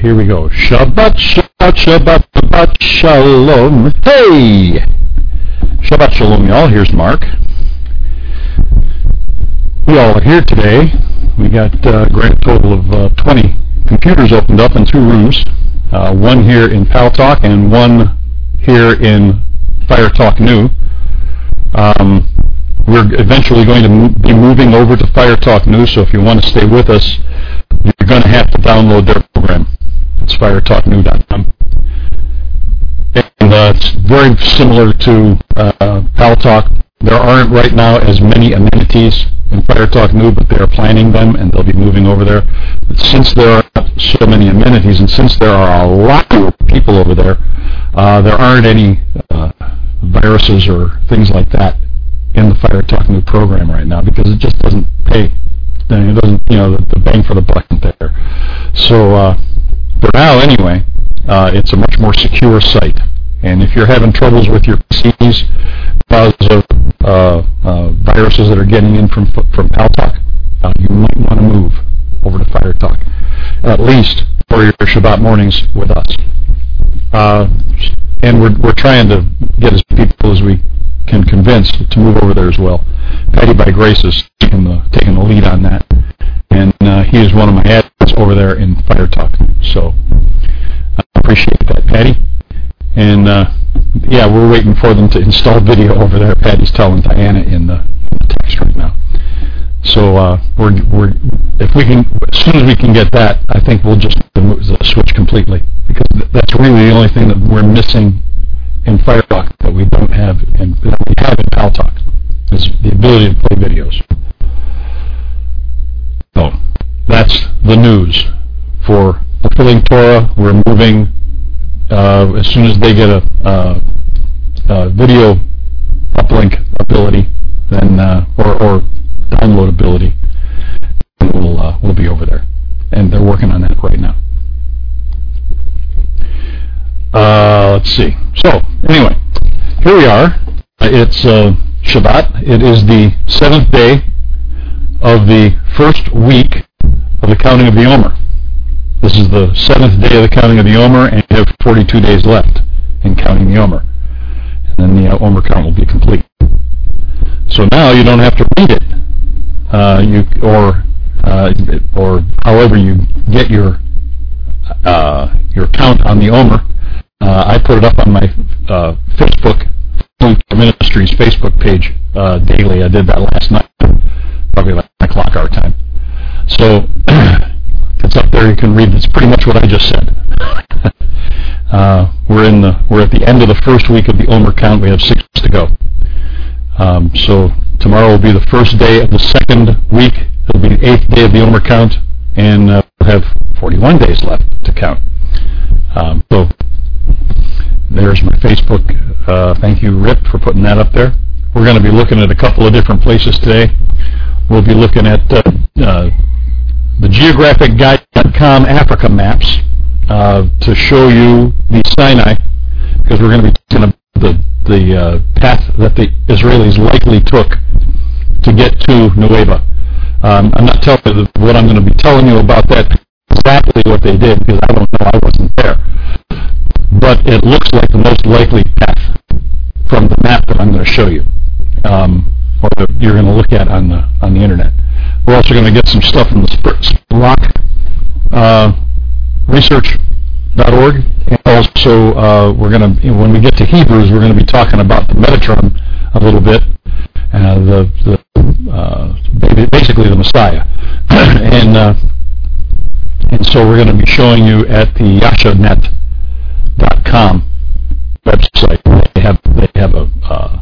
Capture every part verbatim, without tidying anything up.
here we go. Shabbat, Shabbat, Shabbat, Shabbat, Shalom. Hey! Shabbat Shalom, y'all. Here's Mark. We all are here today. We got uh, a grand total of uh, twenty computers opened up in two rooms. Uh, one here in Paltalk and one here in Fire Talk New. Um, we're eventually going to mo- be moving over to Fire Talk New, so if you want to stay with us, you're going to have to download their program. It's fire talk new dot com. And uh, it's very similar to uh, Paltalk. There aren't right now as many amenities in Fire Talk New, but they are planning them, and they'll be moving over there. But since there are so many amenities, and since there are a lot of people over there, uh, there aren't any uh, viruses or things like that in the Fire Talk New program right now, because it just doesn't pay. It doesn't, you know, the, the bang for the buck isn't there. So uh, for now, anyway, uh, it's a much more secure site. And if you're having troubles with your P Cs because of uh, uh, viruses that are getting in from from Paltalk, uh, you might want to move over to Fire Talk, at least for your Shabbat mornings with us. Uh, and we're we're trying to get as many people as we can convince to move over there as well. Patty by Grace is taking the taking the lead on that, and uh, he is one of my admins over there in Fire Talk. So I appreciate that, Patty. And uh, yeah, we're waiting for them to install video over there. Patty's telling Diana in the, in the text right now. So uh, we're we're if we can, as soon as we can get that, I think we'll just switch completely, because that's really the only thing that we're missing in Fire Talk that we don't have and that we have in Paltalk is the ability to play videos. So that's the news for Fulfilling Torah. We're moving. Uh, as soon as they get a uh, uh, video uplink ability, then uh, or, or download ability, we'll uh, we'll be over there, and they're working on that right now. Uh, let's see. So anyway, here we are. It's uh, Shabbat. It is the seventh day of the first week of the counting of the Omer. This is the seventh day of the counting of the Omer, and you have forty-two days left in counting the Omer. And then the uh, Omer count will be complete. So now you don't have to read it, uh, you or uh, or however you get your uh, your count on the Omer. Uh, I put it up on my uh, Facebook Ministries Facebook page uh, daily. I did that last night, probably like nine o'clock our time. So. It's up there. You can read it. It's pretty much what I just said. uh, we're in the we're at the end of the first week of the Omer count. We have six to go. Um, so tomorrow will be the first day of the second week. It'll be the eighth day of the Omer count, and uh, we'll have forty-one days left to count. Um, so there's my Facebook. Uh, thank you, Rip, for putting that up there. We're going to be looking at a couple of different places today. We'll be looking at uh, uh, the geographic guide dot com Africa maps uh, to show you the Sinai, because we're going to be talking about the, the uh, path that the Israelis likely took to get to Nueva. Um, I'm not telling you what I'm going to be telling you about that, exactly what they did, because I don't know, I wasn't there. But it looks like the most likely path from the map that I'm going to show you, um, or that you're going to look at on the on the internet. We're also going to get some stuff from the Splock uh, research dot org, and also uh, we're going to, when we get to Hebrews, we're going to be talking about the Metatron a little bit, uh, the, the uh, basically the Messiah, and uh, and so we're going to be showing you at the yashanet dot com website. They have they have a uh,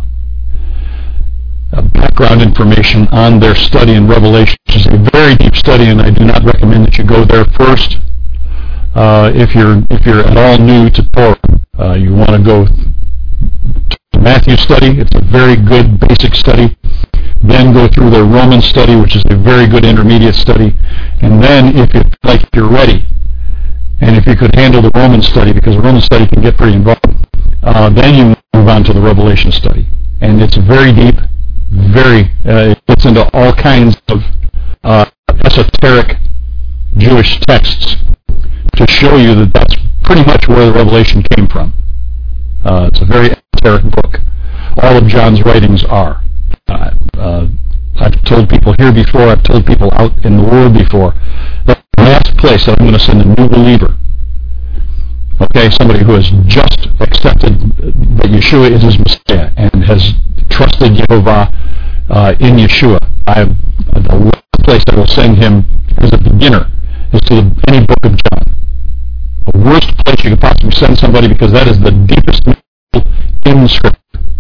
Uh, background information on their study in Revelation, which is a very deep study, and I do not recommend that you go there first. Uh, if you're if you're at all new to Torah, uh, you want to go to the Matthew study. It's a very good basic study. Then go through their Roman study, which is a very good intermediate study. And then, if you like, you're ready, and if you could handle the Roman study, because the Roman study can get pretty involved, uh, then you move on to the Revelation study, and it's very deep. Very, uh, it gets into all kinds of uh, esoteric Jewish texts to show you that that's pretty much where the revelation came from. Uh, it's a very esoteric book. All of John's writings are. Uh, uh, I've told people here before, I've told people out in the world before, that the last place that I'm going to send a new believer, okay, somebody who has just accepted that Yeshua is his Messiah and has trusted Jehovah uh, in Yeshua, I, the last place I will send him as a beginner is to the, any book of John. The worst place you could possibly send somebody, because that is the deepest in Scripture.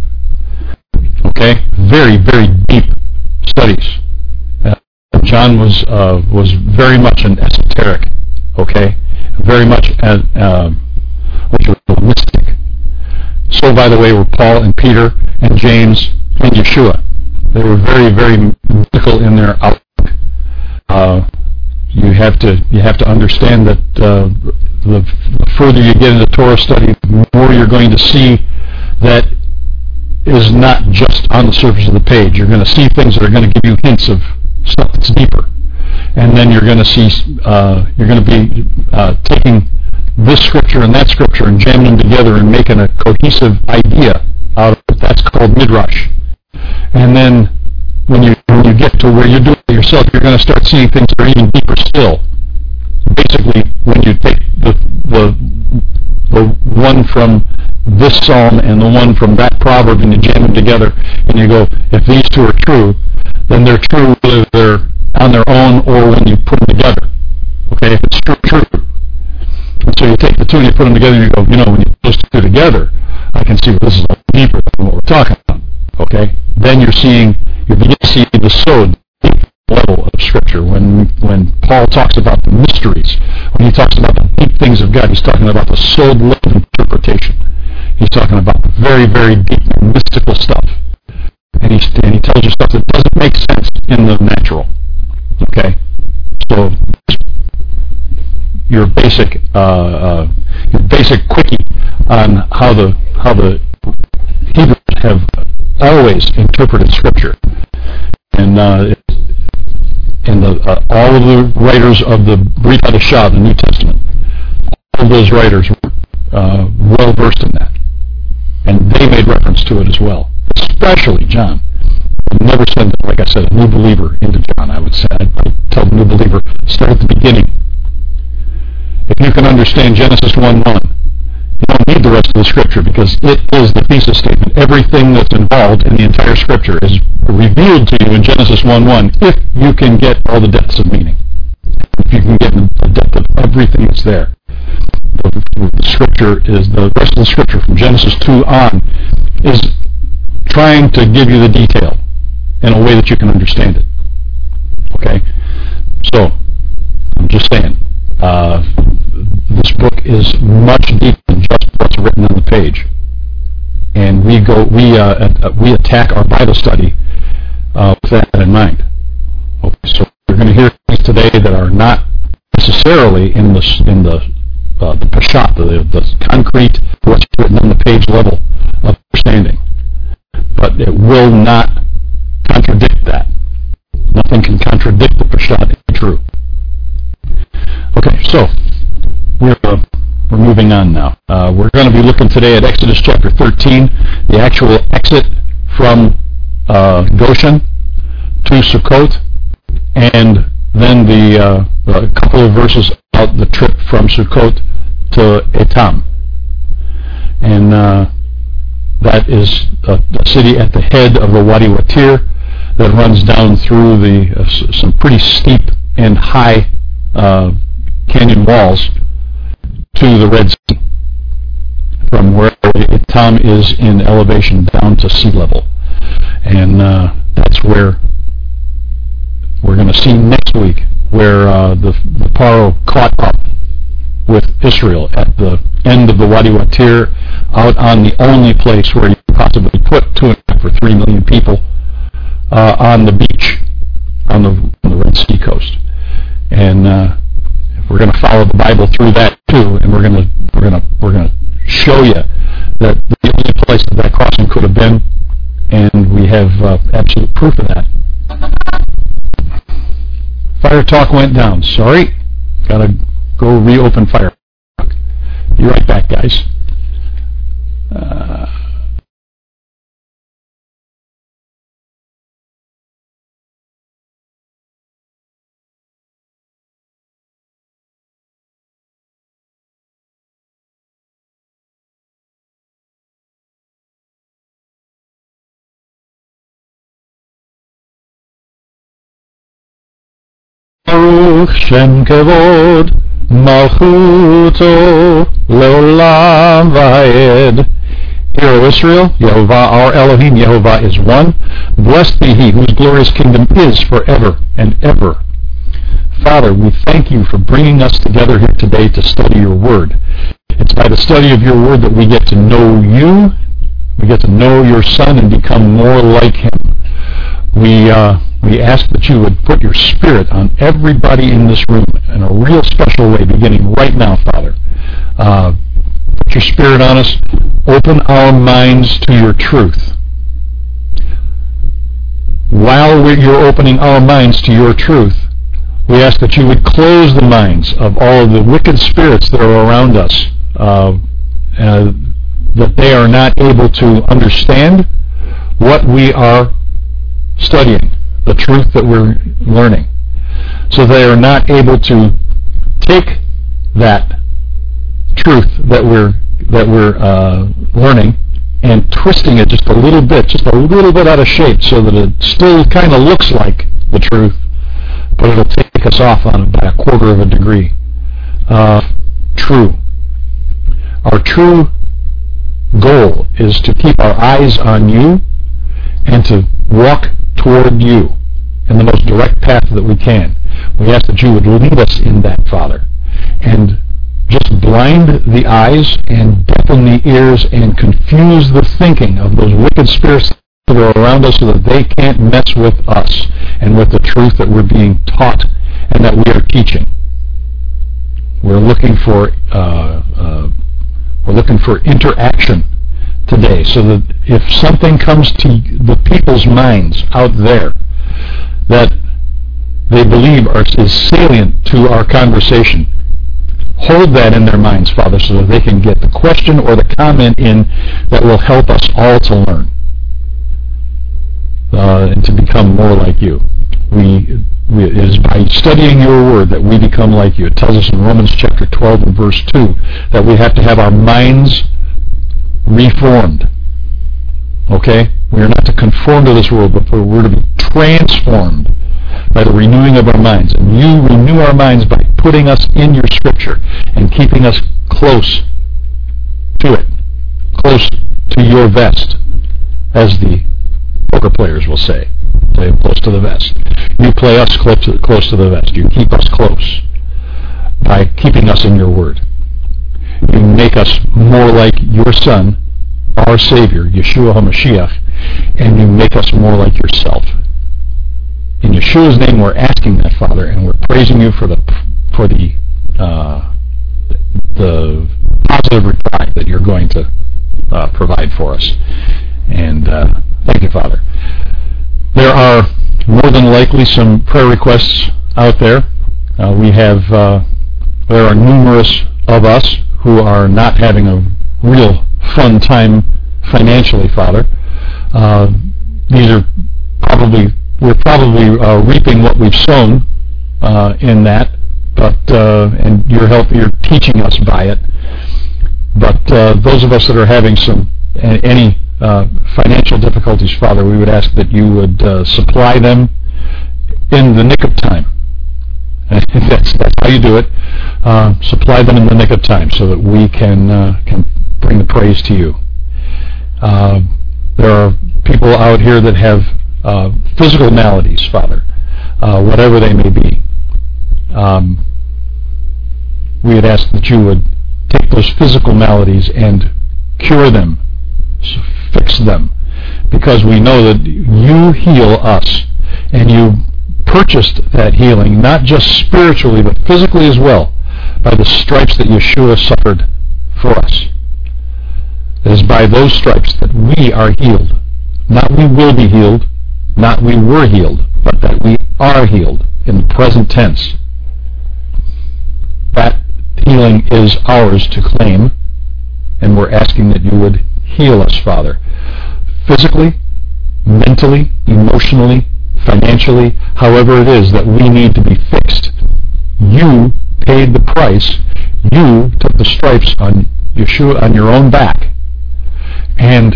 Okay, very, very deep studies. Uh, John was uh, was very much an esoteric. Okay, very much a uh, what you call a mystic. So, by the way, were Paul and Peter and James and Yeshua. They were very, very mystical in their outlook. Uh, you have to you have to understand that uh, the, the further you get into Torah study, the more you're going to see that is not just on the surface of the page. You're going to see things that are going to give you hints of stuff that's deeper, and then you're going to see uh, you're going to be uh, taking this scripture and that scripture and jamming them together and making a cohesive idea out of it. That's called midrash. And then when you when you get to where you're doing it yourself, you're going to start seeing things that are even deeper still. Basically, when you take the the the one from this psalm and the one from that proverb and you jam them together and you go, if these two are true, then they're true whether they're on their own or when you put them together. Okay, if it's true, true. And so you take the two and you put them together and you go, you know, when you put those two together, I can see well, this is a lot deeper than what we're talking about. Okay, then you're seeing, you begin to see the sod level of Scripture. When when Paul talks about the mysteries, when he talks about the deep things of God, he's talking about the sod level interpretation. He's talking about very, very deep mystical stuff. And he, and he tells you stuff that doesn't make sense in the natural. Okay? So, your basic uh, uh, your basic quickie on how the how the Hebrews have always interpreted Scripture. And uh, and the, uh, all of the writers of the Brit Hadashah, the New Testament, all of those writers were uh, well versed in that. And they made reference to it as well, especially John. I would never send, like I said, a new believer into John. I would say, I'd tell the new believer, start at the beginning. If you can understand Genesis one one, you don't need the rest of the Scripture, because it is the thesis statement. Everything that's involved in the entire Scripture is revealed to you in Genesis one one if you can get all the depths of meaning. If you can get the depth of everything that's there. The, the Scripture is, the rest of the Scripture from Genesis two on is trying to give you the detail in a way that you can understand it. Okay? So, I'm just saying, uh, this book is much deeper than just what's written on the page. And we go, we uh, we attack our Bible study uh, with that in mind. Okay, so we're going to hear things today that are not necessarily in the in the uh, the pashat, the, the concrete, what's written on the page level of understanding, but it will not contradict that. Nothing can contradict the pashat if it's true. Okay, so we're uh, we're moving on now. Uh, we're going to be looking today at Exodus chapter thirteen, the actual exit from uh, Goshen to Sukkot, and then the uh, a couple of verses about the trip from Sukkot to Etam, and uh, that is a, a city at the head of the Wadi Watir that runs down through the uh, some pretty steep and high uh, canyon walls to the Red Sea, from where Etam is in elevation down to sea level. And uh, that's where we're going to see next week, where uh, the, the Paro caught up with Israel at the end of the Wadi Watir, out on the only place where you could possibly put two and a half or three million people uh, on the beach, on the, on the Red Sea coast. And uh, we're going to follow the Bible through that too, and we're going to we're going to we're going to show you that the only place that that crossing could have been, and we have uh, absolute proof of that. Fire talk went down. Sorry, got to go reopen Firefox. Be right back, guys. Uh, Baruch Shem Kavod Malchuto Leolam Vaed. Hear, O Israel, Yehovah our Elohim, Yehovah is one. Blessed be He whose glorious kingdom is forever and ever. Father, we thank You for bringing us together here today to study Your Word. It's by the study of Your Word that we get to know You, we get to know Your Son and become more like Him. We uh, we ask that You would put Your Spirit on everybody in this room in a real special way, beginning right now, Father. Uh, put Your Spirit on us. Open our minds to Your truth. While we're, You're opening our minds to Your truth, we ask that You would close the minds of all of the wicked spirits that are around us, uh, uh, that they are not able to understand what we are studying, the truth that we're learning. So they are not able to take that truth that we're that we're uh, learning and twisting it just a little bit, just a little bit out of shape, so that it still kind of looks like the truth, but it'll take us off on by a quarter of a degree. Uh, true. Our true goal is to keep our eyes on You and to walk toward You in the most direct path that we can. We ask that You would lead us in that, Father, and just blind the eyes and deafen the ears and confuse the thinking of those wicked spirits that are around us so that they can't mess with us and with the truth that we're being taught and that we are teaching. We're looking for uh, uh, we're looking for interaction today, so that if something comes to the people's minds out there that they believe are, is salient to our conversation, hold that in their minds, Father, so that they can get the question or the comment in that will help us all to learn uh, and to become more like You. We, we, it is by studying Your Word that we become like You. It tells us in Romans chapter twelve and verse two that we have to have our minds reformed. Okay? We are not to conform to this world, but we're to be transformed by the renewing of our minds. And You renew our minds by putting us in Your Scripture and keeping us close to it, close to Your vest, as the poker players will say. Play close to the vest. You play us close to, close to the vest. You keep us close by keeping us in Your Word. You make us more like Your Son, our Savior, Yeshua HaMashiach, and You make us more like Yourself. In Yeshua's name, we're asking that, Father, and we're praising You for the for the uh, the positive reply that You're going to uh, provide for us. And uh, thank You, Father. There are more than likely some prayer requests out there. Uh, we have uh, there are numerous of us who are not having a real fun time financially, Father. Uh, these are probably we're probably uh, reaping what we've sown uh, in that, but uh, and You're help You're teaching us by it. But uh, those of us that are having some any uh, financial difficulties, Father, we would ask that You would uh, supply them in the nick of time. that's, that's how You do it. Uh, supply them in the nick of time so that we can uh, can bring the praise to You. Uh, there are people out here that have uh, physical maladies, Father, uh, whatever they may be. Um, we would ask that You would take those physical maladies and cure them, fix them, because we know that You heal us, and You purchased that healing, not just spiritually, but physically as well, by the stripes that Yeshua suffered for us. It is by those stripes that we are healed. Not we will be healed, not we were healed, but that we are healed in the present tense. That healing is ours to claim, and we're asking that you would heal us, Father, physically, mentally, emotionally, financially, however it is that we need to be fixed. You paid the price. You took the stripes on Yeshua on your own back, and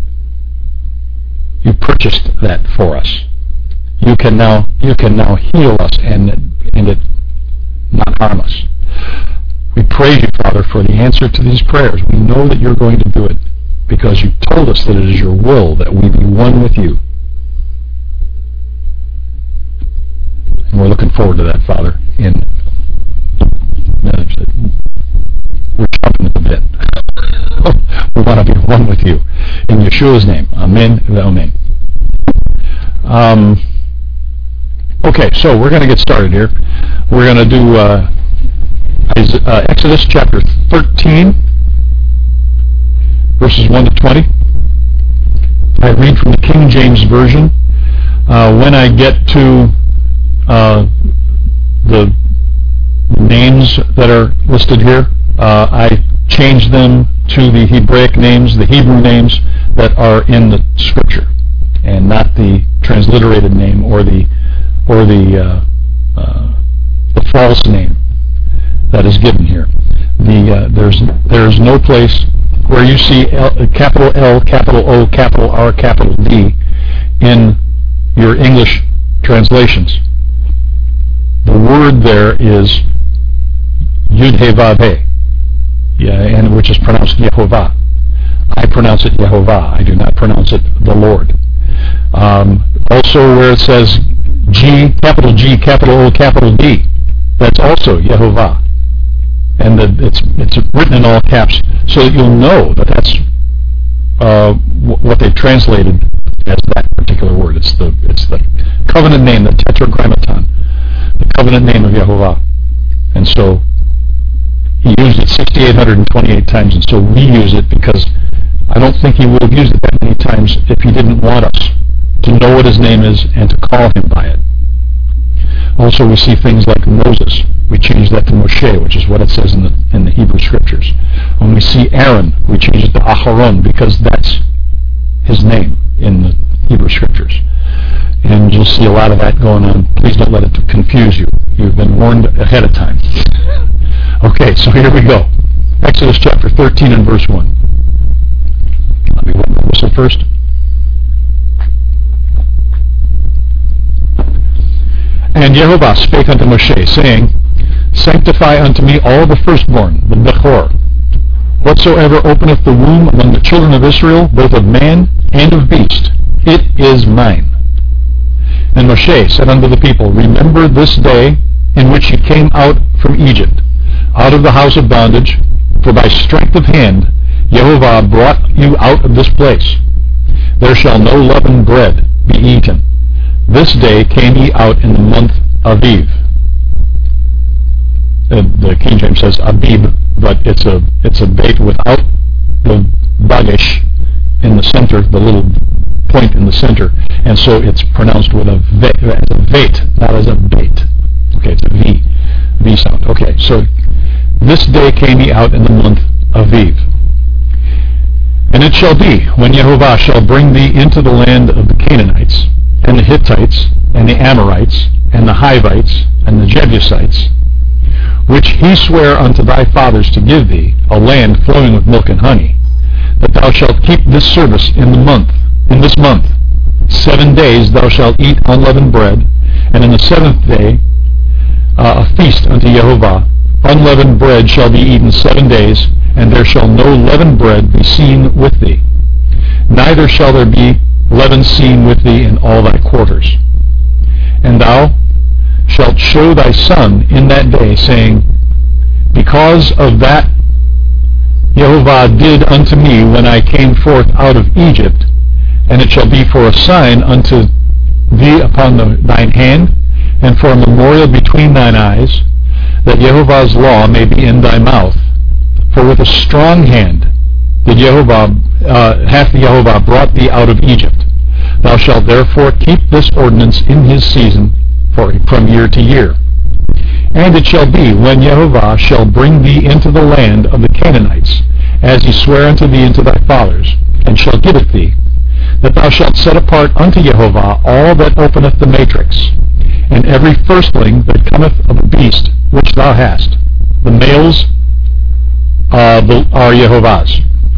you purchased that for us. You can now you can now heal us and and it not harm us. We praise you, Father, for the answer to these prayers. We know that you're going to do it because you told us that it is your will that we be one with you. And we're looking forward to that, Father. In we're chomping at the bit. We want to be one with you. In Yeshua's name. Amen. Amen. Um, okay, so we're going to get started here. We're going to do uh, uh, Exodus chapter thirteen, verses one to twenty. I read from the King James Version. Uh, when I get to uh, the names that are listed here, uh, I change them to the Hebraic names, the Hebrew names that are in the Scripture, and not the transliterated name or the or the uh, uh, the false name that is given here. The uh, there's there's no place where you see L, capital L, capital O, capital R, capital D in your English translations. The word there is Yud He Vav He, yeah, and which is pronounced Yehovah. I pronounce it Yehovah. I do not pronounce it the Lord. Um, also, where it says G, capital G, capital O, capital D, that's also Yehovah, and the, it's it's written in all caps, so that you'll know that that's uh, w- what they translated as that particular word. It's the it's the covenant name, the Tetragrammaton, the covenant name of Yehovah, and so he used it six thousand eight hundred twenty-eight times, and so we use it because I don't think he would have used it that many times if he didn't want us to know what his name is and to call him by it. Also, we see things like Moses. We change that to Moshe, which is what it says in the in the Hebrew Scriptures. When we see Aaron, we change it to Aharon because that's his name in the Hebrew Scriptures. And you'll see a lot of that going on. Please don't let it confuse you. You've been warned ahead of time. Okay, so here we go. Exodus chapter thirteen and verse one. Let me wet my whistle first. And Yehovah spake unto Moshe, saying, Sanctify unto me all the firstborn, the Bechor, whatsoever openeth the womb among the children of Israel, both of man and of beast, it is mine. And Moshe said unto the people, Remember this day in which ye came out from Egypt, out of the house of bondage, for by strength of hand Yehovah brought you out of this place. There shall no leavened bread be eaten. This day came ye out in the month Aviv. Uh, the King James says Abib, but it's a it's a bait without the bagesh in the center, the little point in the center, and so it's pronounced with a v, as a vait, not as a bait. Okay, it's a V, V sound. Okay, so this day came ye out in the month Aviv. And it shall be, when Yehovah shall bring thee into the land of the Canaanites, and the Hittites, and the Amorites, and the Hivites, and the Jebusites, which he sware unto thy fathers to give thee, a land flowing with milk and honey, that thou shalt keep this service in the month, in this month. Seven days thou shalt eat unleavened bread, and in the seventh day uh, a feast unto Yehovah. Unleavened bread shall be eaten seven days, and there shall no leavened bread be seen with thee. Neither shall there be leaven seen with thee in all thy quarters. And thou shalt show thy son in that day, saying, Because of that Yehovah did unto me when I came forth out of Egypt, and it shall be for a sign unto thee upon the, thine hand, and for a memorial between thine eyes, that Yehovah's law may be in thy mouth. For with a strong hand did Yehovah, uh, hath Yehovah brought thee out of Egypt. Thou shalt therefore keep this ordinance in his season for, from year to year. And it shall be, when Jehovah shall bring thee into the land of the Canaanites, as he sware unto thee and to thy fathers, and shall give it thee, that thou shalt set apart unto Jehovah all that openeth the matrix, and every firstling that cometh of a beast which thou hast. The males uh, are Jehovah's.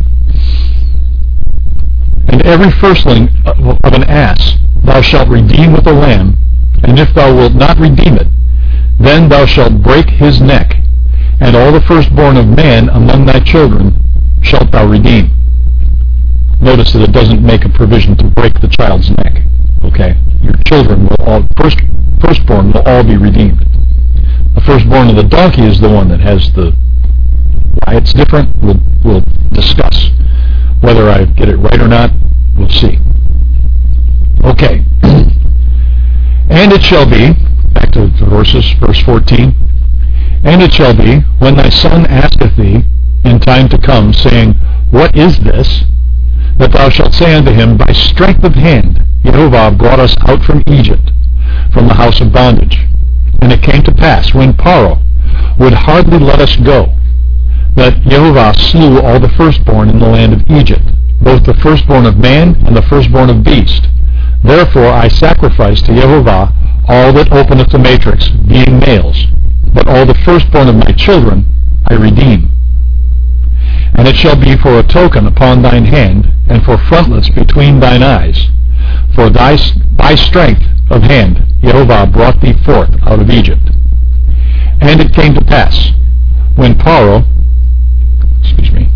And every firstling of an ass thou shalt redeem with a lamb, and if thou wilt not redeem it, then thou shalt break his neck, and all the firstborn of man among thy children shalt thou redeem. Notice that it doesn't make a provision to break the child's neck. Okay? Your children will all, first, firstborn will all be redeemed. The firstborn of the donkey is the one that has the, why it's different, we'll, we'll discuss. Whether I get it right or not, we'll see. Okay. And it shall be, back to the verses, verse fourteen, and it shall be, when thy son asketh thee in time to come, saying, What is this? That thou shalt say unto him, By strength of hand Jehovah brought us out from Egypt, from the house of bondage. And it came to pass, when Paro would hardly let us go, that Jehovah slew all the firstborn in the land of Egypt, both the firstborn of man and the firstborn of beast. Therefore I sacrifice to Jehovah all that openeth the matrix, being males, but all the firstborn of my children I redeem. And it shall be for a token upon thine hand, and for frontlets between thine eyes. For thy, thy strength of hand Jehovah brought thee forth out of Egypt. And it came to pass, when Paro, excuse me,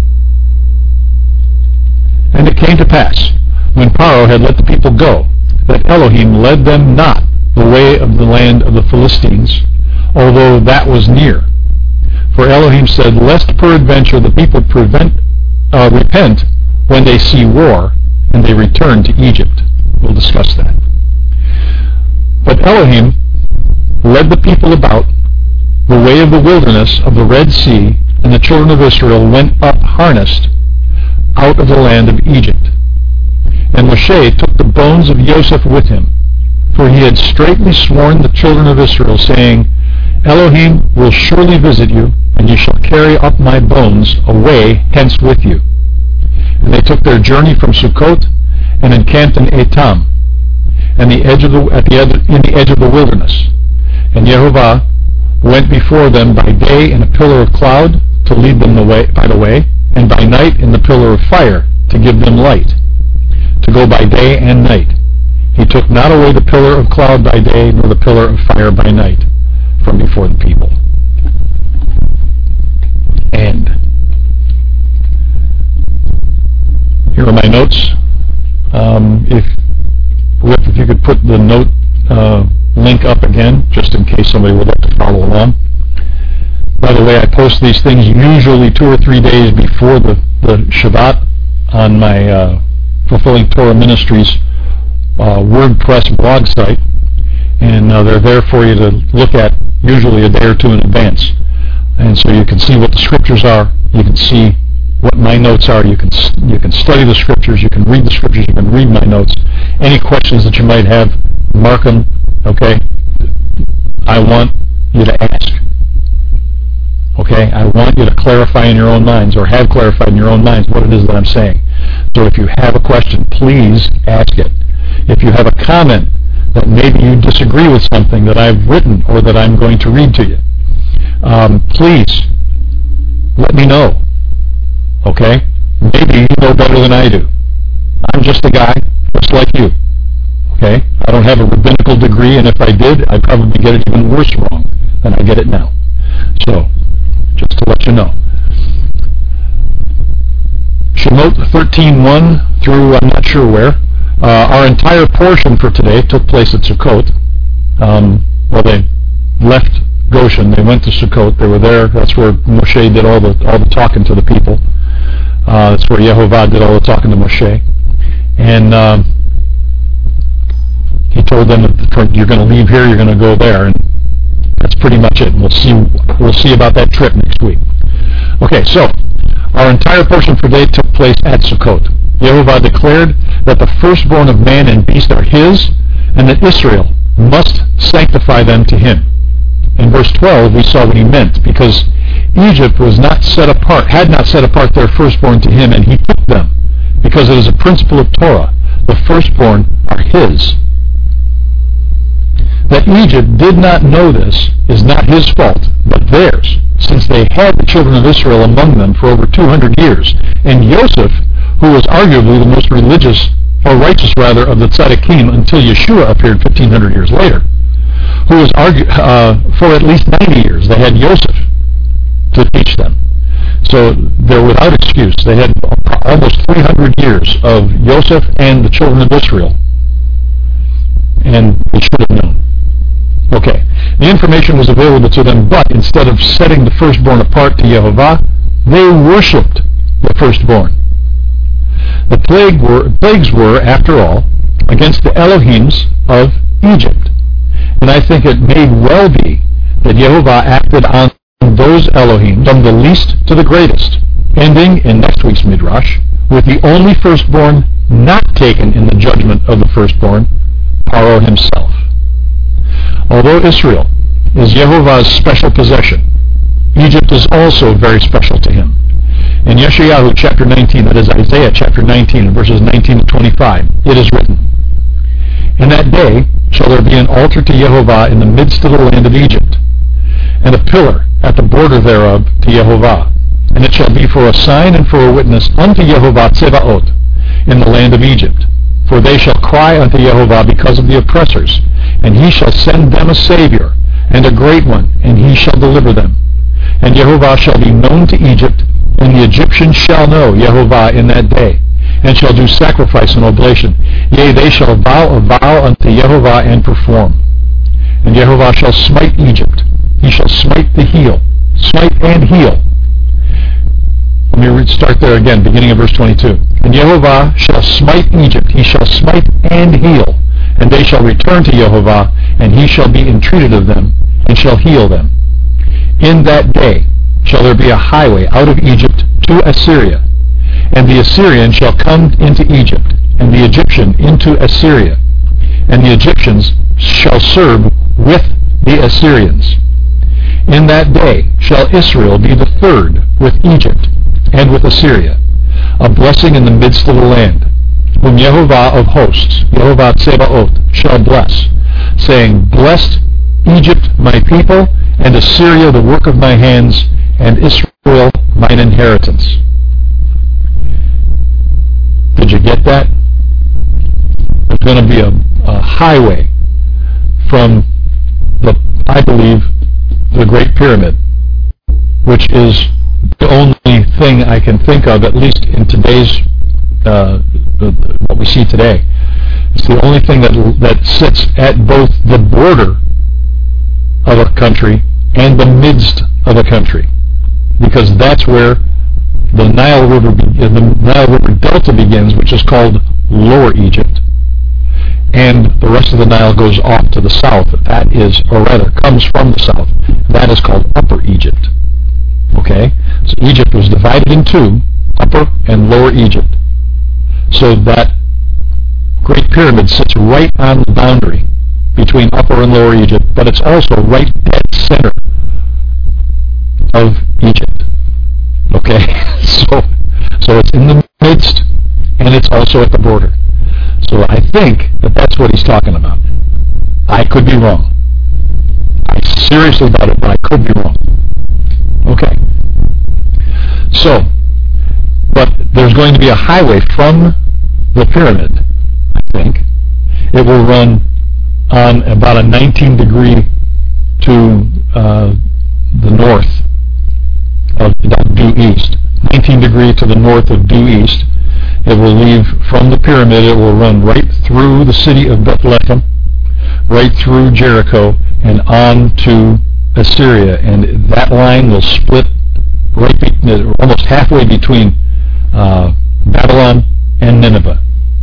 and it came to pass, when Paro had let the people go, that Elohim led them not the way of the land of the Philistines, although that was near. For Elohim said, Lest peradventure the people prevent, uh, repent when they see war, and they return to Egypt. We'll discuss that. But Elohim led the people about the way of the wilderness of the Red Sea, and the children of Israel went up harnessed out of the land of Egypt. And Moshe took the bones of Joseph with him, for he had straitly sworn the children of Israel, saying, Elohim will surely visit you, and ye shall carry up my bones away hence with you. And they took their journey from Sukkot, and encamped in Etam, and the edge of the, at the ed- in the edge of the wilderness. And Jehovah went before them by day in a pillar of cloud to lead them the way, by the way, and by night in the pillar of fire to give them light, to go by day and night. He took not away the pillar of cloud by day, nor the pillar of fire by night from before the people. And here are my notes. Um, if Whip, if you could put the note uh, link up again, just in case somebody would like to follow along. By the way, I post these things usually two or three days before the, the Shabbat on my uh, Fulfilling Torah Ministries uh, WordPress blog site, and uh, they're there for you to look at usually a day or two in advance. And so you can see what the scriptures are, you can see what my notes are, you can you can study the scriptures, you can read the scriptures, you can read my notes. Any questions that you might have, mark them, okay? I want you to ask. Okay? I want you to clarify in your own minds, or have clarified in your own minds what it is that I'm saying. So if you have a question, please ask it. If you have a comment that maybe you disagree with something that I've written or that I'm going to read to you, um, please let me know. Okay? Maybe you know better than I do. I'm just a guy, just like you. Okay? I don't have a rabbinical degree, and if I did, I'd probably get it even worse wrong than I get it now. So, just to let you know. Shemot thirteen one through I'm not sure where. Uh, our entire portion for today took place at Sukkot. Um, well, they left Goshen. They went to Sukkot. They were there. That's where Moshe did all the all the talking to the people. Uh, that's where Yehovah did all the talking to Moshe. And um, he told them that you're going to leave here, you're going to go there, and that's pretty much it. And we'll see we'll see about that trip next week. Okay, so our entire portion for today took place at Sukkot. Yehovah declared that the firstborn of man and beast are his, and that Israel must sanctify them to him. In verse verse twelve, we saw what he meant, because Egypt was not set apart, had not set apart their firstborn to him, and he took them, because it is a principle of Torah. The firstborn are his. That Egypt did not know this is not his fault, but theirs, since they had the children of Israel among them for over two hundred years. And Joseph, who was arguably the most religious, or righteous rather, of the tzaddikim until Yeshua appeared fifteen hundred years later, who was argue, uh, for at least ninety years, they had Joseph to teach them. So they're without excuse. They had almost three hundred years of Joseph and the children of Israel, and they should have known. Okay, the information was available to them, but instead of setting the firstborn apart to Yehovah, they worshipped the firstborn. The plague were, plagues were, after all, against the Elohims of Egypt. And I think it may well be that Yehovah acted on those Elohim from the least to the greatest, ending in next week's Midrash with the only firstborn not taken in the judgment of the firstborn, Paro himself. Although Israel is Yehovah's special possession, Egypt is also very special to him. In Yeshayahu chapter nineteen, that is Isaiah chapter nineteen, verses nineteen to twenty-five, it is written, "In that day shall there be an altar to Yehovah in the midst of the land of Egypt, and a pillar at the border thereof to Yehovah. And it shall be for a sign and for a witness unto Yehovah Tsebaot in the land of Egypt. For they shall cry unto Yehovah because of the oppressors, and he shall send them a Savior, and a great one, and he shall deliver them. And Yehovah shall be known to Egypt, and the Egyptians shall know Yehovah in that day, and shall do sacrifice and oblation. Yea, they shall vow a vow unto Yehovah and perform. And Yehovah shall smite Egypt. He shall smite the heel, smite and heal." Let me read, start there again, beginning of verse twenty-two. "And Yehovah shall smite Egypt, he shall smite and heal, and they shall return to Yehovah, and he shall be entreated of them, and shall heal them. In that day shall there be a highway out of Egypt to Assyria, and the Assyrian shall come into Egypt, and the Egyptian into Assyria, and the Egyptians shall serve with the Assyrians. In that day shall Israel be the third with Egypt and with Assyria, a blessing in the midst of the land, whom Yehovah of hosts, Yehovah Tsebaot, shall bless, saying, Blessed Egypt my people, and Assyria the work of my hands, and Israel mine inheritance." Did you get that? There's going to be a, a highway from the, I believe, the Great Pyramid, which is the only thing I can think of, at least in today's, uh, what we see today. It's the only thing that that sits at both the border of a country and the midst of a country, because that's where the Nile River, the Nile River Delta begins, which is called Lower Egypt, and the rest of the Nile goes off to the south. That is, or rather, comes from the south. That is called Upper Egypt. Okay? So Egypt was divided in two, Upper and Lower Egypt. So that Great Pyramid sits right on the boundary between Upper and Lower Egypt, but it's also right dead center of Egypt. Okay? So, so it's in the midst, and it's also at the border. So I think that that's what he's talking about. I could be wrong. I seriously doubt it, but I could be wrong. Okay. So, but there's going to be a highway from the pyramid, I think. It will run on about a nineteen degree to uh, the north of due east. nineteen degree to the north of due east. It will leave from the pyramid. It will run right through the city of Bethlehem, right through Jericho, and on to Assyria. And that line will split right be, almost halfway between uh, Babylon and Nineveh.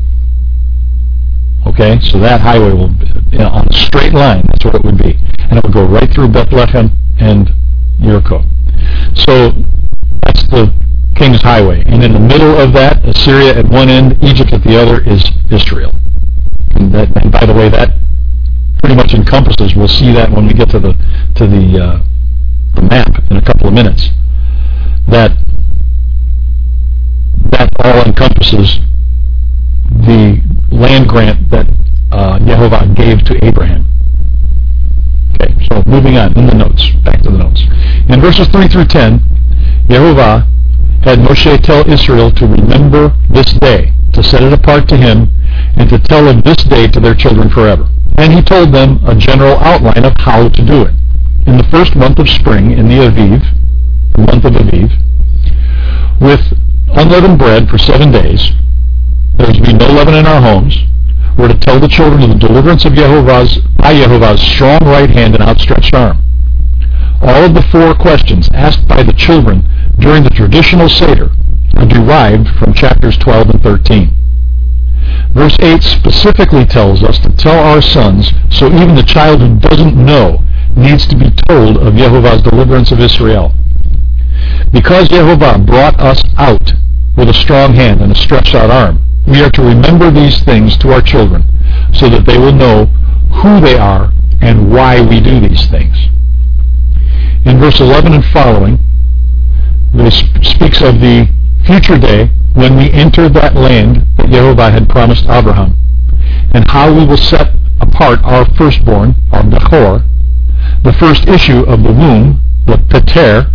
Okay, so that highway will be, you know, on a straight line. That's what it would be, and it would go right through Bethlehem and Jericho. So that's the King's Highway, and in the middle of that, Assyria at one end, Egypt at the other, is Israel. And, that, and by the way, that pretty much encompasses, we'll see that when we get to the to the, uh, the map in a couple of minutes, that that all encompasses the land grant that uh, Yehovah gave to Abraham. Okay, so moving on in the notes, back to the notes. In verses three through ten, Yehovah had Moshe tell Israel to remember this day, to set it apart to him, and to tell of this day to their children forever. And he told them a general outline of how to do it. In the first month of spring, in the Aviv, the month of Aviv, with unleavened bread for seven days, there was to be no leaven in our homes. We're to tell the children of the deliverance of Yehovah's, by Yehovah's strong right hand and outstretched arm. All of the four questions asked by the children during the traditional Seder are derived from chapters twelve and thirteen. Verse eight specifically tells us to tell our sons, so even the child who doesn't know needs to be told of Yehovah's deliverance of Israel. Because Yehovah brought us out with a strong hand and a stretched out arm, we are to remember these things to our children so that they will know who they are and why we do these things. In verse eleven and following, this speaks of the future day when we enter that land that Yehovah had promised Abraham, and how we will set apart our firstborn, our Bechor, the first issue of the womb, the Peter.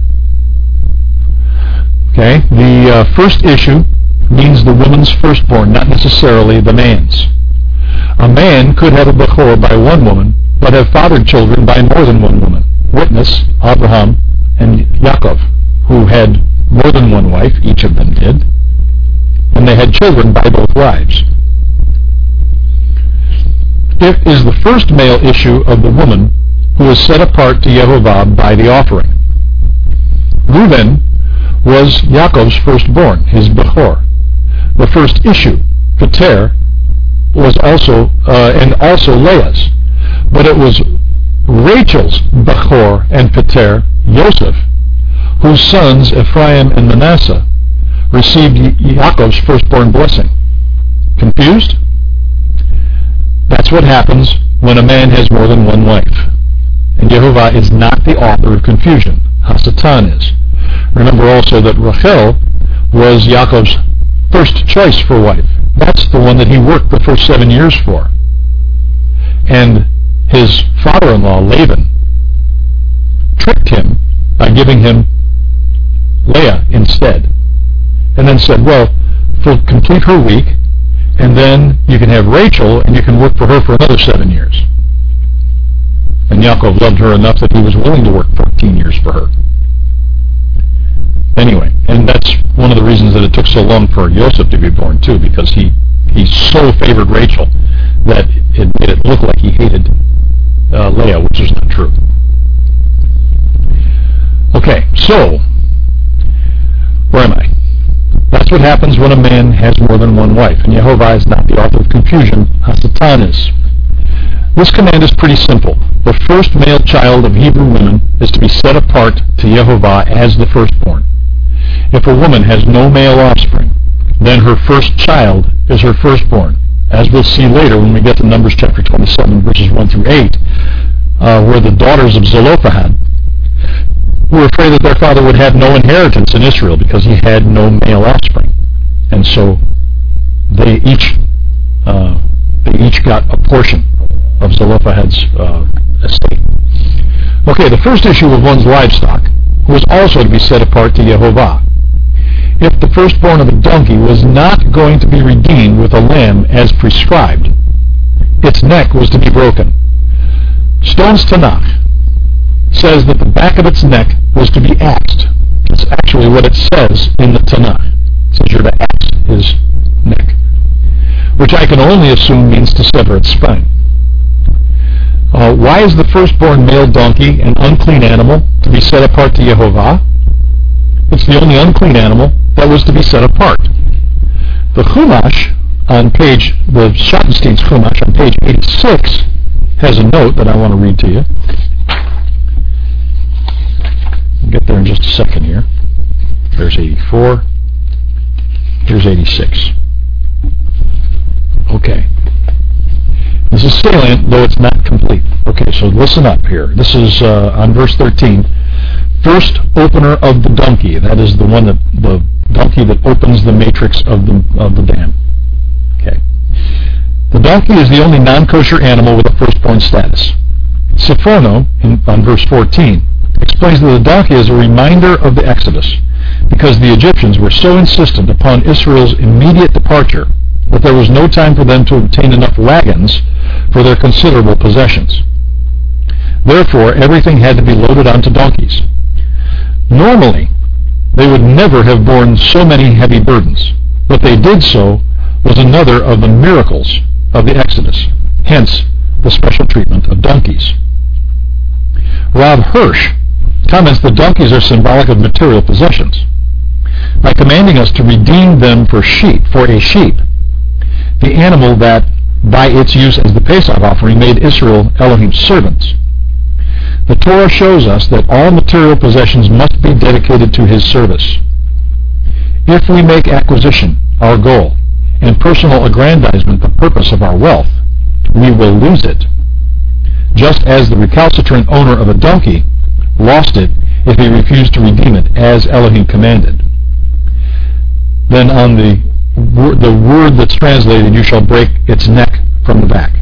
Okay, the uh, first issue means the woman's firstborn, not necessarily the man's. A man could have a Bechor by one woman, but have fathered children by more than one woman. Witness, Abraham and Yaakov, who had more than one wife, each of them did, and they had children by both wives. It is the first male issue of the woman who is set apart to Yehovah by the offering. Reuben was Yaakov's firstborn, his Bechor. The first issue, Peter, was also, uh, and also Leah's, but it was Rachel's Bechor and Peter, Yosef, whose sons, Ephraim and Manasseh, received Yaakov's firstborn blessing. Confused? That's what happens when a man has more than one wife. And Yehovah is not the author of confusion. Hasatan is. Remember also that Rachel was Yaakov's first choice for wife. That's the one that he worked the first seven years for. And his father-in-law, Laban, tricked him by giving him Leah instead. And then said, well, for complete her week, and then you can have Rachel, and you can work for her for another seven years. And Yaakov loved her enough that he was willing to work fourteen years for her. Anyway, and that's one of the reasons that it took so long for Joseph to be born, too, because he, he so favored Rachel that it made it look like he hated uh, Leah, which is not true. Okay, so, where am I? That's what happens when a man has more than one wife, and Yehovah is not the author of confusion, Hasatan is. This command is pretty simple. The first male child of Hebrew women is to be set apart to Yehovah as the firstborn. If a woman has no male offspring, then her first child is her firstborn, as we'll see later when we get to Numbers chapter twenty-seven, verses one through eight, uh, where the daughters of Zelophehad were afraid that their father would have no inheritance in Israel because he had no male offspring. And so they each uh, they each got a portion of Zelophehad's uh, estate. Okay, the first issue of one's livestock was also to be set apart to Yehovah. If the firstborn of a donkey was not going to be redeemed with a lamb as prescribed, its neck was to be broken. Stone's Tanakh says that the back of its neck was to be axed. That's actually what it says in the Tanakh. It says you're to axe his neck, which I can only assume means to sever its spine. Uh, why is the firstborn male donkey an unclean animal to be set apart to Yehovah? It's the only unclean animal that was to be set apart. The Chumash on page, the Schottenstein's Chumash on page eighty-six has a note that I want to read to you. I'll get there in just a second here. There's eighty-four. Here's eighty-six. Okay. This is salient, though it's not complete. Okay, so listen up here. This is uh, on verse thirteen. First opener of the donkey. That is the one that the donkey that opens the matrix of the of the dam. Okay. The donkey is the only non-kosher animal with a firstborn status. Sforno, in, on verse fourteen, explains that the donkey is a reminder of the Exodus, because the Egyptians were so insistent upon Israel's immediate departure that there was no time for them to obtain enough wagons for their considerable possessions. Therefore, everything had to be loaded onto donkeys. Normally, they would never have borne so many heavy burdens, but they did so was another of the miracles of the Exodus, hence the special treatment of donkeys. Rav Hirsch comments that donkeys are symbolic of material possessions. By commanding us to redeem them for sheep, for a sheep, the animal that, by its use as the Pesach offering, made Israel Elohim's servants, the Torah shows us that all material possessions must be dedicated to His service. If we make acquisition our goal and personal aggrandizement the purpose of our wealth, we will lose it, just as the recalcitrant owner of a donkey lost it if he refused to redeem it as Elohim commanded. Then on the the word that's translated, you shall break its neck from the back.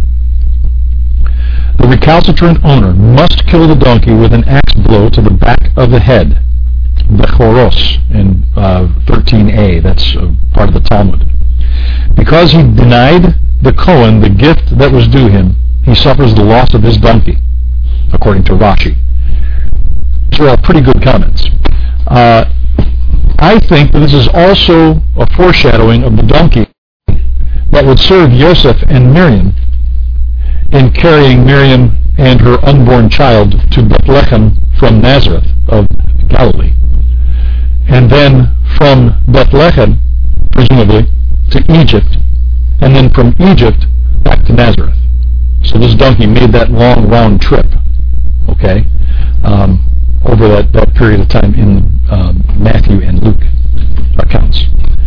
The recalcitrant owner must kill the donkey with an axe blow to the back of the head, bechoros, in uh, thirteen a, that's uh, part of the Talmud. Because he denied the Kohen the gift that was due him, he suffers the loss of his donkey, according to Rashi. These are all pretty good comments. Uh, I think that this is also a foreshadowing of the donkey that would serve Yosef and Miriam in carrying Miriam and her unborn child to Bethlehem from Nazareth of Galilee, and then from Bethlehem, presumably, to Egypt, and then from Egypt back to Nazareth. So this donkey made that long round trip, okay, um, over that, that period of time in um, Matthew and Luke accounts.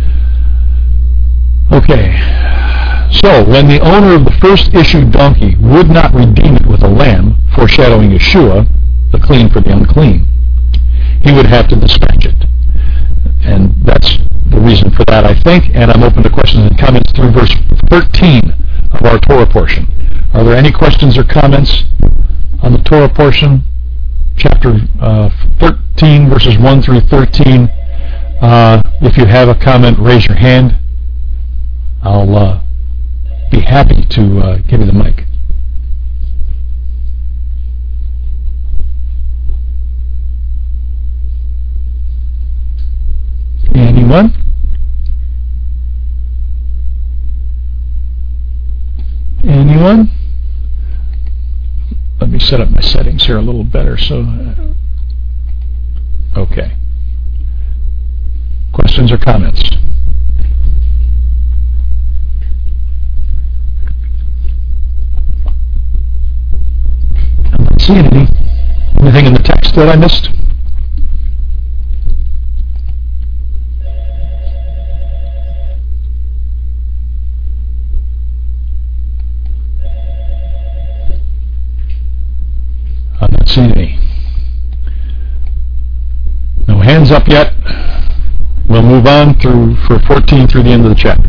Okay, so when the owner of the first issued donkey would not redeem it with a lamb, foreshadowing Yeshua, the clean for the unclean, he would have to dispatch it. And that's the reason for that, I think, and I'm open to questions and comments through verse thirteen of our Torah portion. Are there any questions or comments on the Torah portion? Chapter uh, thirteen, verses one through thirteen. Uh, if you have a comment, raise your hand. I'll uh, be happy to uh, give you the mic. Anyone? Anyone? Let me set up my settings here a little better. So, uh, okay. Questions or comments? I'm not seeing any. Anything in the text that I missed? I'm not seeing any. No hands up yet. We'll move on through for fourteen through the end of the chapter.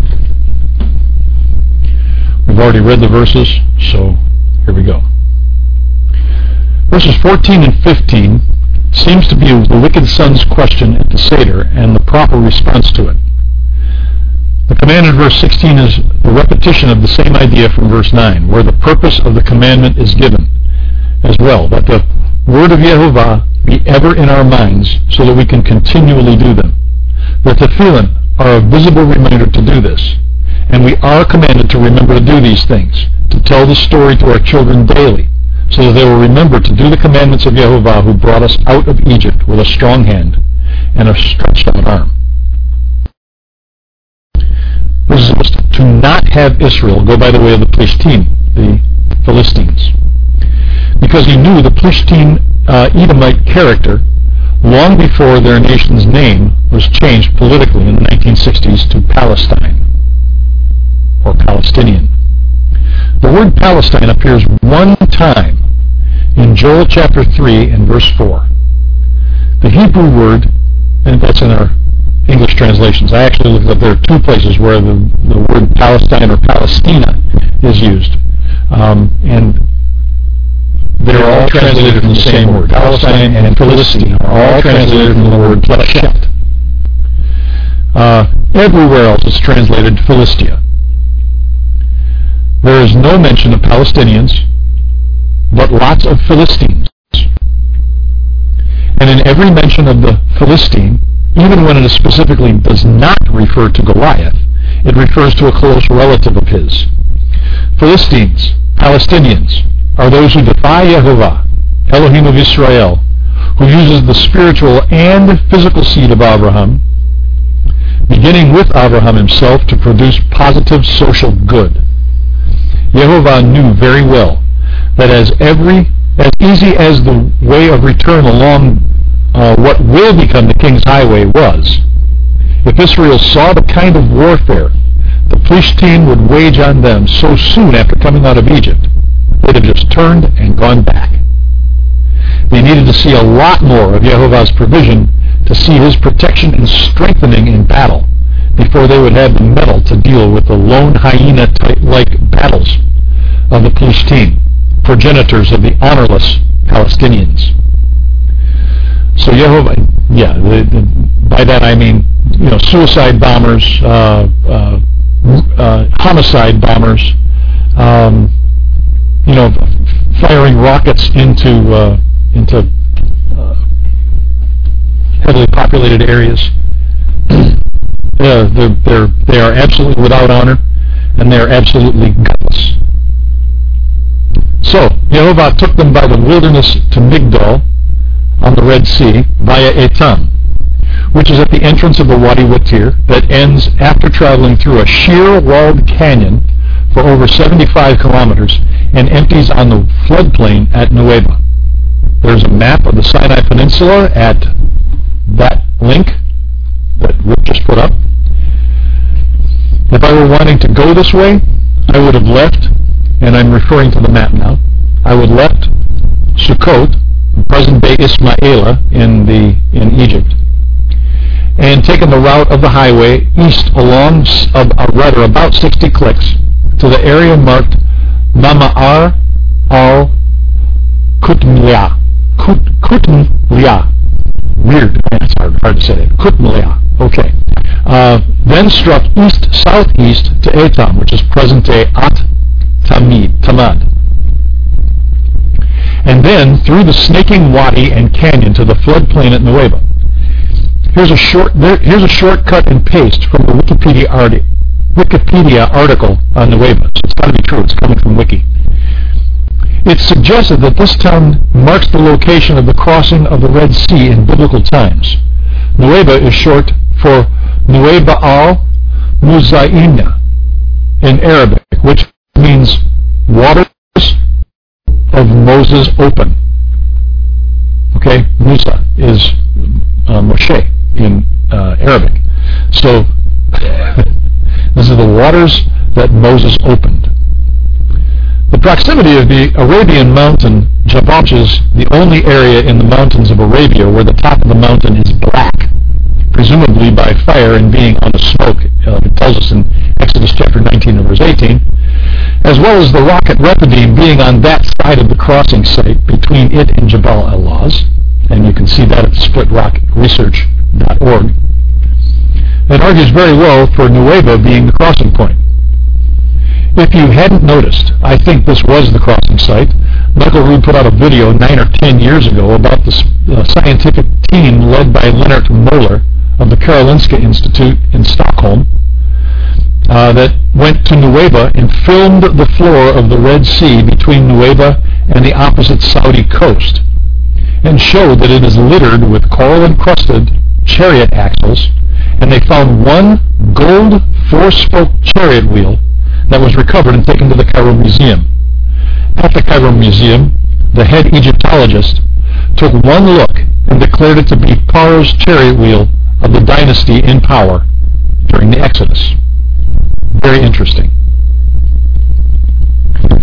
We've already read the verses, so here we go. Verses fourteen and fifteen seems to be the wicked son's question at the Seder and the proper response to it. The command in verse sixteen is a repetition of the same idea from verse nine, where the purpose of the commandment is given as well, that the word of Yehovah be ever in our minds so that we can continually do them. The tefillin are a visible reminder to do this, and we are commanded to remember to do these things, to tell the story to our children daily, so that they will remember to do the commandments of Yehovah, who brought us out of Egypt with a strong hand and a stretched out arm. This is supposed to not have Israel go by the way of the Plishtim, the Philistines, because he knew the Plishtim uh, Edomite character long before their nation's name was changed politically in the nineteen sixties to Palestine, or Palestinian. The word Palestine appears one time in Joel chapter three and verse four. The Hebrew word, and that's in our English translations. I actually looked up, there are two places where the, the word Palestine or Palestina is used. Um, and they're all translated from the same word. Palestine and Philistine are all translated from the word Pleshet. Uh, everywhere else it's translated Philistia. There is no mention of Palestinians, but lots of Philistines. And in every mention of the Philistine, even when it specifically does not refer to Goliath, it refers to a close relative of his. Philistines, Palestinians, are those who defy Yehovah, Elohim of Israel, who uses the spiritual and physical seed of Abraham, beginning with Abraham himself, to produce positive social good. Yehovah knew very well that as every as easy as the way of return along uh, what will become the King's Highway was, if Israel saw the kind of warfare the Plishtim would wage on them so soon after coming out of Egypt, they'd have just turned and gone back. They needed to see a lot more of Yehovah's provision to see his protection and strengthening in battle before they would have the mettle to deal with the lone hyena-like battles of the Plishtim, progenitors of the honorless Palestinians. So Yehovah, yeah, the, the, by that I mean, you know, suicide bombers, uh, uh, uh, homicide bombers, um, you know, firing rockets into uh, into uh, heavily populated areas. uh, they're, they're, they are absolutely without honor, and they are absolutely gutless. So, Yehovah took them by the wilderness to Migdol on the Red Sea via Etam, which is at the entrance of the Wadi Watir that ends after traveling through a sheer walled canyon for over seventy-five kilometers and empties on the floodplain at Nuweiba. There's a map of the Sinai Peninsula at that link that Rick just put up. If I were wanting to go this way, I would have left, and I'm referring to the map now, I would left Sukkot, present-day Ismailah in the in Egypt, and taken the route of the highway east along, uh, rather about sixty clicks, to the area marked Mama'ar al-Kutmliah. Kut, Kutmliah. Weird, man, it's hard, hard to say it. Kutmliah. Okay. Uh, then struck east-southeast to Etam, which is present-day At Tamid, Tamad. And then through the snaking wadi and canyon to the floodplain at Nuweiba. Here's a short. There, here's a shortcut and paste from the Wikipedia, arti- Wikipedia article on Nuweiba. So it's got to be true. It's coming from Wiki. It's suggested that this town marks the location of the crossing of the Red Sea in biblical times. Nuweiba is short for Nuweiba al-Muzaina in Arabic, which means waters of Moses open. Okay, Musa is uh, Moshe in uh, Arabic. So this is the waters that Moses opened. The proximity of the Arabian mountain Jabal is the only area in the mountains of Arabia where the top of the mountain is black, presumably by fire and being on the smoke. Uh, it tells us in Exodus chapter nineteen and verse eighteen, as well as the rock at Rephidim being on that side of the crossing site between it and Jabal al-Laz, and you can see that at split rock research dot org. It argues very well for Nuweiba being the crossing point. If you hadn't noticed, I think this was the crossing site. Michael Rood put out a video nine or ten years ago about the uh, scientific team led by Lennart Moller of the Karolinska Institute in Stockholm uh, that went to Nuweiba and filmed the floor of the Red Sea between Nuweiba and the opposite Saudi coast, and showed that it is littered with coral-encrusted chariot axles, and they found one gold four-spoke chariot wheel that was recovered and taken to the Cairo Museum. At the Cairo Museum, the head Egyptologist took one look and declared it to be Paro's chariot wheel of the dynasty in power during the Exodus. Very interesting.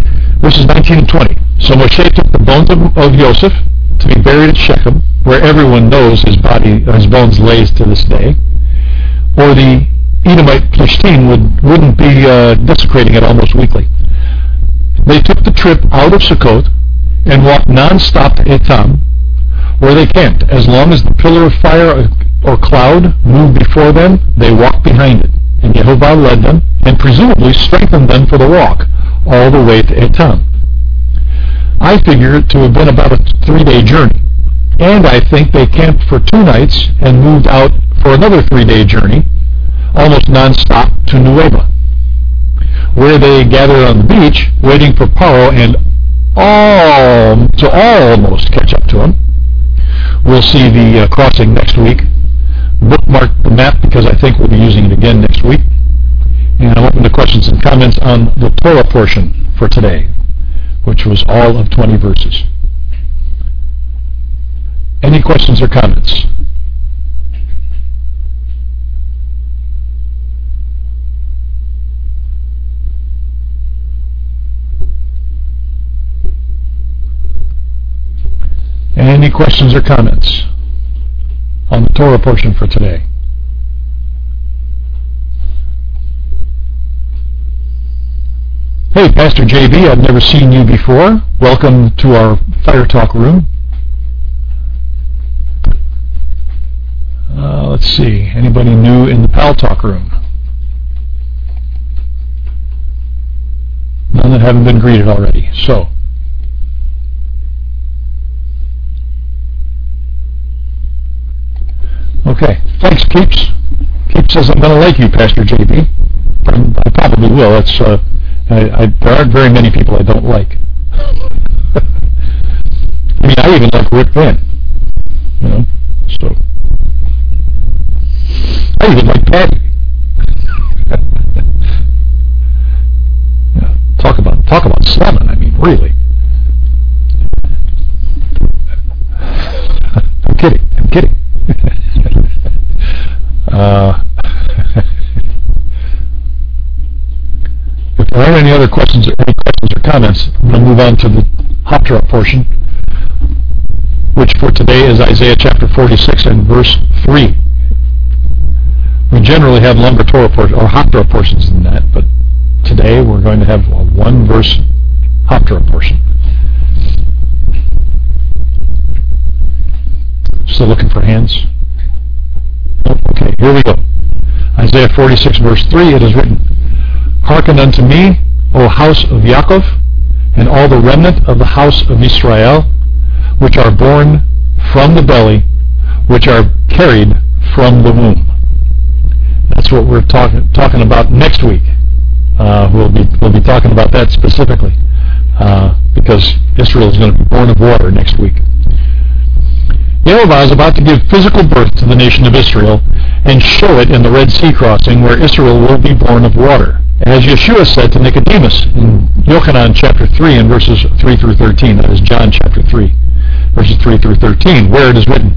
Verses nineteen and twenty. So Moshe took the bones of, of Yosef to be buried at Shechem, where everyone knows his body, his bones lays to this day. Or the Edomite Plishtim would, wouldn't be uh, desecrating it almost weekly. They took the trip out of Sukkot and walked non-stop to Etam, where they camped. As long as the pillar of fire or cloud moved before them, they walked behind it. And Yehovah led them, and presumably strengthened them for the walk, all the way to Etam. I figure it to have been about a three-day journey. And I think they camped for two nights and moved out for another three-day journey, almost non-stop, to Nueva, where they gathered on the beach, waiting for Paro and all to almost catch up to him. We'll see the uh, crossing next week. Bookmark the map because I think we'll be using it again next week. And I'm open to questions and comments on the Torah portion for today, which was all of twenty verses. Any questions or comments? Any questions or comments on the Torah portion for today? Hey, Pastor J B, I've never seen you before. Welcome to our Fire Talk room. Uh, let's see. Anybody new in the Pal Talk room? None that haven't been greeted already. So, okay. Thanks, Keeps. Keeps says I'm going to like you, Pastor J B. I probably will. It's, uh, I, I, there aren't very many people I don't like. I mean, I even like Rick Van. You know, so. I even like Patty. Yeah, talk about talk about slamming. I mean, really. I'm kidding. I'm kidding. uh, if there aren't any other questions, or any questions or comments, I'm going to move on to the Haftarah portion, which for today is Isaiah chapter forty-six and verse three. We generally have longer Torah portions, or Haftarah portions than that, but today we're going to have a one-verse Haftarah portion. Still looking for hands? Oh, okay, here we go. Isaiah forty-six, verse three, it is written, Hearken unto me, O house of Yaakov, and all the remnant of the house of Israel, which are born from the belly, which are carried from the womb. That's what we're talking talking about next week. Uh, we'll be we'll be talking about that specifically uh, because Israel is going to be born of water next week. Yehovah is about to give physical birth to the nation of Israel and show it in the Red Sea crossing, where Israel will be born of water, as Yeshua said to Nicodemus in Yochanan chapter three and verses three through thirteen. That is John chapter three, verses three through thirteen, where it is written.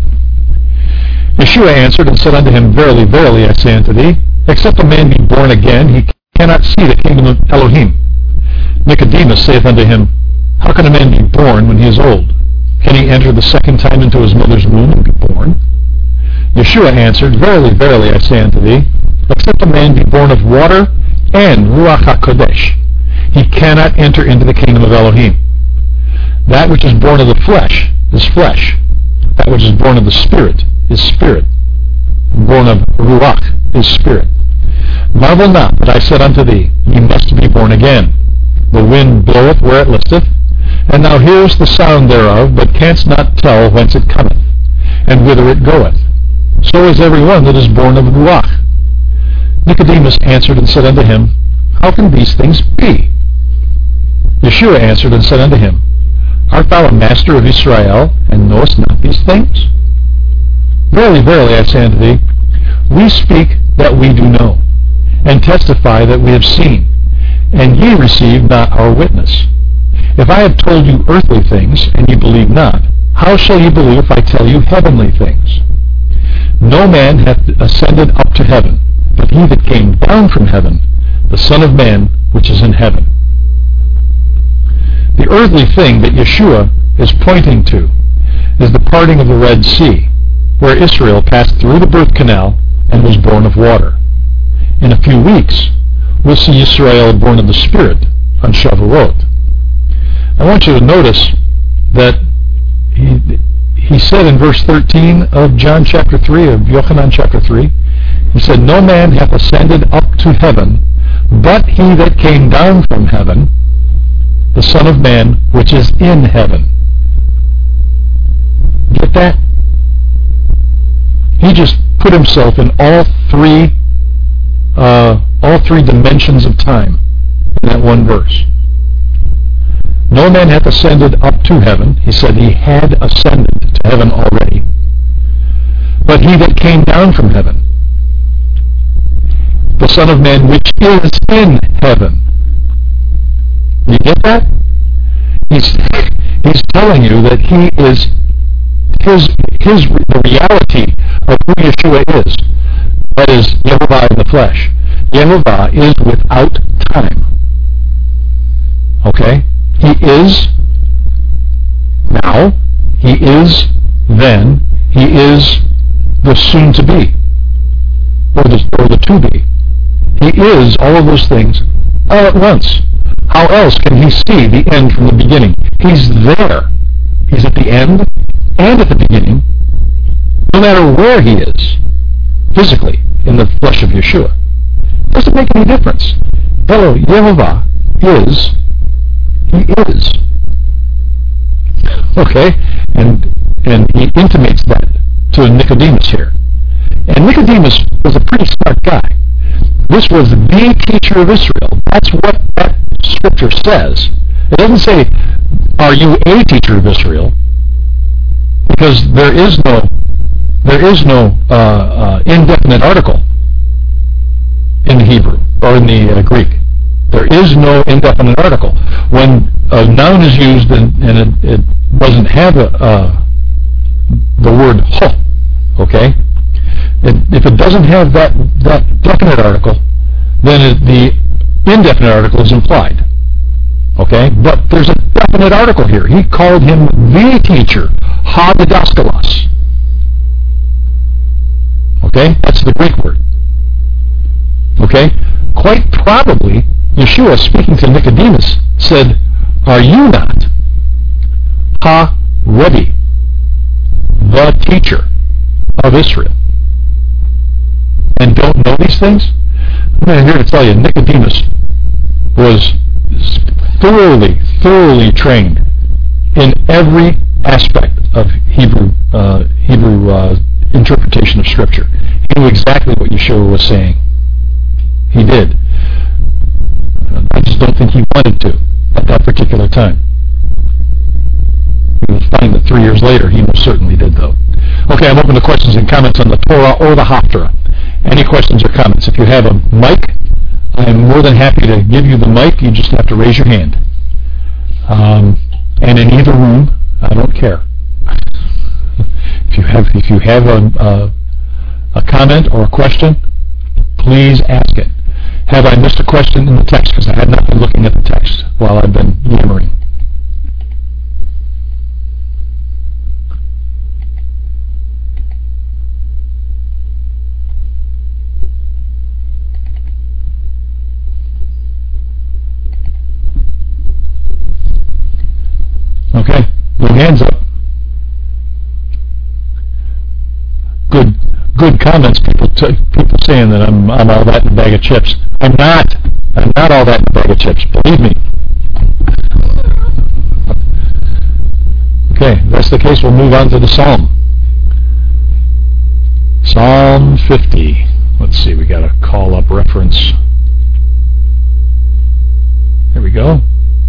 Yeshua answered and said unto him, Verily, verily, I say unto thee, except a man be born again, he cannot see the kingdom of Elohim. Nicodemus saith unto him, How can a man be born when he is old? Can he enter the second time into his mother's womb and be born? Yeshua answered, Verily, verily, I say unto thee, except a man be born of water and Ruach HaKodesh, he cannot enter into the kingdom of Elohim. That which is born of the flesh is flesh. That which is born of the Spirit is spirit. Born of Ruach is spirit. Marvel not that I said unto thee, Ye must be born again. The wind bloweth where it listeth, and thou hearest the sound thereof, but canst not tell whence it cometh, and whither it goeth. So is every one that is born of Ruach. Nicodemus answered and said unto him, How can these things be? Yeshua answered and said unto him, Art thou a master of Israel, and knowest not these things? Verily, verily, I say unto thee, we speak that we do know, and testify that we have seen, and ye receive not our witness. If I have told you earthly things, and ye believe not, how shall ye believe if I tell you heavenly things? No man hath ascended up to heaven, but he that came down from heaven, the Son of Man which is in heaven. The earthly thing that Yeshua is pointing to is the parting of the Red Sea, where Israel passed through the birth canal and was born of water. In a few weeks, we'll see Israel born of the Spirit on Shavuot. I want you to notice that he, he said in verse thirteen of John chapter three, of Yochanan chapter three, he said, "No man hath ascended up to heaven, but he that came down from heaven, the Son of Man which is in heaven." Get that? He just put himself in all three uh, all three dimensions of time in that one verse. No man hath ascended up to heaven. He said he had ascended to heaven already. But he that came down from heaven, the Son of Man which is in heaven. You get that? He's he's telling you that he is his his the reality of who Yeshua is. That is Yehovah in the flesh. Yehovah is without time. Okay? He is now, he is then, he is the soon to be, or the, or the to be. He is all of those things all at once. How else can he see the end from the beginning? He's there. He's at the end and at the beginning, no matter where he is, physically, in the flesh of Yeshua. It doesn't make any difference. Hello, Yehovah is, he is. Okay? And and he intimates that to Nicodemus here. And Nicodemus was a pretty smart guy. This was the teacher of Israel. That's what that scripture says. It doesn't say, "Are you a teacher of Israel?" Because there is no there is no uh, uh, indefinite article in the Hebrew or in the uh, Greek. There is no indefinite article. When a noun is used and, and it, it doesn't have a, uh, the word ho, okay? It, if it doesn't have that, that definite article, then it, the indefinite article is implied. Okay? But there's a definite article here. He called him the teacher, ha didaskalos. Okay? That's the Greek word. Okay? Quite probably, Yeshua, speaking to Nicodemus, said, "Are you not ha Rebbe, the teacher of Israel, and don't know these things?" I'm here to tell you, Nicodemus was thoroughly, thoroughly trained in every aspect of Hebrew uh, Hebrew uh, interpretation of Scripture. He knew exactly what Yeshua was saying. He did. I just don't think he wanted to at that particular time. We will find that three years later he most certainly did, though. Okay, I'm open to questions and comments on the Torah or the Haftarah. Any questions or comments? If you have a mic, I'm more than happy to give you the mic. You just have to raise your hand. Um, and in either room, I don't care. If you have, if you have a, a, a comment or a question, please ask it. Have I missed a question in the text? Because I have not been looking at the text while I've been yammering. Okay, no hands up. Good, good comments. People, t- people saying that I'm, I'm all that in a bag of chips. I'm not. I'm not all that in a bag of chips. Believe me. Okay, if that's the case, we'll move on to the Psalm. Psalm fifty. Let's see. We got a call-up reference. There we go.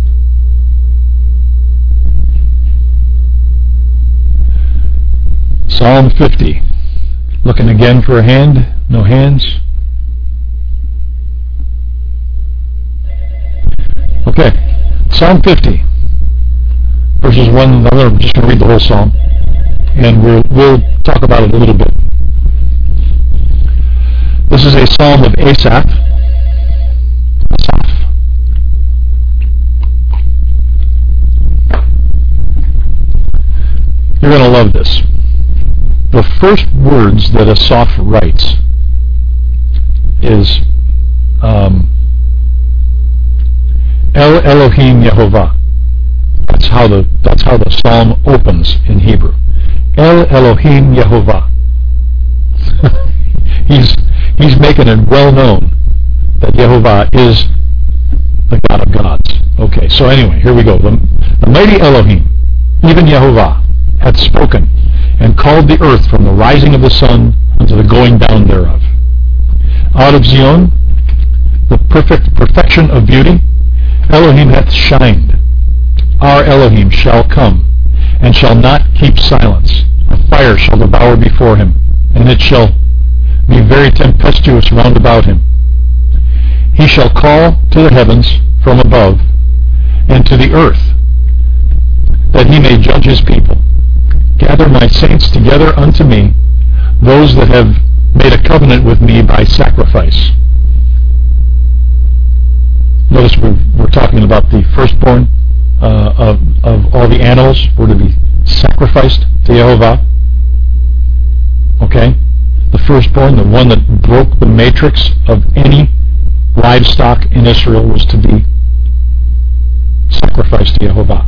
Psalm fifty. Looking again for a hand. No hands. Okay. Psalm fifty. Verses one. I'm just going to read the whole psalm. And we'll, we'll talk about it a little bit. This is a psalm of Asaph. Asaph. You're going to love this. The first words that Asaph writes is um, El Elohim Yehovah. That's how the that's how the psalm opens in Hebrew. El Elohim Yehovah. he's he's making it well known that Yehovah is the God of gods. Okay, so anyway, here we go. The, the mighty Elohim, even Yehovah, hath spoken, and called the earth from the rising of the sun unto the going down thereof. Out of Zion, the perfect perfection of beauty, Elohim hath shined. Our Elohim shall come, and shall not keep silence. A fire shall devour before him, and it shall be very tempestuous round about him. He shall call to the heavens from above, and to the earth, that he may judge his people. Gather my saints together unto me, those that have made a covenant with me by sacrifice. Notice we're, we're talking about the firstborn uh, of, of all the animals were to be sacrificed to Yehovah. Okay? The firstborn, the one that broke the matrix of any livestock in Israel, was to be sacrificed to Yehovah.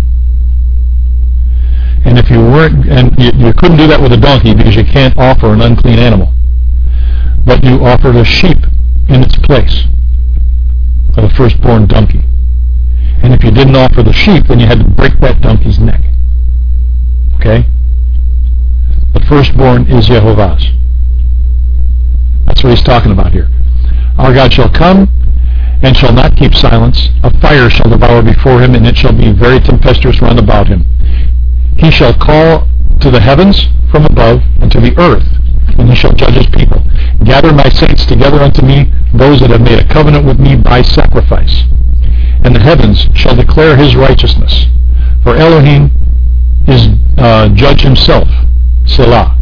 And if you weren't, and you, you couldn't do that with a donkey because you can't offer an unclean animal, but you offered a sheep in its place, of the firstborn donkey. And if you didn't offer the sheep, then you had to break that donkey's neck. Okay? The firstborn is Yehovah's. That's what he's talking about here. Our God shall come, and shall not keep silence. A fire shall devour before him, and it shall be very tempestuous round about him. He shall call to the heavens from above, and to the earth, and he shall judge his people. Gather my saints together unto me, those that have made a covenant with me by sacrifice. And the heavens shall declare his righteousness. For Elohim is uh, judge himself. Selah.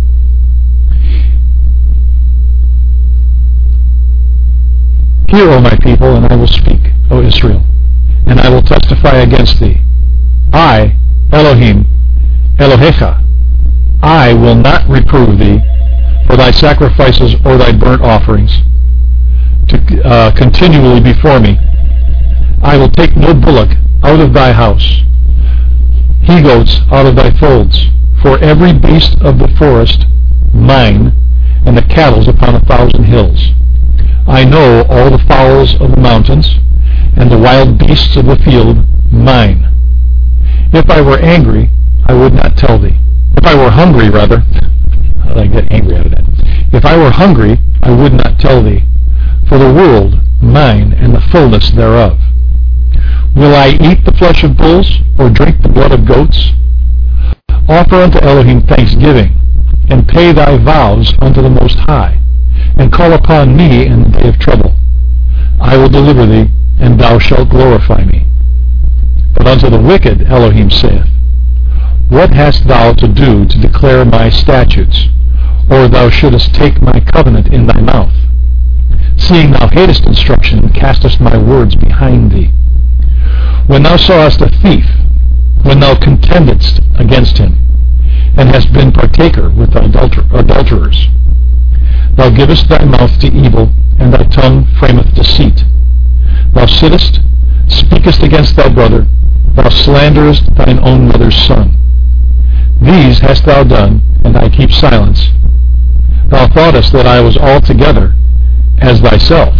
Hear, O my people, and I will speak, O Israel, and I will testify against thee. I, Elohim, Elohecha, I will not reprove thee for thy sacrifices or thy burnt offerings to uh, continually before me. I will take no bullock out of thy house, he-goats out of thy folds, for every beast of the forest mine, and the cattle upon a thousand hills. I know all the fowls of the mountains, and the wild beasts of the field mine. If I were angry, I would not tell thee. If I were hungry, rather, how did I get angry out of that? If I were hungry, I would not tell thee, for the world mine, and the fullness thereof. Will I eat the flesh of bulls, or drink the blood of goats? Offer unto Elohim thanksgiving, and pay thy vows unto the Most High, and call upon me in the day of trouble. I will deliver thee, and thou shalt glorify me. But unto the wicked Elohim saith, What hast thou to do to declare my statutes, or thou shouldest take my covenant in thy mouth, seeing thou hatest instruction, and castest my words behind thee? When thou sawest a thief, when thou contendedst against him, and hast been partaker with adulter- adulterers, thou givest thy mouth to evil, and thy tongue frameth deceit. Thou sittest, speakest against thy brother, thou slanderest thine own mother's son. These hast thou done, and I keep silence. Thou thoughtest that I was altogether as thyself.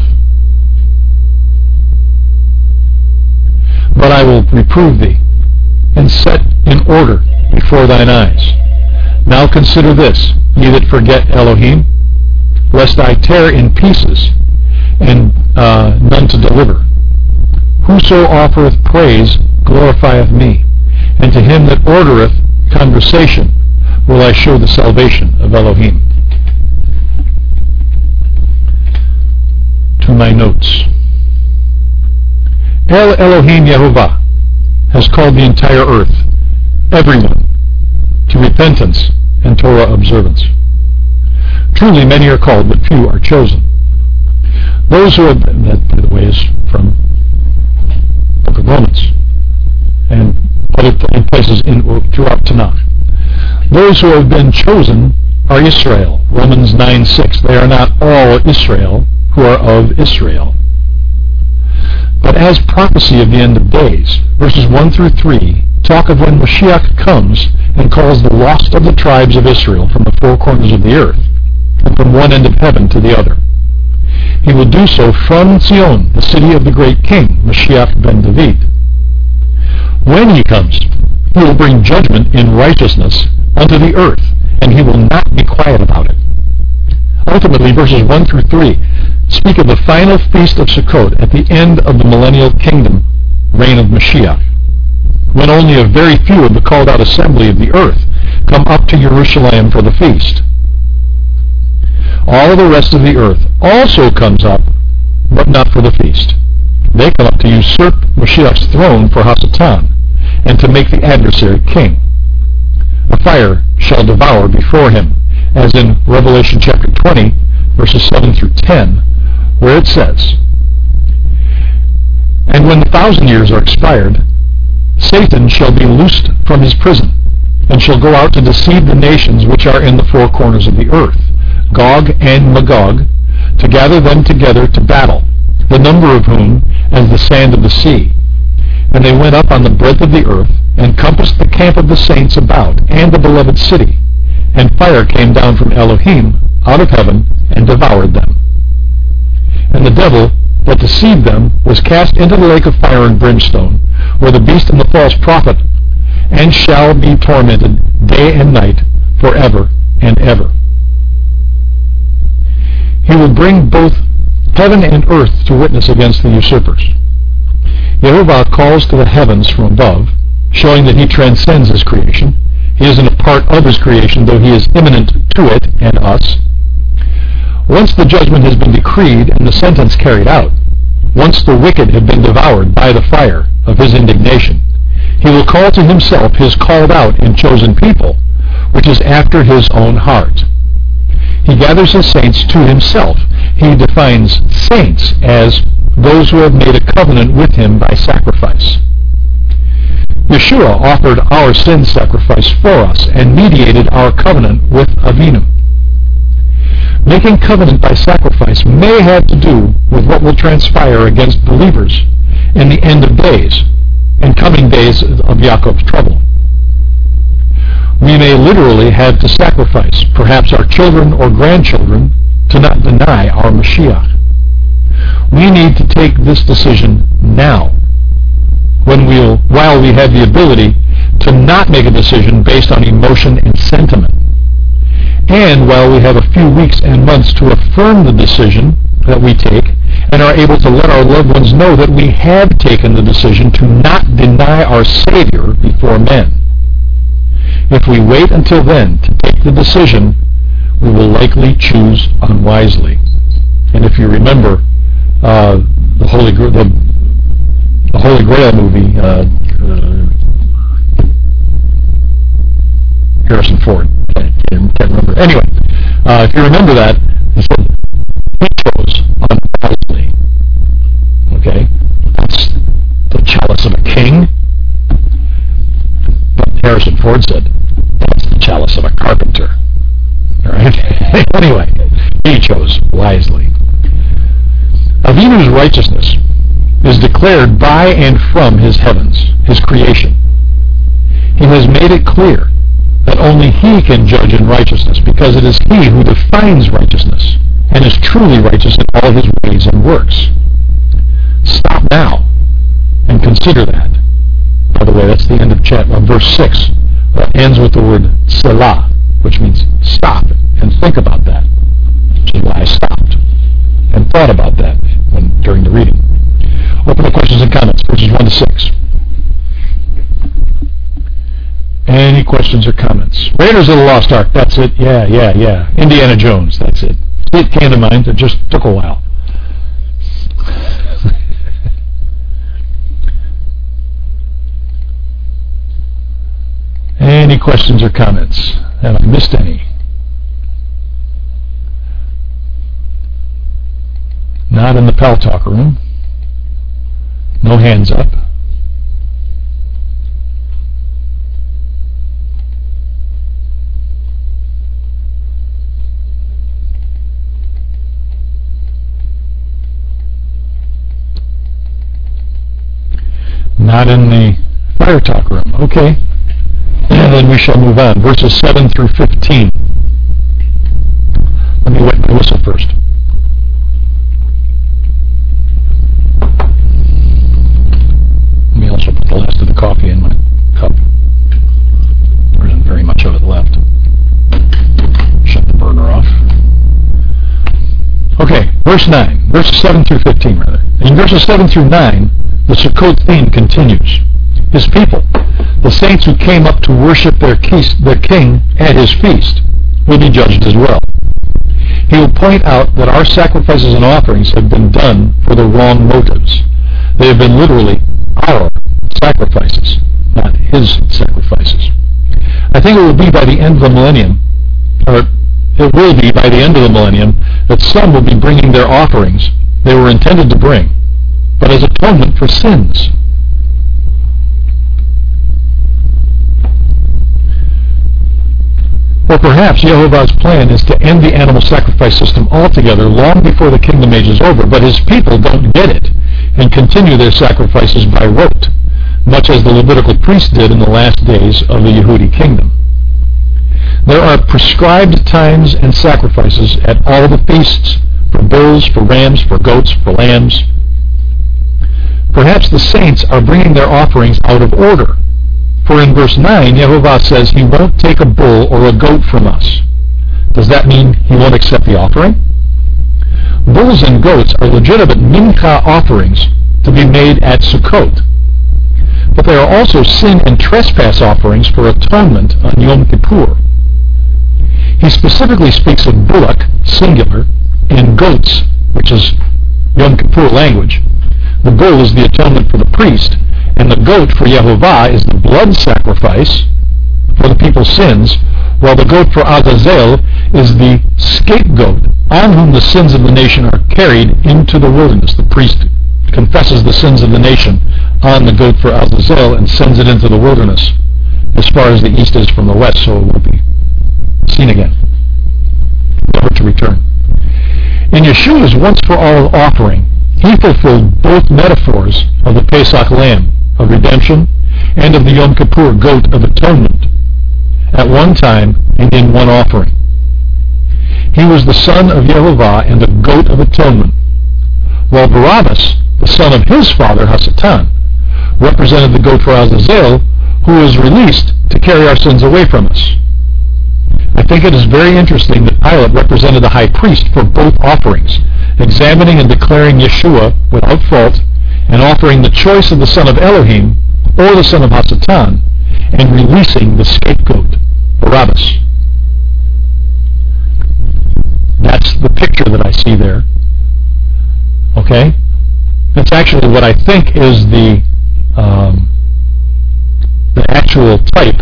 But I will reprove thee, and set in order before thine eyes. Now consider this, ye that forget Elohim, lest I tear in pieces, and uh, none to deliver. Whoso offereth praise glorifieth me, and to him that ordereth conversation will I show the salvation of Elohim. To my notes. El Elohim Yehovah has called the entire earth, everyone, to repentance and Torah observance. Truly many are called, but few are chosen. Those who have, that by the way is from the book of Romans, and other places in, throughout Tanakh. Those who have been chosen are Israel. Romans nine six. They are not all Israel who are of Israel. But as prophecy of the end of days, verses one through three talk of when Mashiach comes and calls the lost of the tribes of Israel from the four corners of the earth, and from one end of heaven to the other. He will do so from Zion, the city of the great king, Mashiach ben David. When he comes, he will bring judgment in righteousness unto the earth, and he will not be quiet about it. Ultimately, verses one through three speak of the final feast of Sukkot at the end of the millennial kingdom reign of Mashiach, when only a very few of the called out assembly of the earth come up to Jerusalem for the feast. All of the rest of the earth also comes up, but not for the feast. They come up to usurp Mashiach's throne for Hasatan, and to make the adversary king. A fire shall devour before him, as in Revelation chapter twenty, verses seven through ten, where it says, "And when the thousand years are expired, Satan shall be loosed from his prison, and shall go out to deceive the nations which are in the four corners of the earth, Gog and Magog, to gather them together to battle, the number of whom as the sand of the sea. And they went up on the breadth of the earth, and compassed the camp of the saints about, and the beloved city. And fire came down from Elohim out of heaven, and devoured them. And the devil that deceived them was cast into the lake of fire and brimstone, where the beast and the false prophet, and shall be tormented day and night forever and ever." He will bring both heaven and earth to witness against the usurpers. Yehovah calls to the heavens from above, showing that he transcends his creation. He isn't a part of his creation, though he is immanent to it and us. Once the judgment has been decreed and the sentence carried out, once the wicked have been devoured by the fire of his indignation, he will call to himself his called out and chosen people, which is after his own heart. He gathers his saints to himself. He defines saints as those who have made a covenant with him by sacrifice. Yeshua offered our sin sacrifice for us and mediated our covenant with Avinu. Making covenant by sacrifice may have to do with what will transpire against believers in the end of days and coming days of Yaakov's trouble. We may literally have to sacrifice, perhaps our children or grandchildren, to not deny our Mashiach. We need to take this decision now, when we'll, while we have the ability to not make a decision based on emotion and sentiment, and while we have a few weeks and months to affirm the decision that we take and are able to let our loved ones know that we have taken the decision to not deny our Savior before men. If we wait until then to take the decision, we will likely choose unwisely. And if you remember uh, the Holy the, the Holy Grail movie, uh, uh, Harrison Ford, can't, can't remember. Anyway, uh, if you remember that, it said he chose unwisely. Okay, that's the chalice of a king. But Harrison Ford said, that's the chalice of a carpenter. All right? Anyway, he chose wisely. Avinu's righteousness is declared by and from his heavens, his creation. He has made it clear that only he can judge in righteousness, because it is he who defines righteousness and is truly righteous in all his ways and works. Stop now and consider that. By the way, that's the end of chapter, of verse six. That ends with the word Selah, which means stop and think about that. Which is why I stopped and thought about that when, during the reading. Open the questions and comments, verses one to six. Any questions or comments? Raiders of the Lost Ark, that's it. Yeah, yeah, yeah. Indiana Jones, that's it. It came to mind, it just took a while. Any questions or comments? Have I missed any? Not in the Pal Talk room. No hands up. Not in the fire talk room. Okay. And then we shall move on. Verses seven through fifteen. Let me wet my whistle first. Let me also put the last of the coffee in my cup. There isn't very much of it left. Shut the burner off. Okay, verse nine. Verses seven through fifteen, rather. In verses seven through nine, the Sukkot theme continues. His people, the saints who came up to worship their, keist, their king at his feast, will be judged as well. He will point out that our sacrifices and offerings have been done for the wrong motives. They have been literally our sacrifices, not his sacrifices. I think it will be by the end of the millennium, or it will be by the end of the millennium, that some will be bringing their offerings they were intended to bring, but as atonement for sins. Or perhaps Yehovah's plan is to end the animal sacrifice system altogether long before the kingdom age is over, but his people don't get it and continue their sacrifices by rote, much as the Levitical priests did in the last days of the Yehudi kingdom. There are prescribed times and sacrifices at all the feasts, for bulls, for rams, for goats, for lambs. Perhaps the saints are bringing their offerings out of order. For in verse nine, Yehovah says he won't take a bull or a goat from us. Does that mean he won't accept the offering? Bulls and goats are legitimate mincha offerings to be made at Sukkot. But they are also sin and trespass offerings for atonement on Yom Kippur. He specifically speaks of bullock, singular, and goats, which is Yom Kippur language. The bull is the atonement for the priest, and the goat for Yehovah is the blood sacrifice for the people's sins, while the goat for Azazel is the scapegoat on whom the sins of the nation are carried into the wilderness. The priest confesses the sins of the nation on the goat for Azazel and sends it into the wilderness as far as the east is from the west, so it won't be seen again, never to return. In Yeshua's once-for-all offering, he fulfilled both metaphors of the Pesach lamb of redemption and of the Yom Kippur goat of atonement at one time and in one offering. He was the son of Yehovah and the goat of atonement, while Barabbas, the son of his father Hasatan, represented the goat for Azazel, who was released to carry our sins away from us. I think it is very interesting that Pilate represented the high priest for both offerings, examining and declaring Yeshua without fault, and offering the choice of the son of Elohim or the son of Hasatan, and releasing the scapegoat, Barabbas. That's the picture that I see there. Okay? That's actually what I think is the um, the actual type,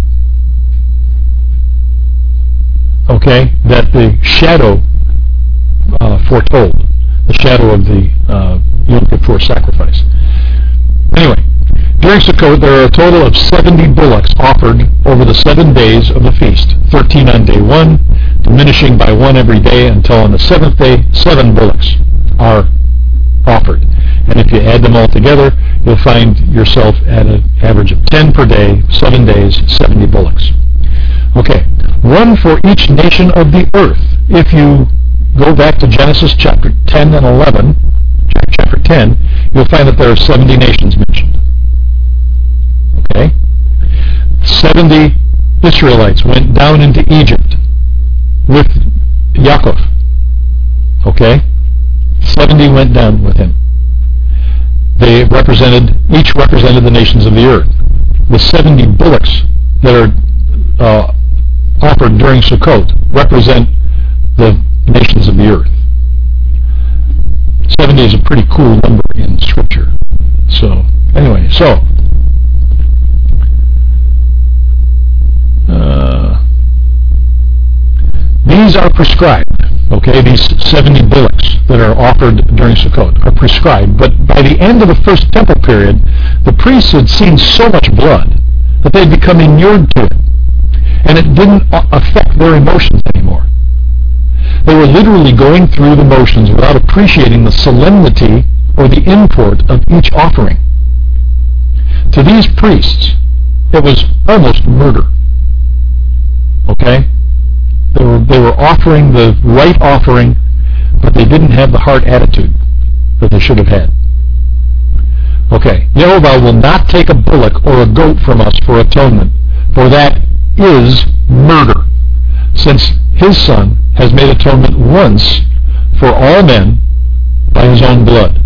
okay, that the shadow uh, foretold, the shadow of the uh, Yom Kippur sacrifice. Anyway, during Sukkot there are a total of seventy bullocks offered over the seven days of the feast, thirteen on day one, diminishing by one every day until on the seventh day, seven bullocks are offered. And if you add them all together, you'll find yourself at an average of ten per day, seven days, seventy bullocks. Okay, one for each nation of the earth. If you go back to Genesis chapter ten and eleven, chapter ten, you'll find that there are seventy nations mentioned. Okay? seventy Israelites went down into Egypt with Yaakov. Okay? seventy went down with him. They represented, each represented the nations of the earth. The seventy bullocks that are uh, offered during Sukkot represent the nations of the earth. seventy is a pretty cool number in Scripture. So, anyway, so, uh, these are prescribed, okay, these seventy bullocks that are offered during Sukkot are prescribed, but by the end of the first temple period, the priests had seen so much blood that they'd become inured to it, and it didn't affect their emotions anymore. They were literally going through the motions without appreciating the solemnity or the import of each offering. To these priests, it was almost murder. Okay? They were, they were offering the right offering, but they didn't have the heart attitude that they should have had. Okay, Yehovah will not take a bullock or a goat from us for atonement, for that is murder, since his Son has made atonement once for all men by his own blood.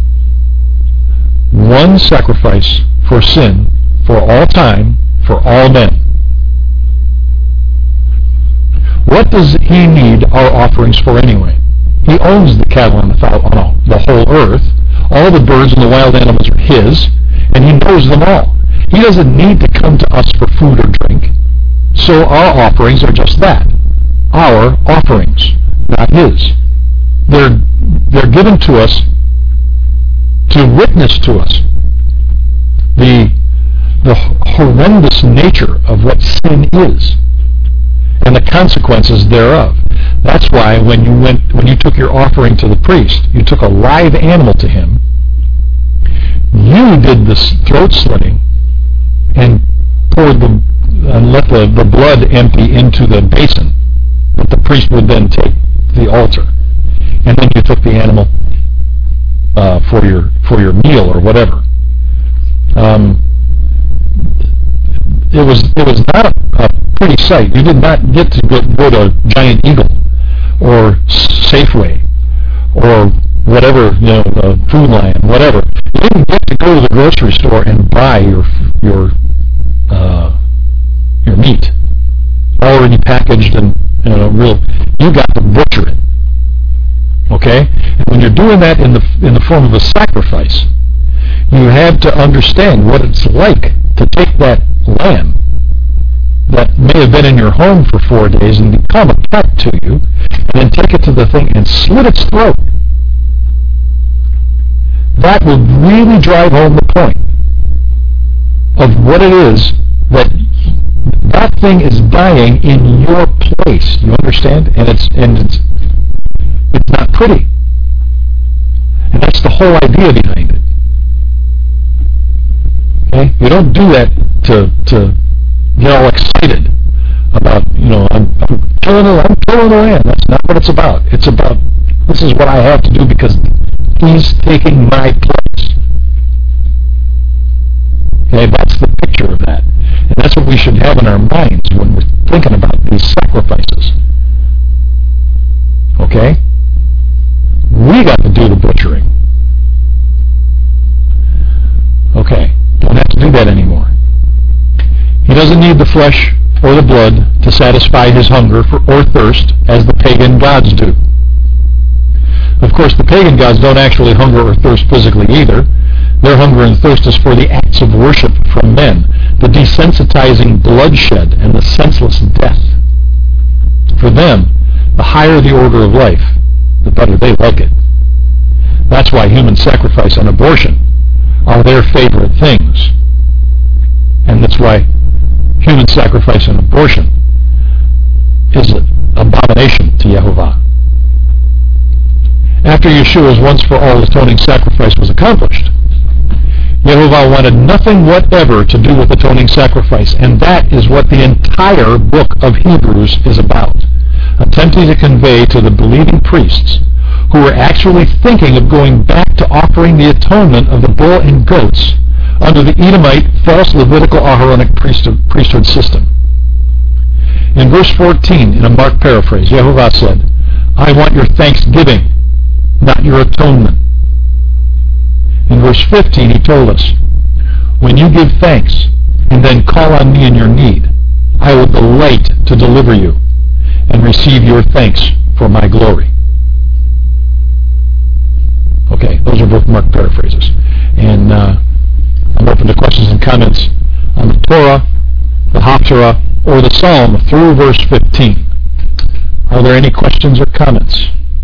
One sacrifice for sin for all time for all men. What does he need our offerings for anyway? He owns the cattle and the fowl on the whole earth. All the birds and the wild animals are his, and he knows them all. He doesn't need to come to us for food or drink. So our offerings are just that. Our offerings, not his. They're, they're given to us to witness to us the, the horrendous nature of what sin is and the consequences thereof. That's why when you went, when you took your offering to the priest, you took a live animal to him. You did the throat slitting and poured the and let the, the blood empty into the basin that the priest would then take to the altar, and then you took the animal uh, for your for your meal or whatever. Um, it was it was not a, a pretty sight. You did not get to go, go to Giant Eagle or Safeway or whatever, you know, uh, Food Lion, whatever. You didn't get to go to the grocery store and buy your your uh, your meat already packaged and, you know, real. You got to butcher it. Okay, and when you're doing that in the in the form of a sacrifice, you have to understand what it's like to take that lamb that may have been in your home for four days and become a pet to you, and then take it to the thing and slit its throat. That will really drive home the point of what it is that that thing is dying in your place. You understand? And it's and it's it's not pretty. And that's the whole idea behind it. Okay? You don't do that to to get all excited about, you know, I'm, I'm killing a I'm killing a lamb. That's not what it's about. It's about, this is what I have to do because he's taking my place. Okay, that's the picture of that. And that's what we should have in our minds when we're thinking about these sacrifices. Okay? We got to do the butchering. Okay, don't have to do that anymore. He doesn't need the flesh or the blood to satisfy his hunger for, or thirst as the pagan gods do. Of course, the pagan gods don't actually hunger or thirst physically either. Their hunger and thirst is for the acts of worship from men, the desensitizing bloodshed and the senseless death. For them, the higher the order of life, the better they like it. That's why human sacrifice and abortion are their favorite things. And that's why human sacrifice and abortion is an abomination to Yehovah. After Yeshua's once-for-all atoning sacrifice was accomplished, Yehovah wanted nothing whatever to do with atoning sacrifice, and that is what the entire book of Hebrews is about, attempting to convey to the believing priests who were actually thinking of going back to offering the atonement of the bull and goats under the Edomite false Levitical Aharonic priesthood, priesthood system. In verse fourteen, in a Mark paraphrase, Yehovah said, I want your thanksgiving, not your atonement. In verse fifteen, he told us, when you give thanks and then call on me in your need, I will delight to deliver you and receive your thanks for my glory. Okay, those are both Mark paraphrases. And uh, I'm open to questions and comments on the Torah, the Haftarah, or the Psalm through verse fifteen. Are there any questions or comments?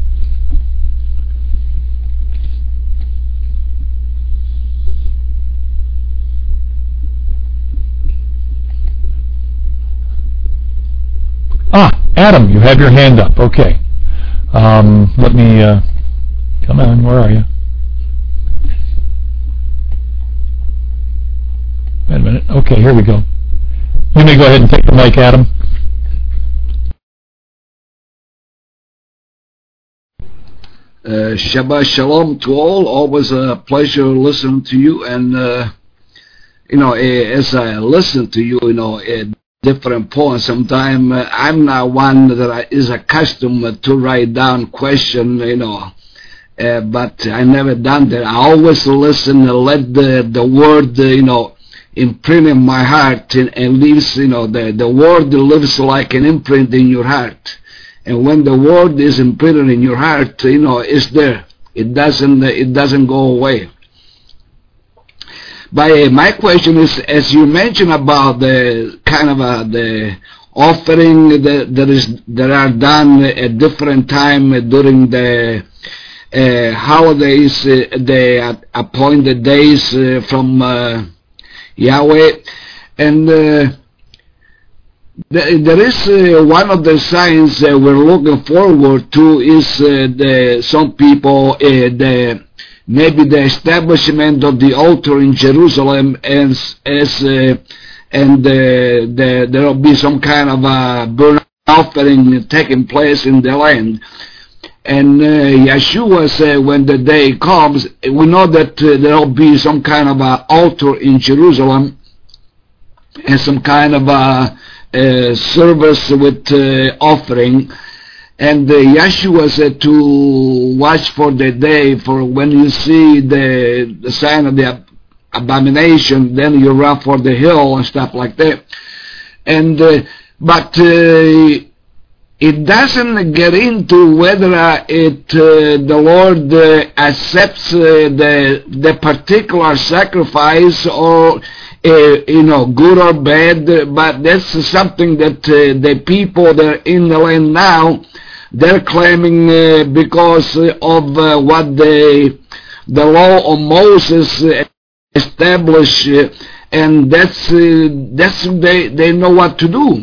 Ah, Adam, you have your hand up. Okay. Um, let me, uh, come on, where are you? Wait a minute. Okay, here we go. You may go ahead and take the mic, Adam. Uh, Shabbat Shalom to all. Always a pleasure listening to you. And, uh, you know, as I listen to you, you know, at different points, sometimes uh, I'm not one that is accustomed to write down question, you know, uh, but I never done that. I always listen and let the, the word, uh, you know, imprint in my heart and, and leaves, you know, the, the word lives like an imprint in your heart. And when the word is imprinted in your heart, you know, it's there. It doesn't, it doesn't go away. But uh, my question is, as you mentioned about the kind of uh, the offering that, that is that are done at different time during the uh, holidays, uh, the appointed days uh, from uh, Yahweh, and uh, there is uh, one of the signs that we're looking forward to is uh, the some people uh, the maybe the establishment of the altar in Jerusalem as as uh, and uh, the, there will be some kind of a burnt offering taking place in the land. And uh, Yeshua said when the day comes, we know that uh, there will be some kind of a altar in Jerusalem and some kind of a Uh, service with uh, offering, and uh, Yeshua said to watch for the day, for when you see the, the sign of the ab- abomination, then you run for the hill and stuff like that. And uh, but uh, it doesn't get into whether uh, it uh, the Lord uh, accepts uh, the the particular sacrifice or Uh, you know, good or bad, but that's something that uh, the people that are in the land now, they're claiming uh, because of uh, what the the law of Moses established, uh, and that's uh, that's they they know what to do.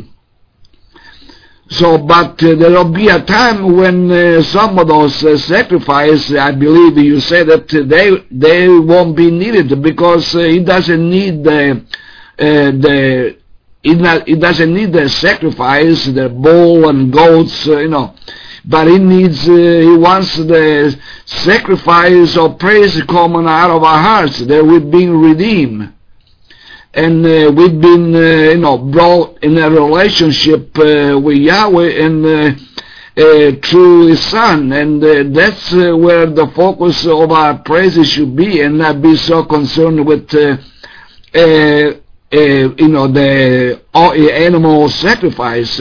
So, but uh, there will be a time when uh, some of those uh, sacrifices, I believe you said that they they won't be needed because uh, it doesn't need the uh, the it, not, it doesn't need the sacrifice, the bull and goats, uh, you know, but it needs uh, he wants the sacrifice of praise coming out of our hearts that we've been redeemed. And uh, we've been, uh, you know, brought in a relationship uh, with Yahweh and uh, uh, through His Son, and uh, that's uh, where the focus of our praises should be, and not be so concerned with, uh, uh, uh, you know, the uh, animal sacrifice.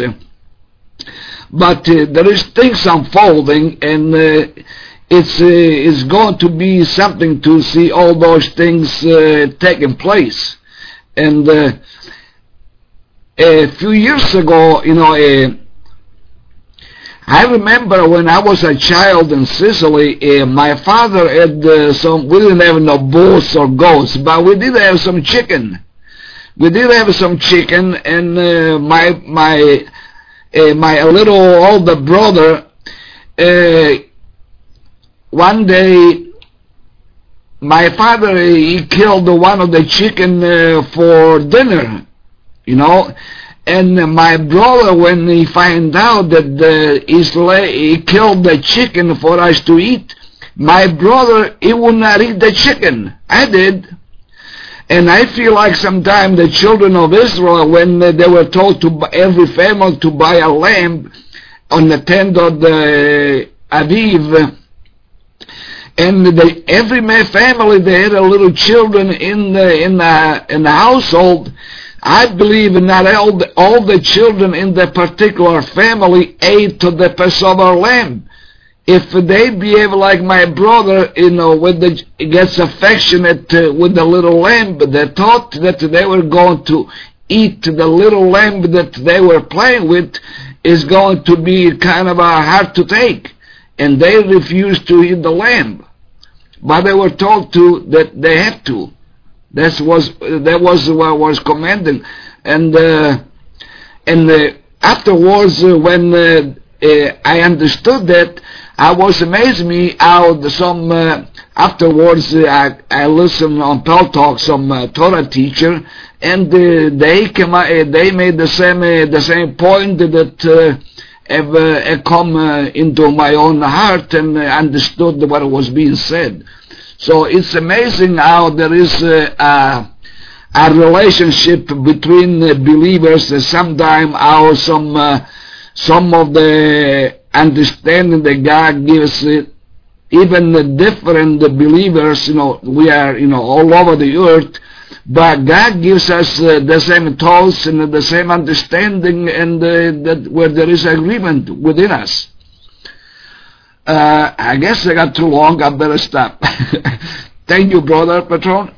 But uh, there is things unfolding, and uh, it's uh, it's going to be something to see all those things uh, taking place. And uh, a few years ago, you know, uh, I remember when I was a child in Sicily, uh, my father had uh, some, we didn't have no bulls or goats, but we did have some chicken. We did have some chicken, and uh, my, my, uh, my little older brother, uh, one day, my father, he killed one of the chicken uh, for dinner, you know, and my brother, when he find out that uh, he killed the chicken for us to eat, my brother, he would not eat the chicken. I did. And I feel like sometimes the children of Israel, when they were told to every family to buy a lamb on the tenth of the Aviv, and the, every family, they had a little children in the in the in the household. I believe not all the, all the children in the particular family ate the Passover lamb. If they behave like my brother, you know, when they gets affectionate uh, with the little lamb, they thought that they were going to eat the little lamb that they were playing with, is going to be kind of uh, hard to take, and they refused to eat the lamb. But they were told to that they have to. That was that was what was commanded, and uh, and uh, afterwards, uh, when uh, uh, I understood that, I was amazed me how the, some uh, afterwards uh, I, I listened on Pel Talk, some uh, Torah teacher, and uh, they came, uh, they made the same uh, the same point that uh, have uh, come uh, into my own heart and uh, understood what was being said. So it's amazing how there is uh, a, a relationship between uh, believers. Uh, sometimes how some uh, some of the understanding that God gives uh, even the different believers, you know, we are, you know, all over the earth, but God gives us uh, the same thoughts and the same understanding, and uh, that where there is agreement within us. Uh, I guess I got too long. I better stop. Thank you, Brother Patron.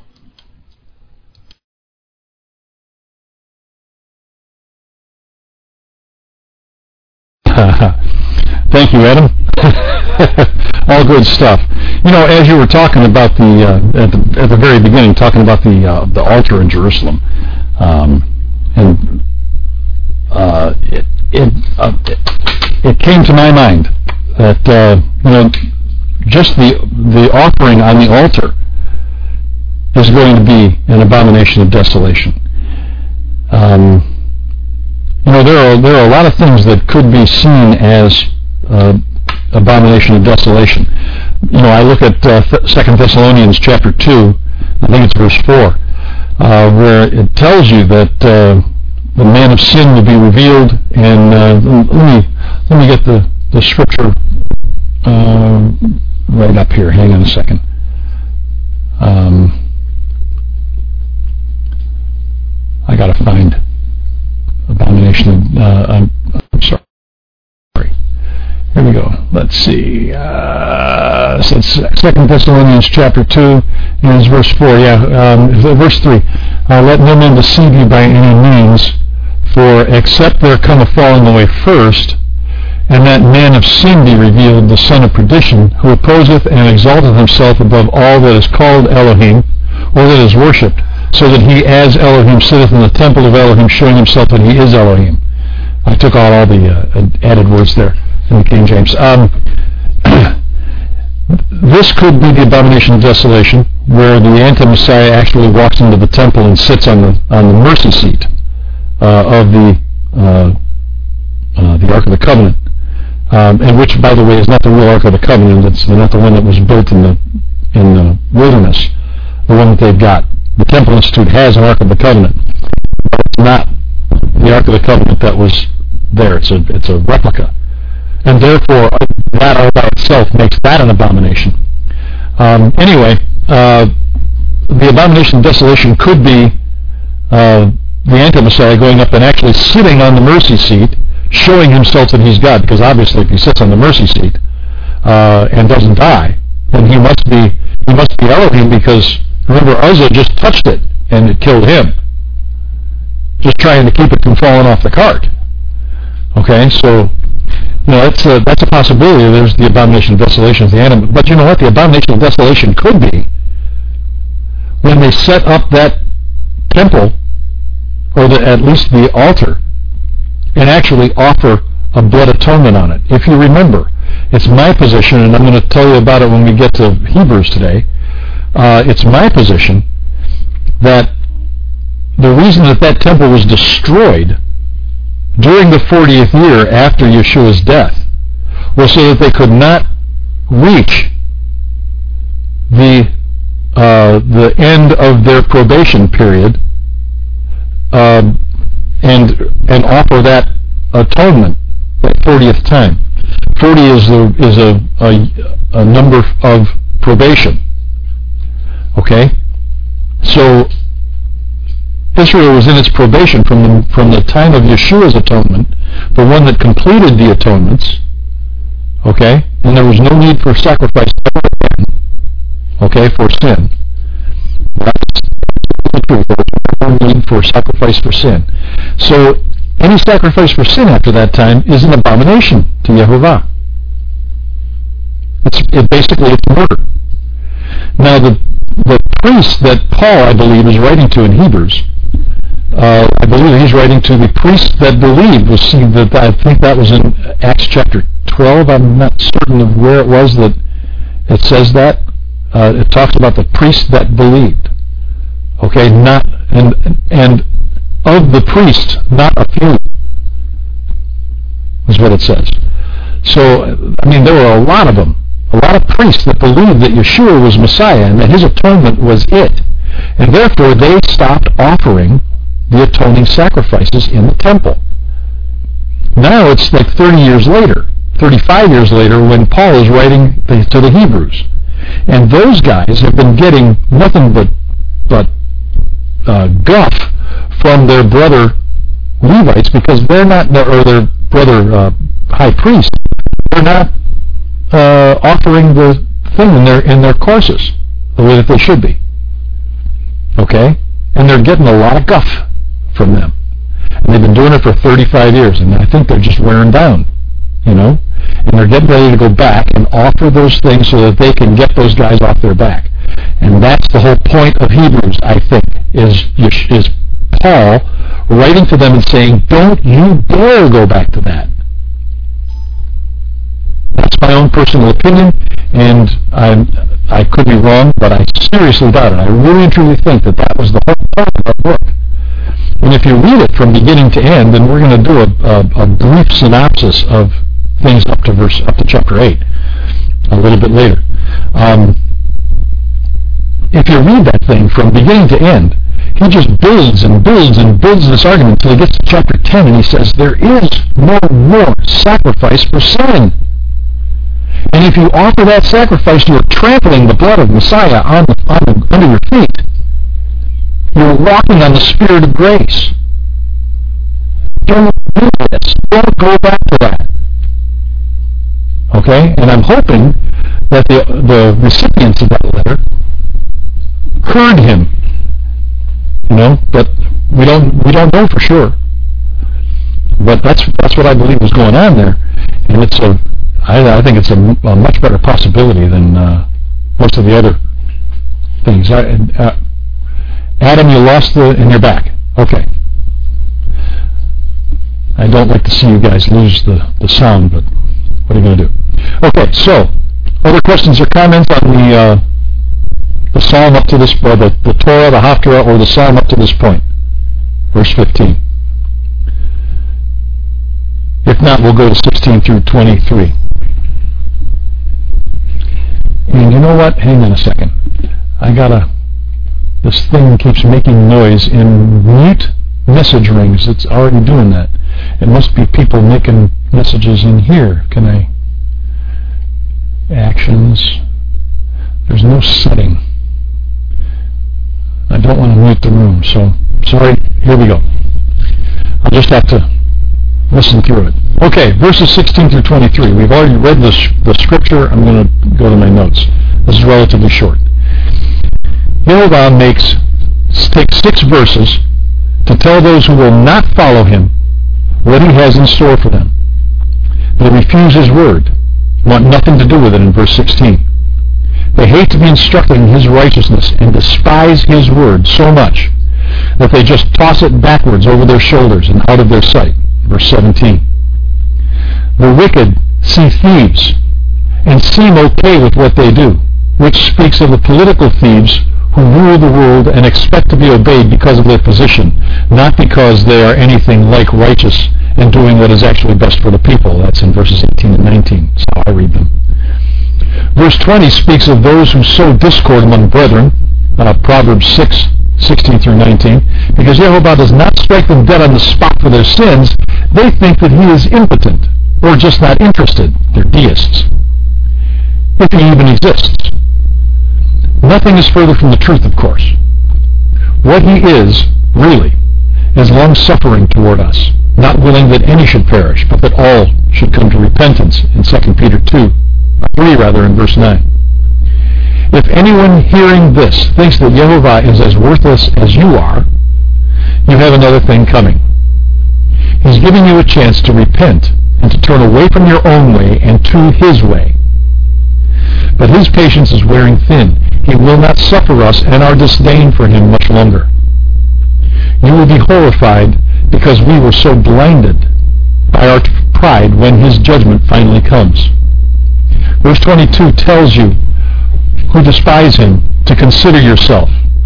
Thank you, Adam. All good stuff. You know, as you were talking about the uh, at the at the very beginning, talking about the uh, the altar in Jerusalem, um, and uh, it it, uh, it it came to my mind that uh, you know, just the the offering on the altar is going to be an abomination of desolation. Um, you know, there are there are a lot of things that could be seen as uh, abomination of desolation. You know, I look at uh, Second Thessalonians chapter two, I think it's verse four, uh, where it tells you that uh, the man of sin will be revealed. And uh, let me let me get the the scripture uh, right up here. Hang on a second. Um, I got to find abomination. Of, uh, I'm, I'm sorry. Here we go. Let's see. Uh, so it's Second Thessalonians chapter two, and it's verse four. Yeah, um, verse three. Uh, Let no man deceive you by any means, for except there come a falling away first, and that man of sin be revealed, the son of perdition, who opposeth and exalteth himself above all that is called Elohim, or that is worshipped, so that he as Elohim sitteth in the temple of Elohim, showing himself that he is Elohim. I took out all the uh, added words there in the King James. Um, this could be the abomination of desolation, where the anti-Messiah actually walks into the temple and sits on the on the mercy seat uh, of the uh, uh, the Ark of the Covenant, um, and which, by the way, is not the real Ark of the Covenant. It's not the one that was built in the in the wilderness. The one that they've got. The Temple Institute has an Ark of the Covenant, but it's not the Ark of the Covenant that was there. It's a it's a replica. And therefore, that all by itself makes that an abomination. Um, anyway, uh, the abomination of desolation could be uh, the anti-Messiah going up and actually sitting on the mercy seat, showing himself that he's God, because obviously if he sits on the mercy seat uh, and doesn't die, then he must be he must be Elohim, because remember, Uzzah just touched it and it killed him, just trying to keep it from falling off the cart. Okay, so you know, that's a, that's a possibility. There's the abomination of desolation, the animal. But you know what? The abomination of desolation could be when they set up that temple, or the, at least the altar, and actually offer a blood atonement on it. If you remember, it's my position, and I'm going to tell you about it when we get to Hebrews today. Uh, it's my position that the reason that that temple was destroyed during the fortieth year after Yeshua's death was so that they could not reach the uh, the end of their probation period uh, and and offer that atonement that fortieth time. Forty is the is a, a a number of probation. Okay, so Israel was in its probation from the, from the time of Yeshua's atonement, the one that completed the atonements, okay, and there was no need for sacrifice, okay, for sin. That's the truth. There was no need for sacrifice for sin. So any sacrifice for sin after that time is an abomination to Yehovah. It's it basically it's murder. Now the the priest that Paul, I believe, is writing to in Hebrews, uh, I believe he's writing to the priest that believed. Was seen that I think that was in Acts chapter twelve. I'm not certain of where it was that it says that. Uh, it talks about the priest that believed. Okay, not and and of the priests, not a few, is what it says. So, I mean, there were a lot of them, a lot of priests that believed that Yeshua was Messiah and that his atonement was it. And therefore, they stopped offering the atoning sacrifices in the temple. Now it's like thirty years later, thirty-five years later, when Paul is writing to the Hebrews. And those guys have been getting nothing but, but uh, guff from their brother Levites, because they're not, or their brother uh, high priest, they're not uh, offering the thing in their in their courses the way that they should be. Okay? And they're getting a lot of guff from them. And they've been doing it for thirty-five years, and I think they're just wearing down, you know? And they're getting ready to go back and offer those things so that they can get those guys off their back. And that's the whole point of Hebrews, I think, is, is Paul writing to them and saying, don't you dare go back to that. That's my own personal opinion, and I'm, I could be wrong, but I seriously doubt it. I really and truly think that that was the whole point of our book. And if you read it from beginning to end, then we're going to do a, a, a brief synopsis of things up to verse up to chapter eight a little bit later. Um, if you read that thing from beginning to end, he just builds and builds and builds this argument until he gets to chapter ten, and he says there is no more sacrifice for sin. And if you offer that sacrifice, you are trampling the blood of Messiah on the, on the, under your feet. You're walking on the Spirit of grace. Don't do this. Don't go back to that. Okay? And I'm hoping that the the recipients of that letter heard him. You know, but we don't we don't know for sure. But that's that's what I believe was going on there, and it's a I, I think it's a, a much better possibility than uh, most of the other things. I, uh, Adam, you lost the in your back. Okay. I don't like to see you guys lose the, the sound, but what are you going to do? Okay, so other questions or comments on the uh, the psalm up to this, or the, the Torah, the Haftarah, or the psalm up to this point, verse fifteen. If not, we'll go to sixteen through twenty-three. And you know what? Hang on a second. I gotta. This thing keeps making noise in mute message rings. It's already doing that. It must be people making messages in here. Can I? Actions. There's no setting. I don't want to mute the room, so sorry. Here we go. I'll just have to listen through it. Okay, verses sixteen through twenty-three. We've already read the, the scripture. I'm going to go to my notes. This is relatively short. Yehovah makes takes six verses to tell those who will not follow him what he has in store for them. They refuse his word, want nothing to do with it in verse sixteen. They hate to be instructed in his righteousness and despise his word so much that they just toss it backwards over their shoulders and out of their sight. Verse seventeen. The wicked see thieves and seem okay with what they do, which speaks of the political thieves who rule the world and expect to be obeyed because of their position, not because they are anything like righteous and doing what is actually best for the people. That's in verses eighteen and nineteen. That's how I read them. Verse twenty speaks of those who sow discord among brethren, uh, Proverbs six, sixteen through nineteen. Because Yehovah does not strike them dead on the spot for their sins, they think that he is impotent, or just not interested. They're deists. If he even exists. Nothing is further from the truth, of course. What he is, really, is long-suffering toward us, not willing that any should perish, but that all should come to repentance, in Second Peter two, three rather, in verse nine. If anyone hearing this thinks that Yehovah is as worthless as you are, you have another thing coming. He's giving you a chance to repent and to turn away from your own way and to his way. But his patience is wearing thin. He will not suffer us and our disdain for him much longer. You will be horrified because we were so blinded by our pride when his judgment finally comes. Verse twenty-two tells you who despise him to consider yourself.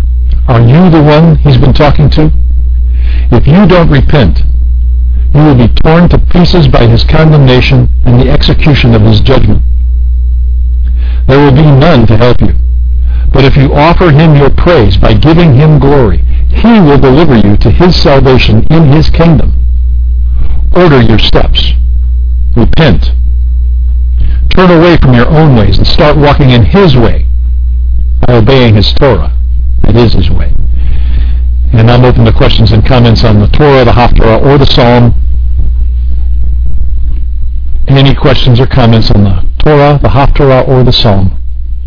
Are you the one he's been talking to? If you don't repent, you will be torn to pieces by his condemnation and the execution of his judgment. There will be none to help you. But if you offer him your praise by giving him glory, he will deliver you to his salvation in his kingdom. Order your steps. Repent. Turn away from your own ways and start walking in his way by obeying his Torah. That is his way. And I'm open to questions and comments on the Torah, the Haftarah, or the Psalm. Any questions or comments on the Torah, the Haftarah, or the Psalm?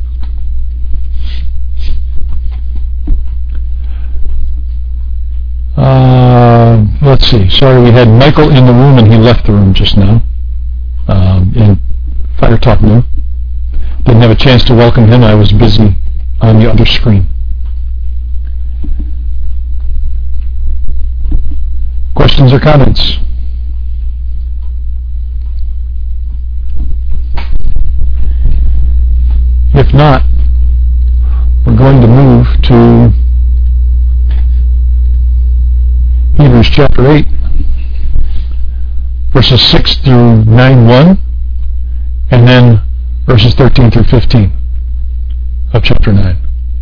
Uh, let's see. Sorry, we had Michael in the room and he left the room just now. Um, in Fire Talk Room. Didn't have a chance to welcome him. I was busy on the other screen. Questions or comments? If not, we're going to move to Hebrews chapter eight, verses six through nine one, and then verses thirteen through fifteen of chapter nine.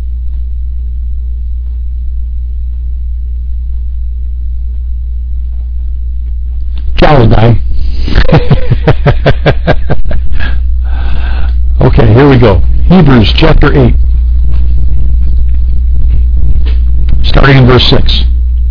Chalabai. Okay, here we go. Hebrews chapter eight, starting in verse six.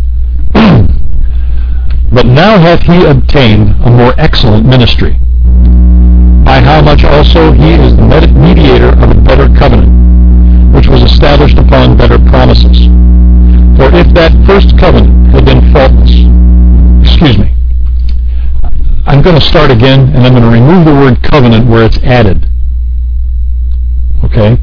But now hath he obtained a more excellent ministry, by how much also he is the mediator of a better covenant, which was established upon better promises. For if that first covenant had been faultless, excuse me, I'm going to start again, and I'm going to remove the word covenant where it's added. Okay?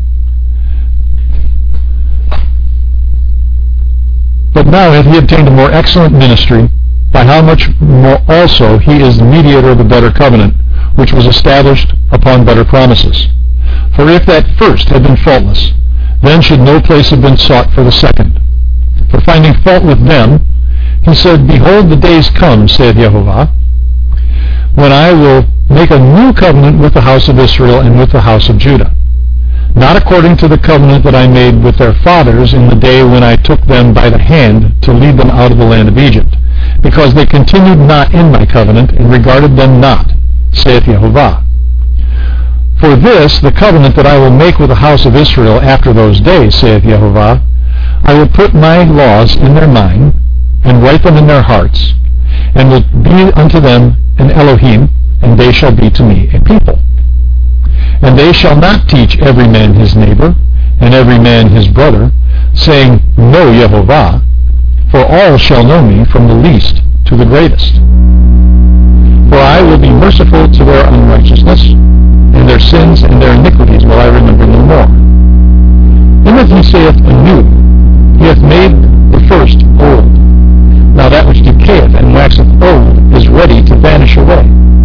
But now hath he obtained a more excellent ministry, by how much more also he is the mediator of a better covenant, which was established upon better promises. For if that first had been faultless, then should no place have been sought for the second. For finding fault with them, he said, Behold, the days come, saith Yehovah, when I will make a new covenant with the house of Israel and with the house of Judah, not according to the covenant that I made with their fathers in the day when I took them by the hand to lead them out of the land of Egypt, because they continued not in my covenant, and regarded them not, saith Yehovah. For this, the covenant that I will make with the house of Israel after those days, saith Yehovah, I will put my laws in their mind, and write them in their hearts, and will be unto them an Elohim, and they shall be to me a people. And they shall not teach every man his neighbor, and every man his brother, saying, Know Yehovah, for all shall know me from the least to the greatest. For I will be merciful to their unrighteousness, and their sins and their iniquities will I remember no more. And if he saith anew, he hath made the first old. Now that which decayeth and waxeth old is ready to vanish away.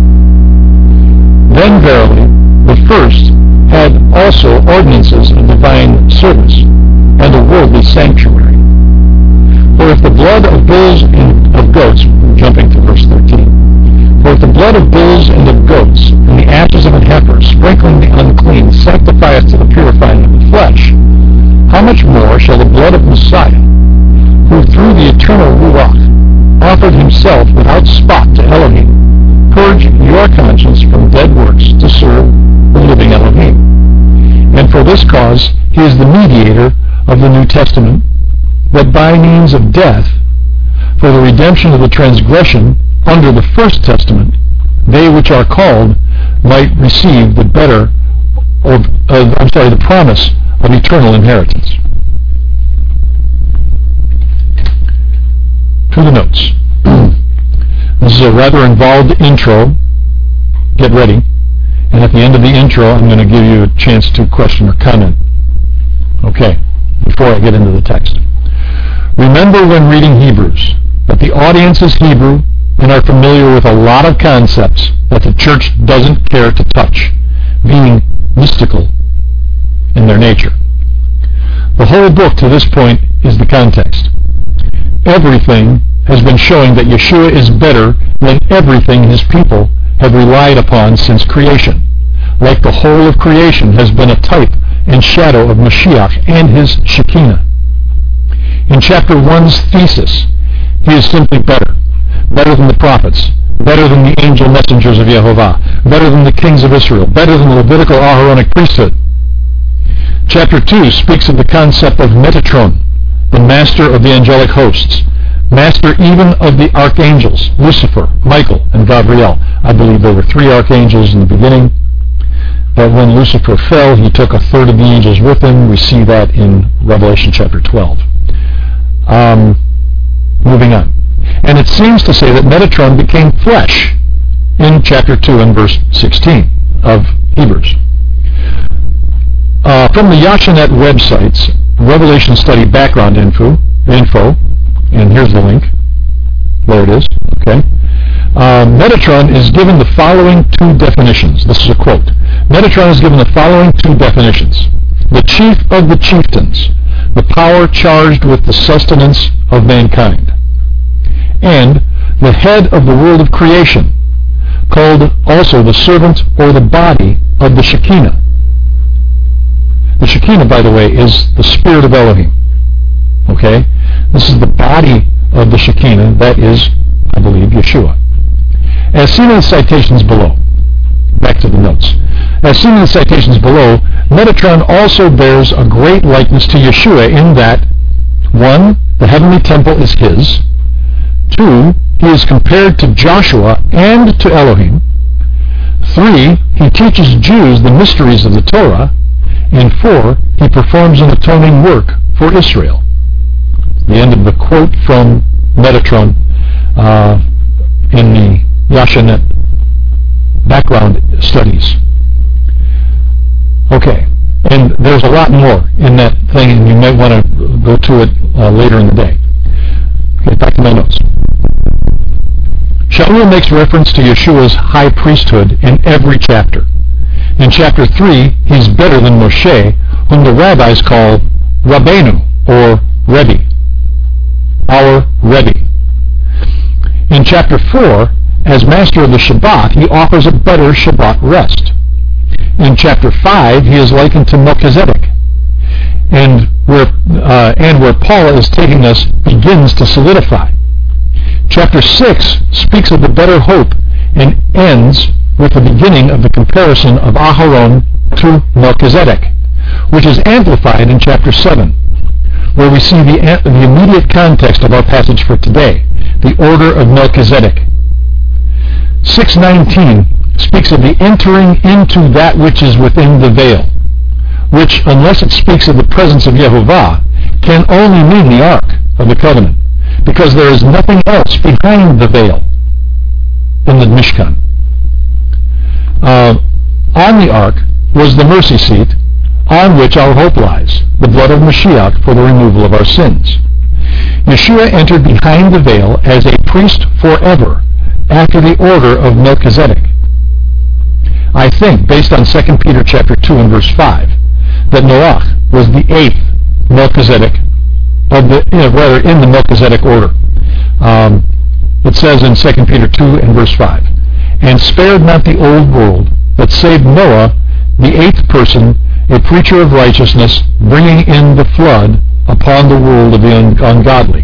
Then verily the first had also ordinances of divine service, and a worldly sanctuary. For if the blood of bulls and of goats, jumping to verse thirteen, for if the blood of bulls and of goats, and the ashes of an heifer, sprinkling the unclean, sanctifieth to the purifying of the flesh, how much more shall the blood of Messiah, who through the eternal Ruach offered himself without spot to Elohim, purge your conscience from dead works to serve the living Elohim? And for this cause he is the mediator of the New Testament, that by means of death, for the redemption of the transgression under the First Testament, they which are called might receive the better, or uh, I'm sorry, the promise of eternal inheritance. To the notes. This is a rather involved intro. Get ready. And at the end of the intro, I'm going to give you a chance to question or comment. Okay, before I get into the text. Remember when reading Hebrews that the audience is Hebrew and are familiar with a lot of concepts that the church doesn't care to touch, being mystical in their nature. The whole book to this point is the context. Everything has been showing that Yeshua is better than everything his people have relied upon since creation, like the whole of creation has been a type and shadow of Mashiach and his Shekinah. In chapter one's thesis, he is simply better, better than the prophets, better than the angel messengers of Yehovah, better than the kings of Israel, better than the Levitical Aharonic priesthood. Chapter two speaks of the concept of Metatron, the master of the angelic hosts, master even of the archangels, Lucifer, Michael, and Gabriel. I believe there were three archangels in the beginning, but when Lucifer fell, he took a third of the angels with him. We see that in Revelation chapter twelve. Um, moving on. And it seems to say that Metatron became flesh in chapter two and verse sixteen of Hebrews. Uh, from the Yashanet websites, Revelation Study background info, info, and here's the link. There it is. Okay. Uh, Metatron is given the following two definitions. This is a quote. Metatron is given the following two definitions. The chief of the chieftains, the power charged with the sustenance of mankind, and the head of the world of creation, called also the servant or the body of the Shekinah. The Shekinah, by the way, is the spirit of Elohim. Okay? This is the body of the Shekinah, that is, I believe, Yeshua. As seen in the citations below, back to the notes, as seen in the citations below, Metatron also bears a great likeness to Yeshua in that, one, the heavenly temple is his, two, he is compared to Joshua and to Elohim, three, he teaches Jews the mysteries of the Torah, and four, he performs an atoning work for Israel. The end of the quote from Metatron uh, in the Yashanet background studies. Okay, and there's a lot more in that thing, and you might want to go to it uh, later in the day. Okay, back to my notes. Shaul makes reference to Yeshua's high priesthood in every chapter. In chapter three, he's better than Moshe, whom the rabbis call Rabbeinu, or Rebbe, our Rebbe. In chapter four, as master of the Shabbat, he offers a better Shabbat rest. In chapter five, he is likened to Melchizedek, and where uh, and where Paul is taking us begins to solidify. Chapter six speaks of the better hope and ends with the beginning of the comparison of Aharon to Melchizedek, which is amplified in chapter seven, where we see the, the immediate context of our passage for today, the order of Melchizedek. six nineteen speaks of the entering into that which is within the veil, which, unless it speaks of the presence of Yehovah, can only mean the Ark of the Covenant, because there is nothing else behind the veil in the Mishkan. Uh, on the Ark was the mercy seat, on which our hope lies, the blood of Mashiach for the removal of our sins. Yeshua entered behind the veil as a priest forever, after the order of Melchizedek. I think, based on Second Peter chapter two and verse five, that Noach was the eighth Melchizedek, of the, you know, rather in the Melchizedek order. Um, it says in Second Peter two and verse five, and spared not the old world, but saved Noah, the eighth person, a preacher of righteousness, bringing in the flood upon the world of the un- ungodly.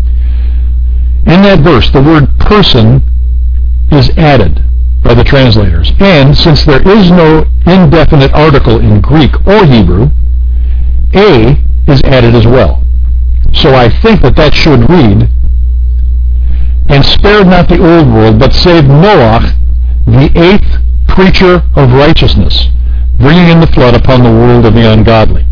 In that verse, the word person is added by the translators. And since there is no indefinite article in Greek or Hebrew, a is added as well. So I think that that should read, and spared not the old world, but saved Noach, the eighth preacher of righteousness, bringing in the flood upon the world of the ungodly.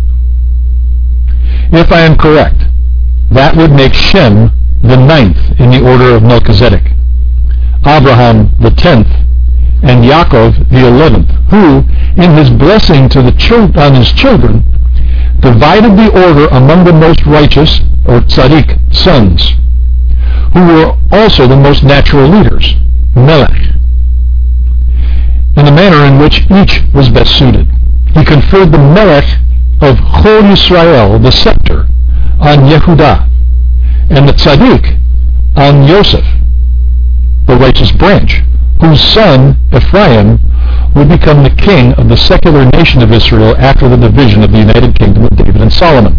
If I am correct, that would make Shem the ninth in the order of Melchizedek, Abraham the tenth, and Yaakov the eleventh, who, in his blessing to the chil- on his children, divided the order among the most righteous, or tzaddik, sons, who were also the most natural leaders, melech, in the manner in which each was best suited. He conferred the melech of Chol Yisrael, the scepter, on Yehudah, and the tzaddik on Yosef, the righteous branch, whose son Ephraim would become the king of the secular nation of Israel after the division of the united kingdom of David and Solomon.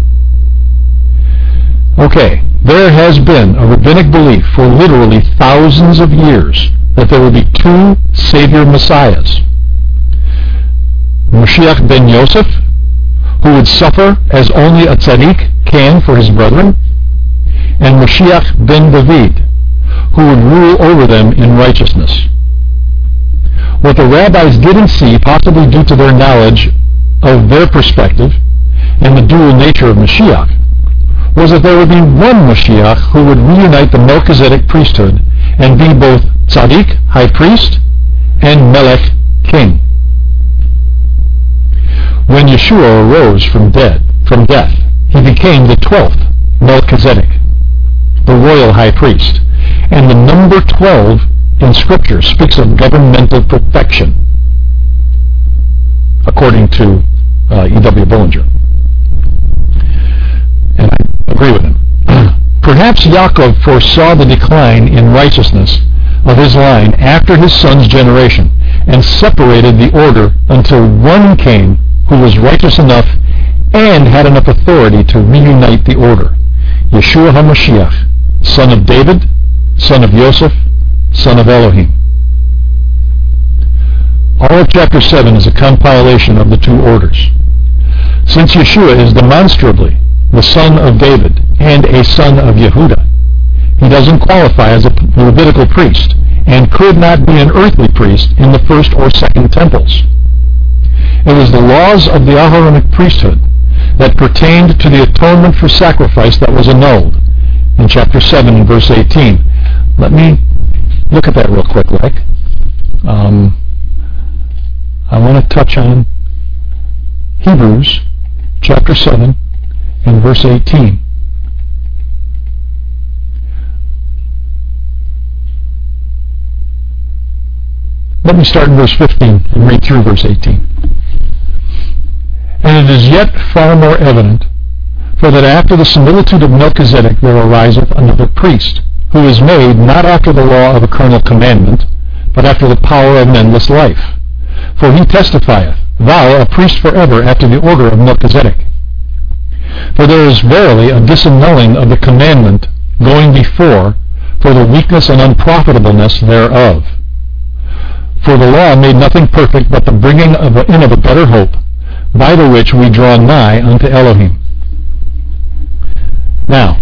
Okay, there has been a rabbinic belief for literally thousands of years that there will be two Savior Messiahs. Mashiach ben Yosef, who would suffer as only a tzaddik can for his brethren, and Mashiach ben David, who would rule over them in righteousness. What the rabbis didn't see, possibly due to their knowledge of their perspective and the dual nature of Mashiach, was that there would be one Mashiach who would reunite the Melchizedek priesthood and be both tzaddik, high priest, and melech, king. When Yeshua arose from dead, from death, he became the twelfth Melchizedek, the royal high priest, and the number twelve in Scripture speaks of governmental perfection, according to uh, E W Bullinger. And I agree with him. Perhaps Yaakov foresaw the decline in righteousness of his line after his son's generation and separated the order until one came who was righteous enough and had enough authority to reunite the order. Yeshua HaMashiach, son of David, son of Yosef, son of Elohim. All of chapter seven is a compilation of the two orders. Since Yeshua is demonstrably the son of David and a son of Yehudah, he doesn't qualify as a Levitical priest and could not be an earthly priest in the first or second temples. It was the laws of the Aharonic priesthood that pertained to the atonement for sacrifice that was annulled in chapter seven and verse eighteen. Let me look at that real quick, like. Um, I want to touch on Hebrews chapter seven and verse eighteen. Let me start in verse fifteen and read through verse eighteen. And it is yet far more evident, for that after the similitude of Melchizedek there ariseth another priest, who is made not after the law of a carnal commandment, but after the power of an endless life. For he testifieth, Thou a priest forever after the order of Melchizedek. For there is verily a disannulling of the commandment going before, for the weakness and unprofitableness thereof. For the law made nothing perfect but the bringing of a, in of a better hope, by the which we draw nigh unto Elohim. Now,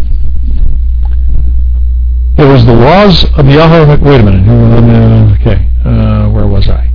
it was the laws of the Aharonic. Wait a minute. Okay, uh, where was I?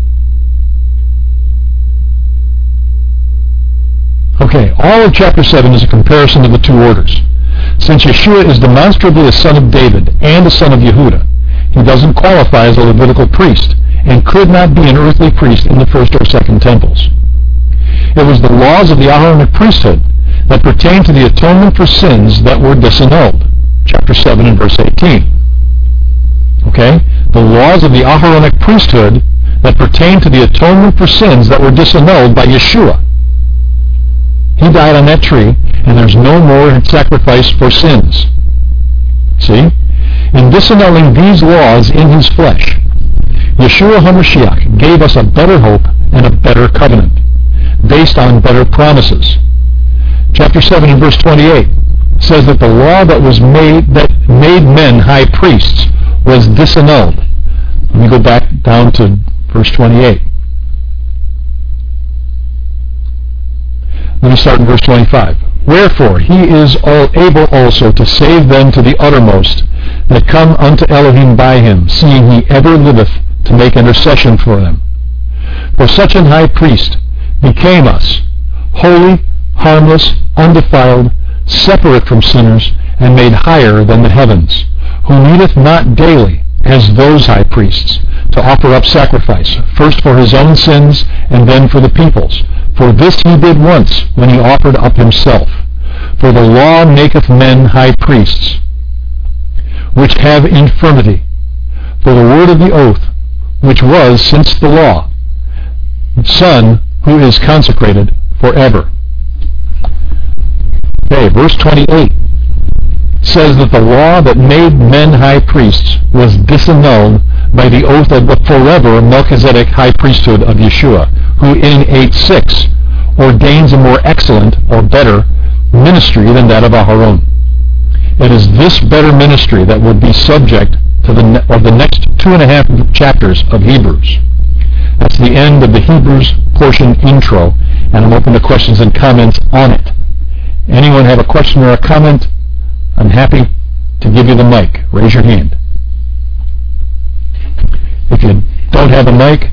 Okay, all of chapter seven is a comparison of the two orders. Since Yeshua is demonstrably a son of David and a son of Yehudah, he doesn't qualify as a Levitical priest and could not be an earthly priest in the first or second temples. It was the laws of the Aharonic priesthood that pertained to the atonement for sins that were disannulled. Chapter seven and verse eighteen. Okay? The laws of the Aharonic priesthood that pertained to the atonement for sins that were disannulled by Yeshua. He died on that tree, and there's no more sacrifice for sins. See? In disannulling these laws in his flesh, Yeshua HaMashiach gave us a better hope and a better covenant, based on better promises. Chapter seven and verse twenty-eight says that the law that was made that made men high priests was disannulled. Let me go back down to verse twenty-eight. Let me start in verse twenty-five. Wherefore he is all able also to save them to the uttermost that come unto Elohim by him, seeing he ever liveth to make intercession for them. For such an high priest became us, holy, harmless, undefiled, separate from sinners, and made higher than the heavens, who needeth not daily, as those high priests, to offer up sacrifice, first for his own sins, and then for the people's. For this he did once, when he offered up himself. For the law maketh men high priests, which have infirmity. For the word of the oath, which was since the law, Son, who is consecrated forever. Okay, verse twenty-eight says that the law that made men high priests was disannulled by the oath of the forever Melchizedek high priesthood of Yeshua, who in eight six ordains a more excellent or better ministry than that of Aharon. It is this better ministry that would be subject to the ne- of the next two and a half chapters of Hebrews. That's the end of the Hebrews portion intro, and I'm open to questions and comments on it. Anyone have a question or a comment? I'm happy to give you the mic. Raise your hand. If you don't have a mic,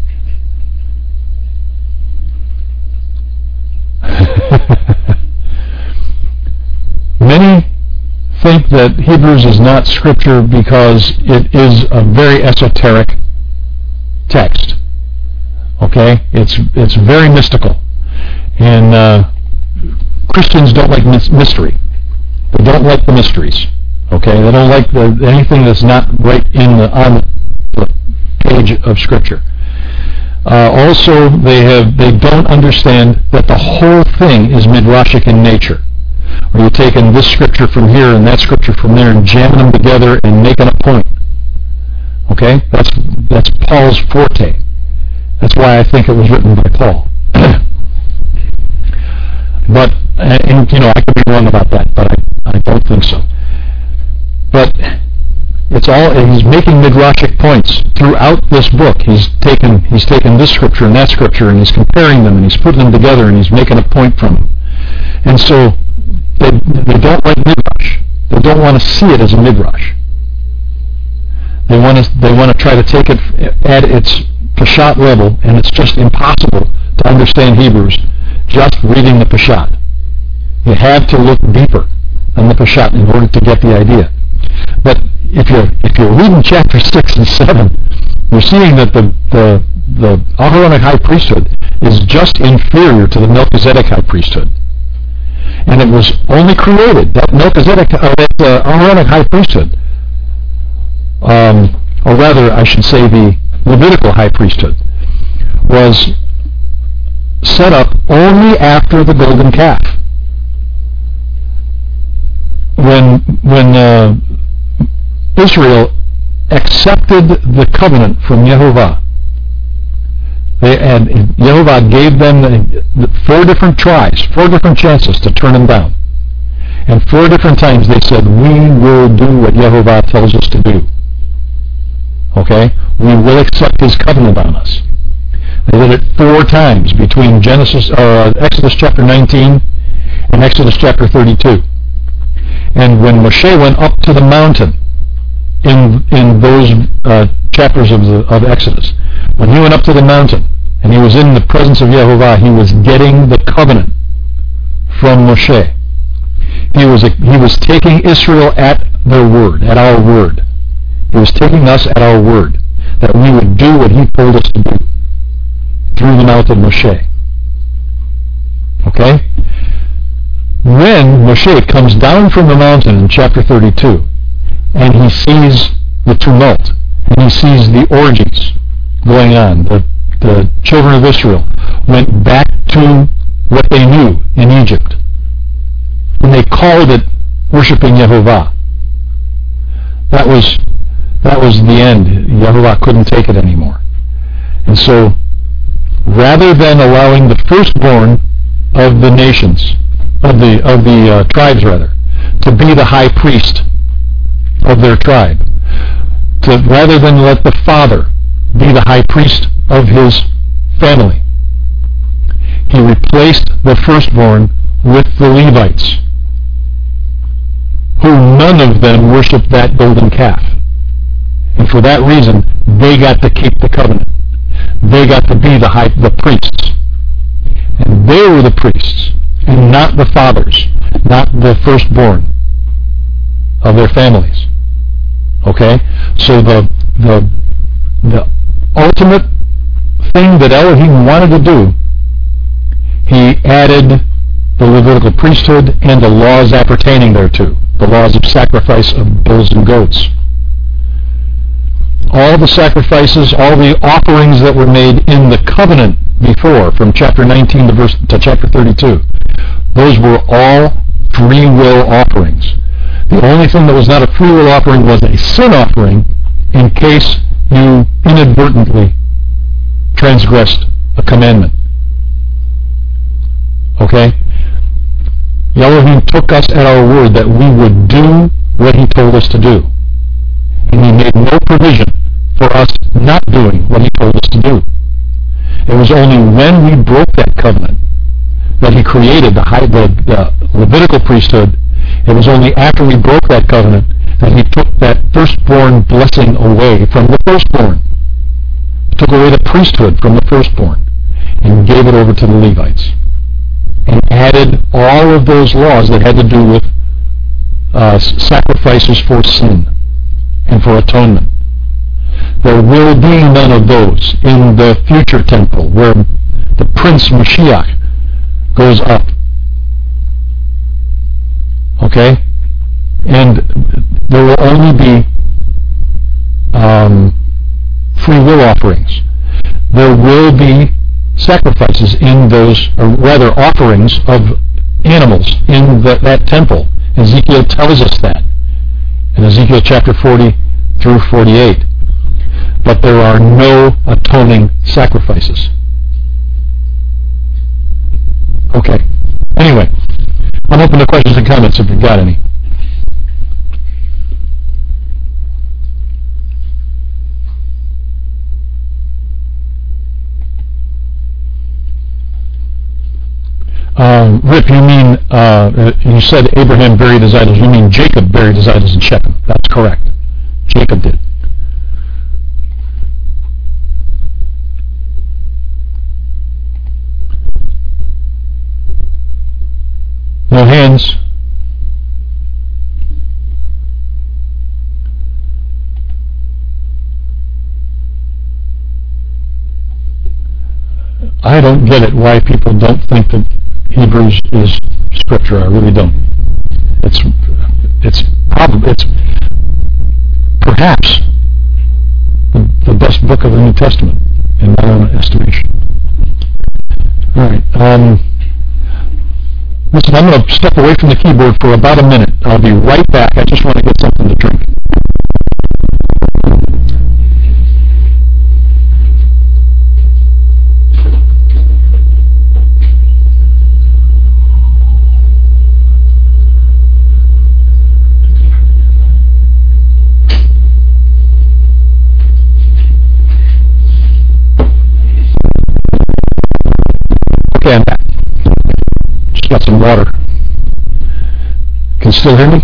many think that Hebrews is not scripture because it is a very esoteric text. Okay? It's it's very mystical. And uh, Christians don't like mystery. They don't like the mysteries. Okay? They don't like the, anything that's not right in the, on the page of Scripture. Uh, also, they have they don't understand that the whole thing is midrashic in nature. Where you're taking this scripture from here and that scripture from there and jamming them together and making a point. Okay? That's that's Paul's forte. That's why I think it was written by Paul. But, and you know, I could be wrong about that, but I, I don't think so. But it's all, he's making midrashic points throughout this book. He's taken he's taken this scripture and that scripture and he's comparing them and he's putting them together and he's making a point from them. And so they, they don't like midrash. They don't want to see it as a midrash. They want to they want to try to take it at its Peshat level, and it's just impossible to understand Hebrews just reading the Peshat. You have to look deeper than the Peshat in order to get the idea. But if you're if you're reading chapter six and seven, you're seeing that the the the Aharonic high priesthood is just inferior to the Melchizedek high priesthood, and it was only created that Melchizedek uh, that uh, Aharonic high priesthood, um, or rather, I should say, the Levitical high priesthood was set up only after the golden calf. When when uh, Israel accepted the covenant from Yehovah, they, and Yehovah gave them the, the four different tries, four different chances to turn them down. And four different times they said, we will do what Yehovah tells us to do. Okay? We will accept his covenant on us. They did it four times between Genesis, uh, Exodus chapter nineteen and Exodus chapter thirty-two. And when Moshe went up to the mountain in in those uh, chapters of the of Exodus, when he went up to the mountain and he was in the presence of Yehovah, he was getting the covenant from Moshe. He was he was taking Israel at their word, at our word. He was taking us at our word that we would do what he told us to do through the mouth of Moshe. Okay? When Moshe comes down from the mountain in chapter thirty-two, and he sees the tumult, and he sees the orgies going on, the, the children of Israel went back to what they knew in Egypt, and they called it worshiping Yehovah. That was that was the end. Yehovah couldn't take it anymore. And so, rather than allowing the firstborn of the nations, of the of the uh, tribes rather, to be the high priest of their tribe, to rather than let the father be the high priest of his family, he replaced the firstborn with the Levites, who none of them worshiped that golden calf. And for that reason, they got to keep the covenant. They got to be the high, the priests. And they were the priests, and not the fathers, not the firstborn of their families. Okay? So the the the ultimate thing that Elohim wanted to do, he added the Levitical priesthood and the laws appertaining thereto, the laws of sacrifice of bulls and goats. All the sacrifices, all the offerings that were made in the covenant before, from chapter nineteen to verse to chapter thirty-two, those were all free will offerings. The only thing that was not a free will offering was a sin offering in case you inadvertently transgressed a commandment. Okay? Elohim took us at our word that we would do what he told us to do. And he made no provision for us not doing what he told us to do. It was only when we broke that covenant that he created the, high, the, the Levitical priesthood. It was only after we broke that covenant that he took that firstborn blessing away from the firstborn. He took away the priesthood from the firstborn and gave it over to the Levites. And added all of those laws that had to do with uh, sacrifices for sin and for atonement. There will be none of those in the future temple where the Prince Mashiach goes up. Okay? And there will only be um, free will offerings. There will be sacrifices in those, or rather offerings of animals in the, that temple. Ezekiel tells us that in Ezekiel chapter forty through forty-eight. But there are no atoning sacrifices. Okay. Anyway, I'm open to questions and comments if you've got any. Um, Rip, you mean, uh, you said Abraham buried his idols. You mean Jacob buried his idols in Shechem. That's correct. Jacob did. No hands. I don't get it why people don't think that Hebrews is scripture. I really don't. It's it's probably it's perhaps the, the best book of the New Testament in my own estimation. All right. Um, listen, I'm going to step away from the keyboard for about a minute. I'll be right back. I just want to get something to drink. Okay, I'm back. Just got some water. Can you still hear me?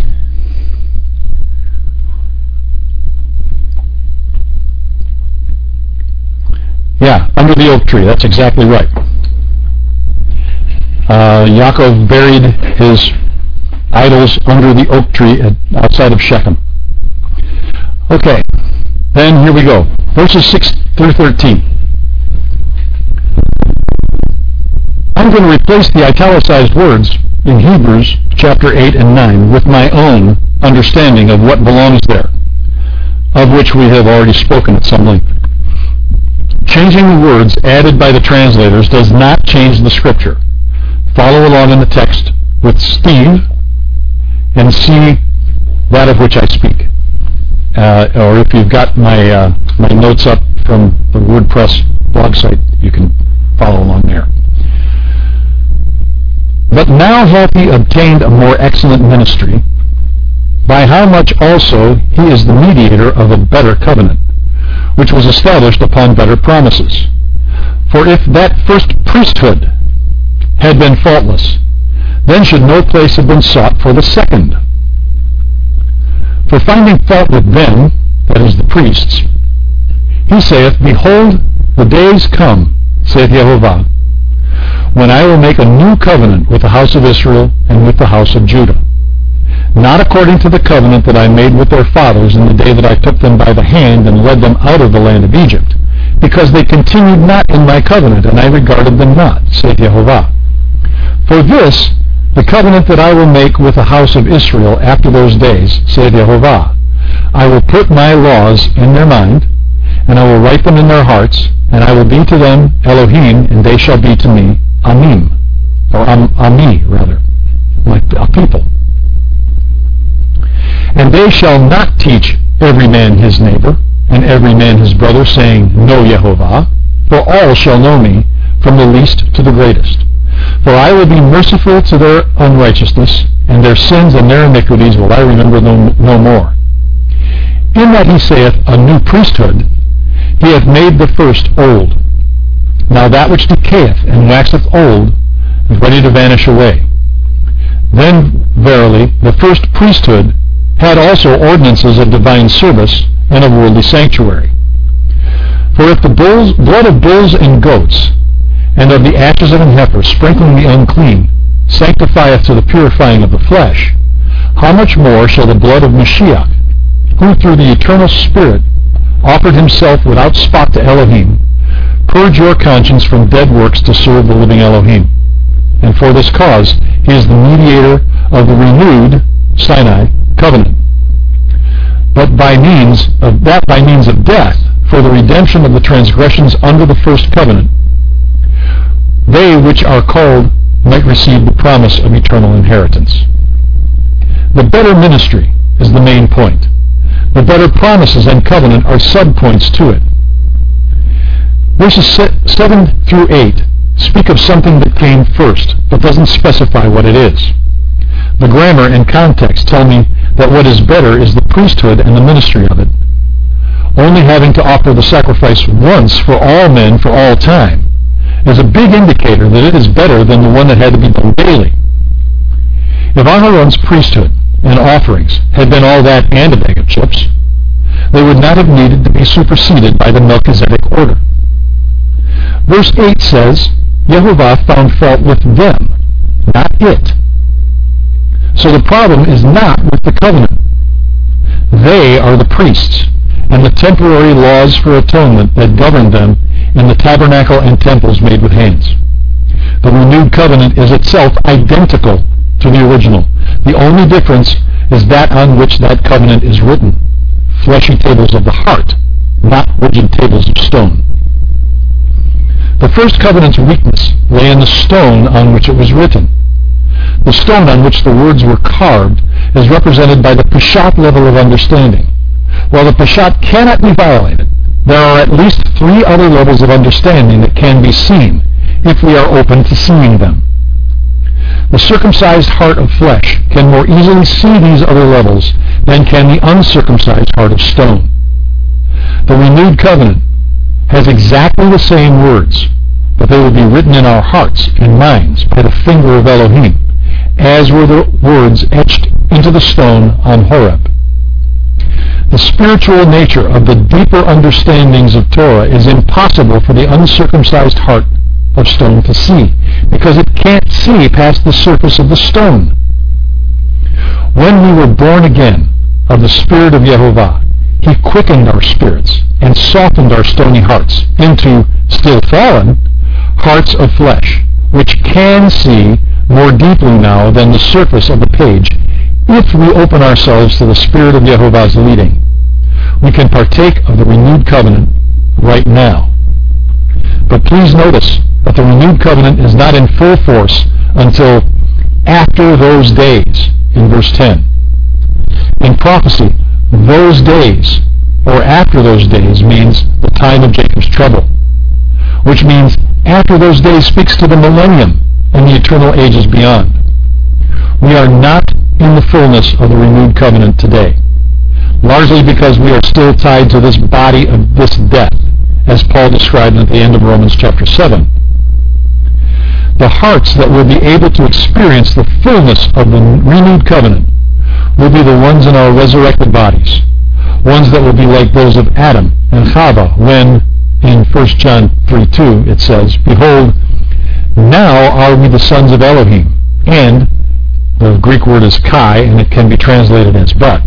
Yeah, under the oak tree. That's exactly right. Uh, Yaakov buried his idols under the oak tree at, outside of Shechem. Okay, then here we go. Verses six through thirteen. I'm going to replace the italicized words in Hebrews chapter eight and nine with my own understanding of what belongs there, of which we have already spoken at some length. Changing the words added by the translators does not change the scripture. Follow along in the text with Steve and see that of which I speak. Uh, or if you've got my uh, my notes up from the WordPress blog site, you can follow along there. But now hath he obtained a more excellent ministry, by how much also he is the mediator of a better covenant, which was established upon better promises. For if that first priesthood had been faultless, then should no place have been sought for the second. For finding fault with them, that is the priests, he saith, Behold, the days come, saith Yehovah, when I will make a new covenant with the house of Israel and with the house of Judah, not according to the covenant that I made with their fathers in the day that I took them by the hand and led them out of the land of Egypt, because they continued not in my covenant, and I regarded them not, saith Yehovah. For this, the covenant that I will make with the house of Israel after those days, saith Yehovah, I will put my laws in their mind, and I will write them in their hearts, and I will be to them Elohim, and they shall be to me Amim, or Am, Ami, rather. My, a people. And they shall not teach every man his neighbor, and every man his brother, saying, Know Yehovah, for all shall know me, from the least to the greatest. For I will be merciful to their unrighteousness, and their sins and their iniquities will I remember no, no more. In that he saith, A new priesthood, he hath made the first old. Now that which decayeth and waxeth old is ready to vanish away. Then, verily, the first priesthood had also ordinances of divine service and of worldly sanctuary. For if the bulls, blood of bulls and goats, and of the ashes of an heifer, sprinkling the unclean, sanctifieth to the purifying of the flesh, how much more shall the blood of Mashiach, who through the eternal Spirit offered himself without spot to Elohim, purge your conscience from dead works to serve the living Elohim? And for this cause he is the mediator of the renewed Sinai covenant, but by means of that by means of death, for the redemption of the transgressions under the first covenant, they which are called might receive the promise of eternal inheritance. The better ministry is the main point. The better promises and covenant are subpoints to it. Verses seven through eight speak of something that came first, but doesn't specify what it is. The grammar and context tell me that what is better is the priesthood and the ministry of it. Only having to offer the sacrifice once for all men for all time is a big indicator that it is better than the one that had to be done daily. If Aharon's priesthood and offerings had been all that and a bag of chips, they would not have needed to be superseded by the Melchizedek order. Verse eight says, Yehovah found fault with them, not it. So the problem is not with the covenant. They are the priests, and the temporary laws for atonement that govern them in the tabernacle and temples made with hands. The renewed covenant is itself identical to the original. The only difference is that on which that covenant is written, fleshy tables of the heart, not rigid tables of stone. The first covenant's weakness lay in the stone on which it was written. The stone on which the words were carved is represented by the Peshat level of understanding. While the Peshat cannot be violated, there are at least three other levels of understanding that can be seen, if we are open to seeing them. The circumcised heart of flesh can more easily see these other levels than can the uncircumcised heart of stone. The renewed covenant has exactly the same words, but they will be written in our hearts and minds by the finger of Elohim, as were the words etched into the stone on Horeb. The spiritual nature of the deeper understandings of Torah is impossible for the uncircumcised heart of stone to see, because it can't see past the surface of the stone. When we were born again of the Spirit of Yehovah, he quickened our spirits and softened our stony hearts into, still fallen, hearts of flesh, which can see more deeply now than the surface of the page. If we open ourselves to the Spirit of Yehovah's leading, we can partake of the renewed covenant right now. But please notice that the renewed covenant is not in full force until after those days, in verse ten. In prophecy, those days, or after those days, means the time of Jacob's trouble, which means after those days speaks to the millennium and the eternal ages beyond. We are not in the fullness of the renewed covenant today, largely because we are still tied to this body of this death, as Paul described at the end of Romans chapter seven. The hearts that will be able to experience the fullness of the renewed covenant will be the ones in our resurrected bodies, ones that will be like those of Adam and Chava when, in First John three two, it says, Behold, now are we the sons of Elohim, and the Greek word is kai, and it can be translated as but.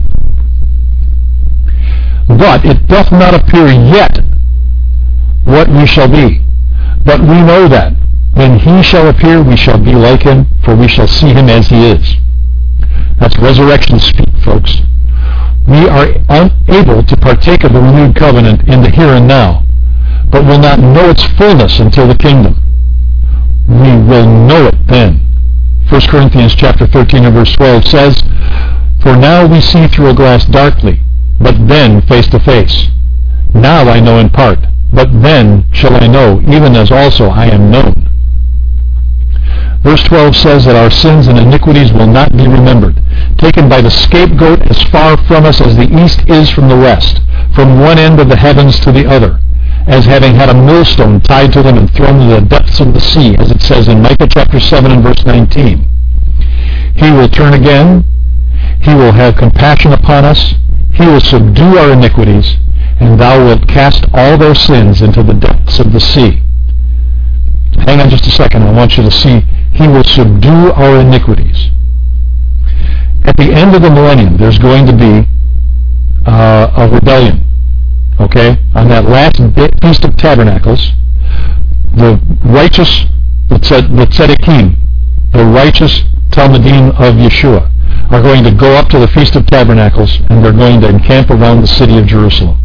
But it doth not appear yet what we shall be. But we know that when he shall appear, we shall be like him, for we shall see him as he is. That's resurrection speak, folks. We are unable to partake of the renewed covenant in the here and now, but will not know its fullness until the kingdom. We will know it then. First Corinthians chapter thirteen and verse twelve says, "For now we see through a glass darkly, but then face to face. Now I know in part, but then shall I know, even as also I am known." Verse twelve says that our sins and iniquities will not be remembered, taken by the scapegoat as far from us as the east is from the west, from one end of the heavens to the other, as having had a millstone tied to them and thrown into the depths of the sea, as it says in Micah chapter seven and verse nineteen. He will turn again, he will have compassion upon us, he will subdue our iniquities, and thou wilt cast all their sins into the depths of the sea. Hang on just a second, I want you to see, he will subdue our iniquities. At the end of the millennium, there's going to be uh, a rebellion. Okay? On that last Feast of Tabernacles, the righteous, the tzaddikim, the righteous Talmudim of Yeshua, are going to go up to the Feast of Tabernacles, and they're going to encamp around the city of Jerusalem.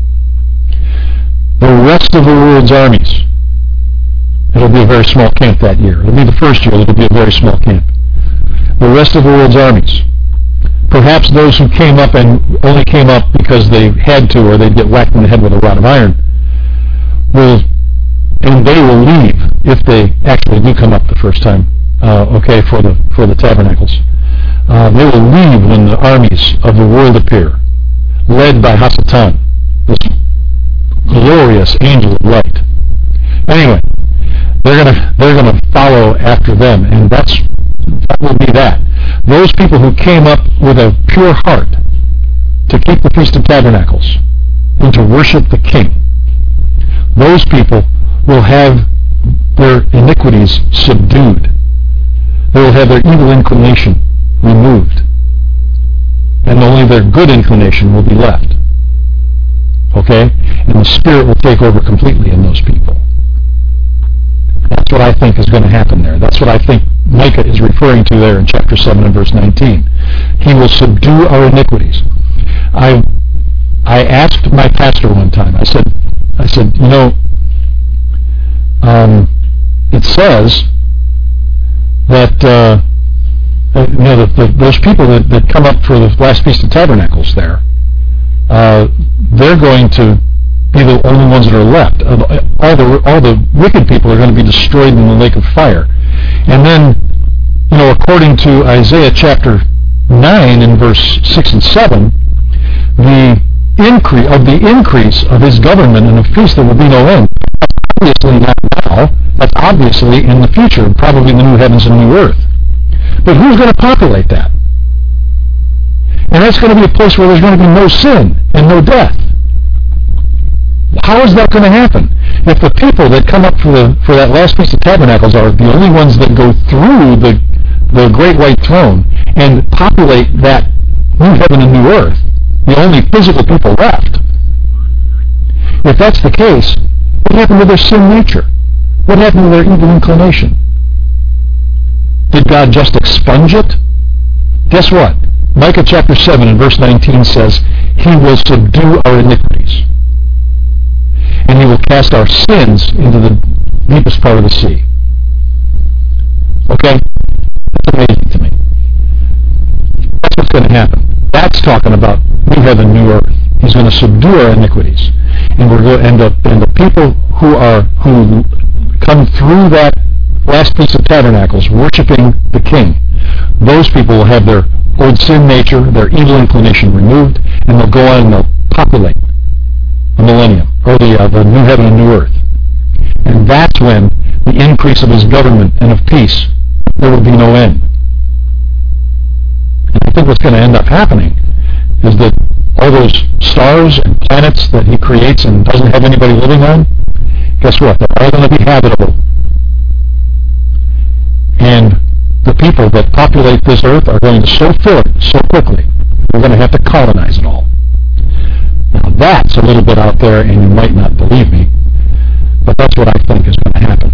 The rest of the world's armies, it'll be a very small camp that year. It'll be the first year, it'll be a very small camp. The rest of the world's armies, perhaps those who came up and only came up because they had to, or they'd get whacked in the head with a rod of iron, will, and they will leave if they actually do come up the first time, uh, okay, for the for the tabernacles. Uh, they will leave when the armies of the world appear, led by Hasatan, this glorious angel of light. Anyway, they're gonna they're gonna follow after them, and that's that will be that. Those people who came up with a pure heart to keep the Feast of Tabernacles and to worship the King, those people will have their iniquities subdued. They will have their evil inclination removed, and only their good inclination will be left. Okay? And the Spirit will take over completely in those people. That's what I think is going to happen there. That's what I think Micah is referring to there in chapter seven and verse nineteen. He will subdue our iniquities. I I asked my pastor one time, I said, I said, you know, um, it says that, uh, uh, you know, the, the, those people that, that come up for the last Feast of Tabernacles there, uh, they're going to be the only ones that are left. All the all the wicked people are going to be destroyed in the lake of fire. And then, you know, according to Isaiah chapter nine and verse six and seven, the increase of the increase of his government and of peace there will be no end. Obviously not now. That's obviously in the future, probably the new heavens and new earth. But who's going to populate that? And that's going to be a place where there's going to be no sin and no death. How is that going to happen? If the people that come up for the for that last Feast of Tabernacles are the only ones that go through the the great white throne and populate that new heaven and new earth, the only physical people left. If that's the case, what happened to their sin nature? What happened to their evil inclination? Did God just expunge it? Guess what? Micah chapter seven and verse nineteen says, He will subdue our iniquities, and He will cast our sins into the deepest part of the sea. Okay? That's amazing to me. That's what's going to happen. That's talking about new heaven, new earth. He's going to subdue our iniquities, and we're going to end up, and the people who are who come through that last Feast of Tabernacles, worshiping the King, those people will have their old sin nature, their evil inclination removed, and they'll go on and they'll populate the millennium, or the, uh, the new heaven and new earth. And that's when the increase of His government and of peace, there will be no end. And I think what's going to end up happening is that all those stars and planets that He creates and doesn't have anybody living on, guess what? They're all going to be habitable. And the people that populate this earth are going to so fill it so quickly, we're going to have to colonize it all. Now that's a little bit out there, and you might not believe me, but that's what I think is going to happen.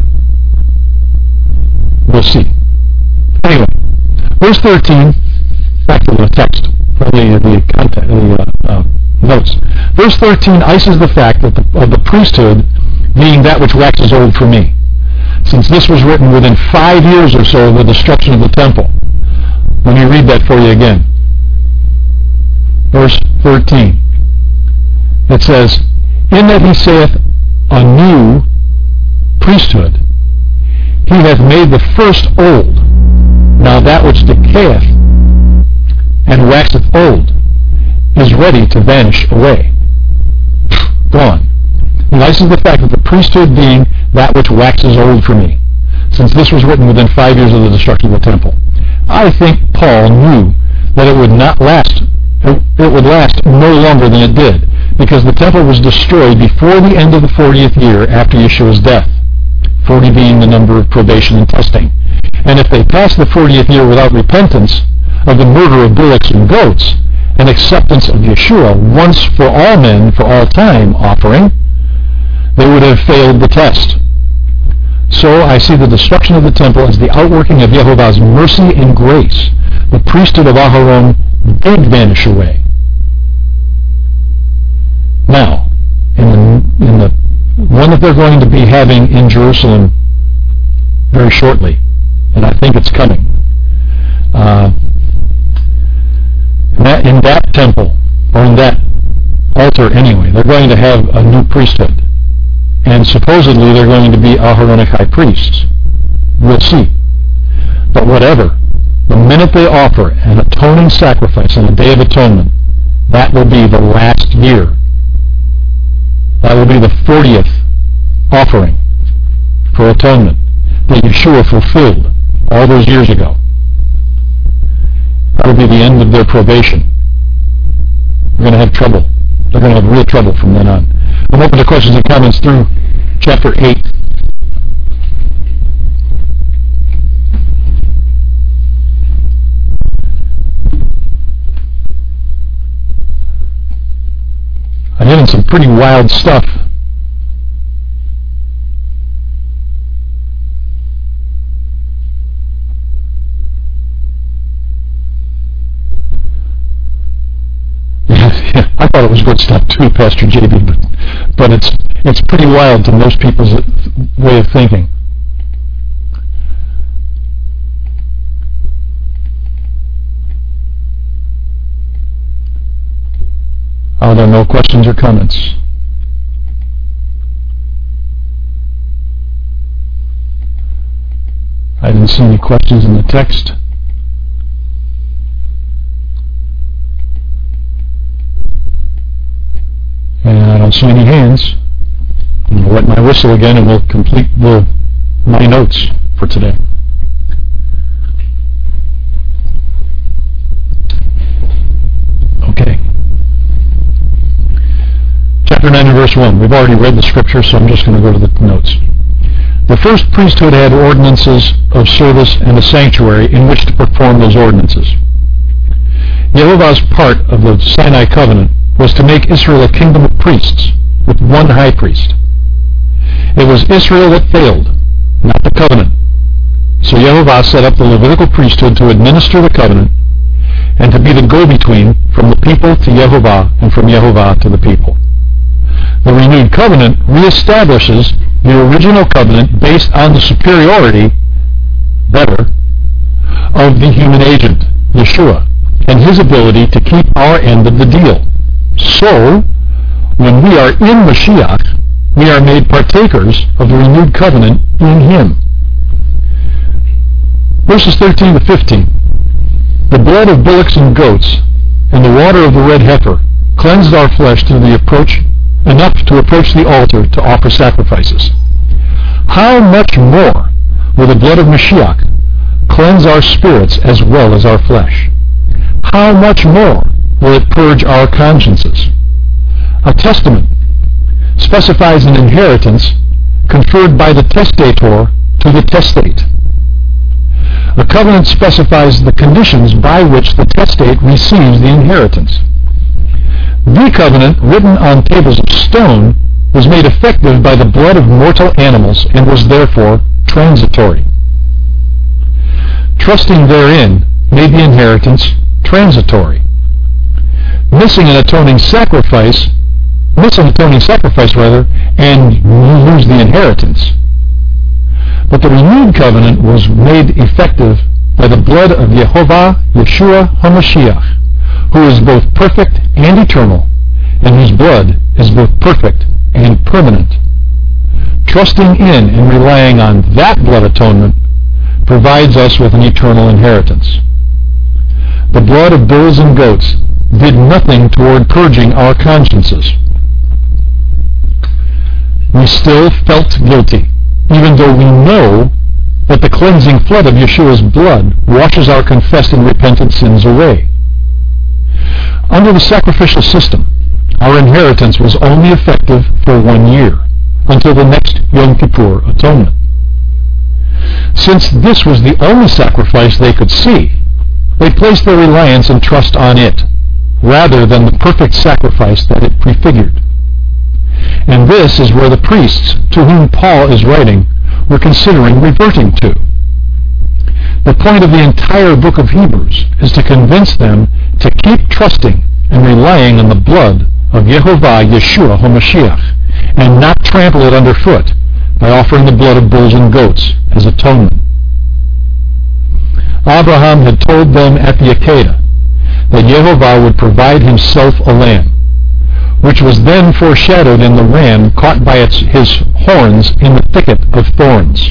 We'll see. Anyway, verse thirteen, back to the text, from the, the, content, the uh, uh, notes. Verse thirteen ices the fact that the, of the priesthood being that which waxes old for me, since this was written within five years or so of the destruction of the temple. Let me read that for you again. Verse thirteen. It says, in that he saith, a new priesthood, he hath made the first old. Now that which decayeth and waxeth old is ready to vanish away. Gone. And this is the fact that the priesthood being that which waxes old for me, since this was written within five years of the destruction of the temple. I think Paul knew that it would not last, it would last no longer than it did, because the temple was destroyed before the end of the fortieth year after Yeshua's death, forty being the number of probation and testing. And if they passed the fortieth year without repentance of the murder of bullocks and goats, and acceptance of Yeshua once for all men for all time offering, they would have failed the test. So I see the destruction of the temple as the outworking of Yehovah's mercy and grace. The priesthood of Aharon did vanish away. Now, in the, in the one that they're going to be having in Jerusalem very shortly, and I think it's coming, uh, that in that temple, or in that altar anyway, they're going to have a new priesthood. And supposedly they're going to be Aharonic high priests. We'll see. But whatever, the minute they offer an atoning sacrifice on the Day of Atonement, that will be the last year. That will be the fortieth offering for atonement that Yeshua fulfilled all those years ago. That will be the end of their probation. They're going to have trouble. They're going to have real trouble from then on. I'm open to questions and comments through chapter eight. I'm hearing some pretty wild stuff. I thought it was good stuff too, Pastor J B, but, but it's it's pretty wild to most people's way of thinking. Are there no questions or comments? I didn't see any questions in the text. And I don't see any hands. I'm going to wet my whistle again and we'll complete the, my notes for today. Okay. Chapter nine and verse one. We've already read the scripture, so I'm just going to go to the notes. The first priesthood had ordinances of service and a sanctuary in which to perform those ordinances. Yehovah's part of the Sinai covenant was to make Israel a kingdom of priests with one high priest. It was Israel that failed, not the covenant. So Yehovah set up the Levitical priesthood to administer the covenant and to be the go-between from the people to Yehovah and from Yehovah to the people. The renewed covenant reestablishes the original covenant based on the superiority, better, of the human agent, Yeshua, and his ability to keep our end of the deal. So, when we are in Mashiach, we are made partakers of the renewed covenant in him. Verses thirteen to fifteen. The blood of bullocks and goats and the water of the red heifer cleansed our flesh to the approach enough to approach the altar to offer sacrifices. How much more will the blood of Mashiach cleanse our spirits as well as our flesh? How much more will it purge our consciences? A testament specifies an inheritance conferred by the testator to the testate. A covenant specifies the conditions by which the testate receives the inheritance. The covenant, written on tables of stone, was made effective by the blood of mortal animals and was therefore transitory. Trusting therein made the inheritance transitory. Missing an atoning sacrifice, miss an atoning sacrifice rather, and you lose the inheritance. But the renewed covenant was made effective by the blood of Yehovah Yeshua HaMashiach, who is both perfect and eternal, and whose blood is both perfect and permanent. Trusting in and relying on that blood atonement provides us with an eternal inheritance. The blood of bulls and goats did nothing toward purging our consciences. We still felt guilty, even though we know that the cleansing flood of Yeshua's blood washes our confessed and repentant sins away. Under the sacrificial system, our inheritance was only effective for one year, until the next Yom Kippur atonement. Since this was the only sacrifice they could see, they placed their reliance and trust on it, rather than the perfect sacrifice that it prefigured. And this is where the priests, to whom Paul is writing, were considering reverting to. The point of the entire book of Hebrews is to convince them to keep trusting and relying on the blood of Yehovah Yeshua HaMashiach, and not trample it underfoot by offering the blood of bulls and goats as atonement. Abraham had told them at the Akedah that Yehovah would provide himself a lamb, which was then foreshadowed in the ram caught by its, his horns in the thicket of thorns.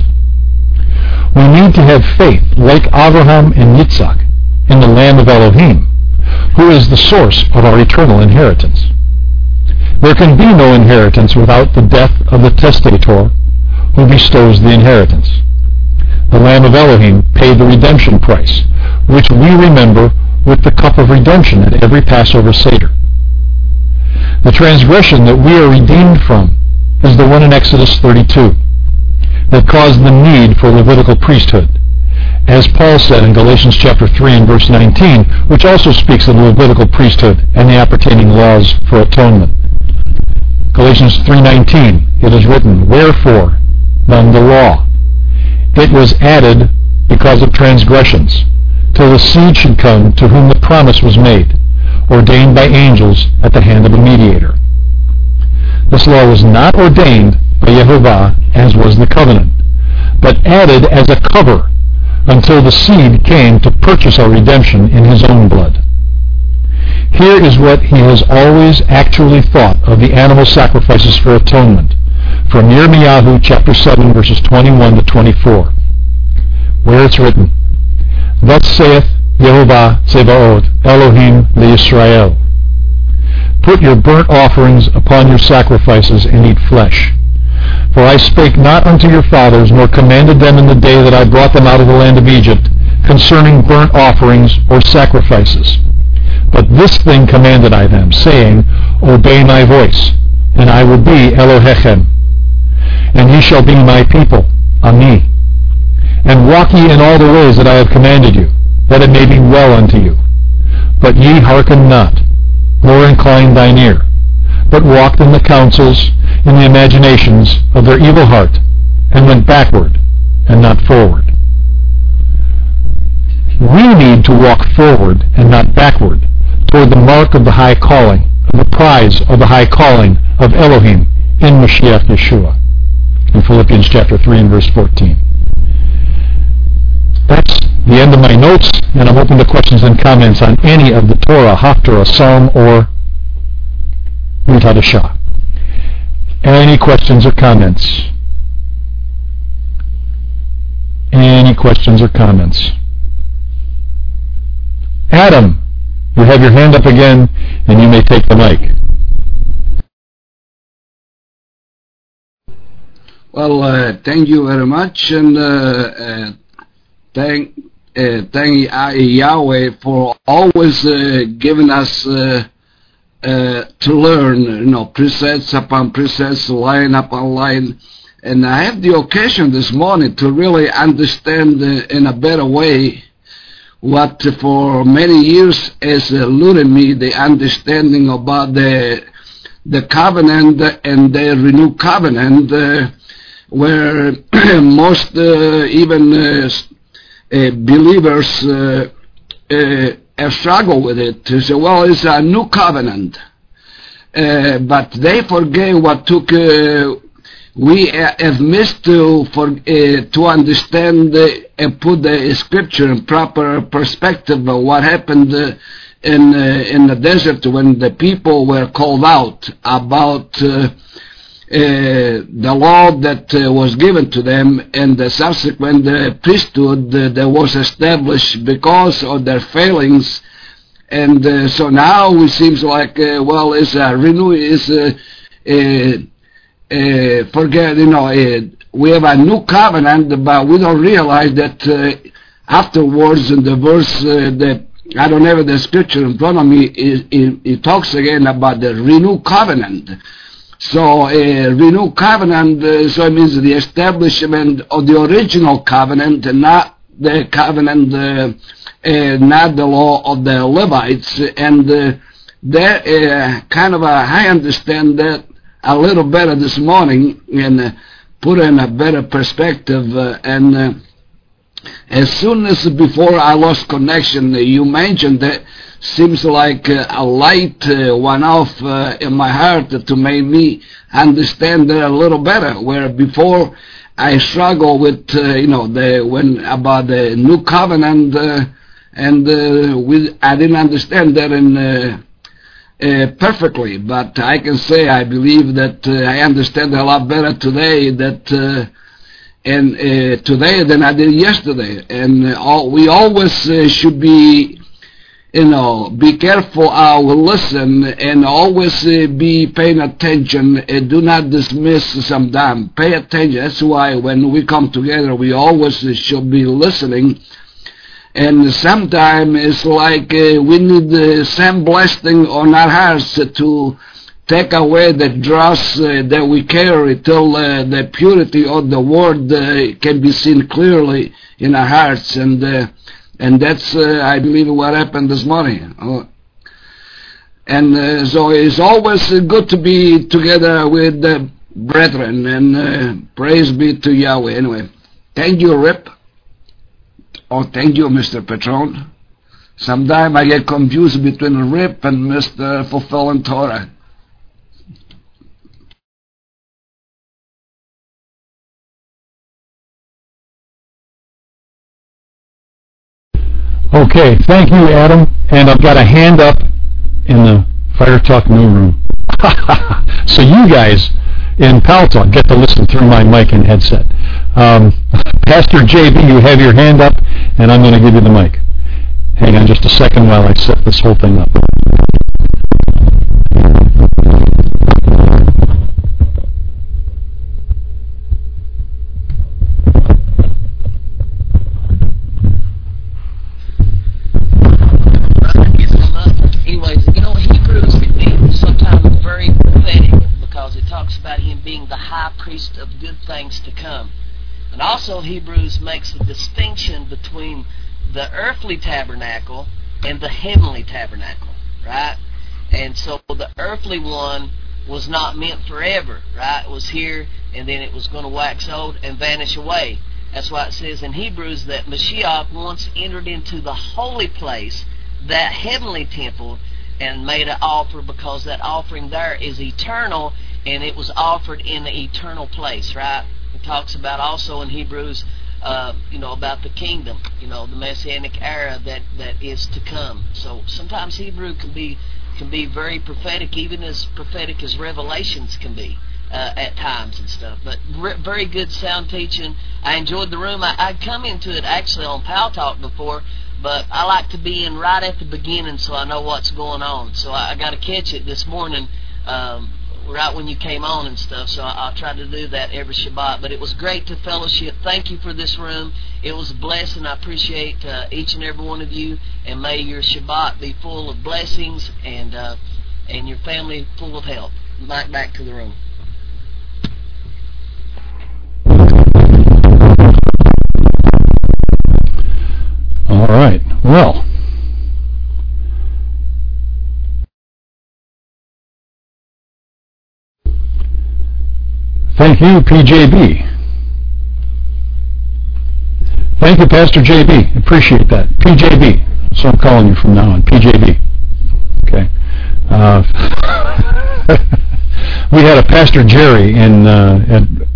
We need to have faith, like Abraham and Yitzhak, in the Lamb of Elohim, who is the source of our eternal inheritance. There can be no inheritance without the death of the testator who bestows the inheritance. The Lamb of Elohim paid the redemption price, which we remember with the cup of redemption at every Passover Seder. The transgression that we are redeemed from is the one in Exodus thirty-two that caused the need for Levitical priesthood, as Paul said in Galatians chapter three and verse nineteen, which also speaks of the Levitical priesthood and the appertaining laws for atonement. Galatians three nineteen, it is written, "Wherefore, then the law, it was added because of transgressions, till the seed should come to whom the promise was made, ordained by angels at the hand of a mediator." This law was not ordained by Yehovah, as was the covenant, but added as a cover until the seed came to purchase our redemption in his own blood. Here is what he has always actually thought of the animal sacrifices for atonement, from Yirmiyahu chapter seven, verses twenty-one to twenty-four, where it's written, "Thus saith Yehovah Tzebaoth, Elohim LeYisrael, put your burnt offerings upon your sacrifices and eat flesh. For I spake not unto your fathers, nor commanded them in the day that I brought them out of the land of Egypt, concerning burnt offerings or sacrifices. But this thing commanded I them, saying, Obey my voice, and I will be Elohechem, and ye shall be my people, Ami. And walk ye in all the ways that I have commanded you, that it may be well unto you. But ye hearkened not, nor inclined thine ear, but walked in the counsels, in the imaginations of their evil heart, and went backward, and not forward." We need to walk forward and not backward toward the mark of the high calling, of the prize of the high calling of Elohim in Mashiach Yeshua, in Philippians chapter three and verse fourteen. That's the end of my notes, and I'm open to questions and comments on any of the Torah, Haftarah, Psalm, or Mitadashah. Any questions or comments? Any questions or comments? Adam, you have your hand up again, and you may take the mic. Well, uh, thank you very much, and uh, uh, thank uh, thank Yahweh for always uh, giving us uh, uh, to learn, you know, precepts upon precepts, line upon line. And I have the occasion this morning to really understand uh, in a better way what for many years has eluded me, the understanding about the the covenant and the renewed covenant, uh, where most uh, even uh, uh, believers uh, uh, have struggled with it. To say, well, it's a new covenant, uh, but they forget what took uh, we uh, have missed to for uh, to understand uh, and put the scripture in proper perspective of what happened uh, in uh, in the desert when the people were called out about uh, uh, the law that uh, was given to them, and the subsequent uh, priesthood uh, that was established because of their failings. And uh, so now it seems like uh, well, it's a renew is uh, uh, uh, forget you know uh, we have a new covenant, but we don't realize that uh, afterwards in the verse uh, that I don't have the scripture in front of me, it, it, it talks again about the renewed covenant. So a uh, renewed covenant, uh, so it means the establishment of the original covenant, and not the covenant, uh, uh, not the law of the Levites. And uh, that uh, kind of, uh, I understand that a little better this morning, and uh, put in a better perspective. Uh, and uh, as soon as before I lost connection, uh, you mentioned that. Seems like uh, a light uh, went off uh, in my heart to make me understand that a little better. Where before I struggle with, uh, you know, the when about the new covenant, uh, and uh, with I didn't understand that in uh, uh, perfectly. But I can say I believe that uh, I understand a lot better today. That. Uh, and uh, today than I did yesterday. And uh, all, we always uh, should be. You know, be careful how we listen, and always uh, be paying attention, and do not dismiss sometimes. Pay attention. That's why when we come together, we always uh, should be listening. And sometimes it's like uh, we need uh, some blessing on our hearts to take away the dross uh, that we carry till uh, the purity of the word uh, can be seen clearly in our hearts. And uh, And that's, uh, I believe, what happened this morning. Uh, and uh, so it's always uh, good to be together with the brethren, and uh, praise be to Yahweh. Anyway, thank you, Rip. Oh, thank you, Mister Patron. Sometimes I get confused between Rip and Mister Fulfilling Torah. Okay, thank you, Adam. And I've got a hand up in the Fire Talk New Room. So you guys in Pal Talk get to listen through my mic and headset. Um, Pastor J B, you have your hand up, and I'm going to give you the mic. Hang on just a second while I set this whole thing up. Of good things to come. And also Hebrews makes a distinction between the earthly tabernacle and the heavenly tabernacle, right? And so the earthly one was not meant forever, right? It was here, and then it was going to wax old and vanish away. That's why it says in Hebrews that Mashiach once entered into the holy place, that heavenly temple, and made an offer, because that offering there is eternal, and it was offered in the eternal place, right? It talks about also in Hebrews, uh, you know, about the kingdom, you know, the Messianic era that, that is to come. So sometimes Hebrew can be can be very prophetic, even as prophetic as Revelations can be uh, at times and stuff. But re- very good sound teaching. I enjoyed the room. I, I'd come into it actually on Pal Talk before, but I like to be in right at the beginning so I know what's going on. So I, I got to catch it this morning. Um, right when you came on and stuff, so I'll try to do that every Shabbat. But it was great to fellowship. Thank you for this room. It was a blessing. I appreciate uh, each and every one of you, and may your Shabbat be full of blessings, and uh, and your family full of health. Back back to the room. All right. Well, thank you, P J B. Thank you, Pastor J B. Appreciate that. P J B. So I'm calling you from now on. P J B. Okay. Uh, we had a Pastor Jerry in uh, at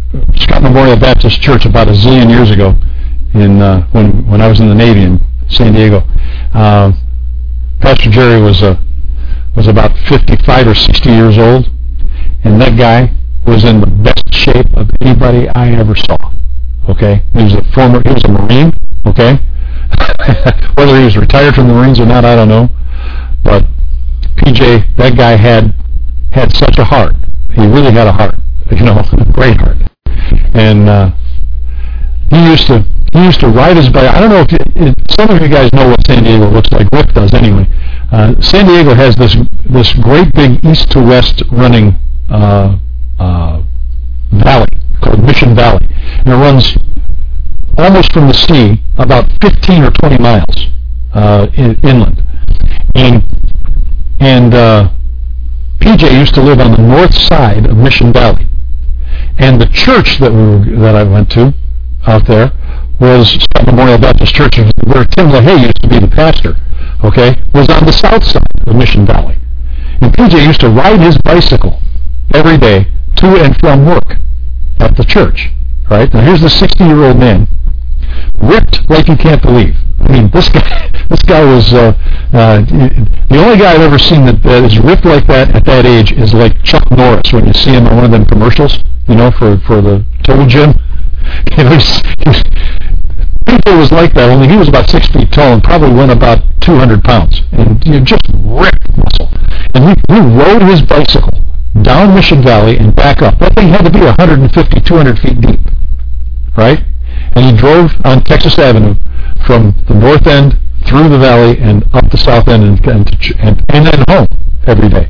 Scott Memorial Baptist Church about a zillion years ago, in uh, when when I was in the Navy in San Diego. Uh, Pastor Jerry was a was about fifty-five or sixty years old, and that guy was in the best shape of anybody I ever saw. Okay, he was a former, he was a Marine. Okay, whether he was retired from the Marines or not, I don't know. But P J, that guy had had such a heart. He really had a heart, you know, a great heart. And uh, he used to he used to ride his bike. I don't know if, you, if some of you guys know what San Diego looks like. Rick does anyway. Uh, San Diego has this this great big east to west running uh, uh, valley called Mission Valley, and it runs almost from the sea about fifteen or twenty miles uh, in, inland. And and uh, P J used to live on the north side of Mission Valley, and the church that we were, that I went to out there was Scott Memorial Baptist Church, where Tim LaHaye used to be the pastor. Okay, was on the south side of Mission Valley, and P J used to ride his bicycle every day to and from work at the church. Right now, here's the sixty-year-old man, ripped like you can't believe. I mean, this guy, this guy was uh, uh, the only guy I've ever seen that, that is ripped like that at that age is like Chuck Norris when you see him on one of them commercials, you know, for for the Total Gym. You know, he's, he's, People was like that, only he was about six feet tall and probably went about two hundred pounds, and you know, just ripped muscle. And we, we rode his bicycle down Mission Valley and back up. That thing had to be one hundred fifty, two hundred feet deep, right? And he drove on Texas Avenue from the north end through the valley and up the south end and and, and, and then home every day.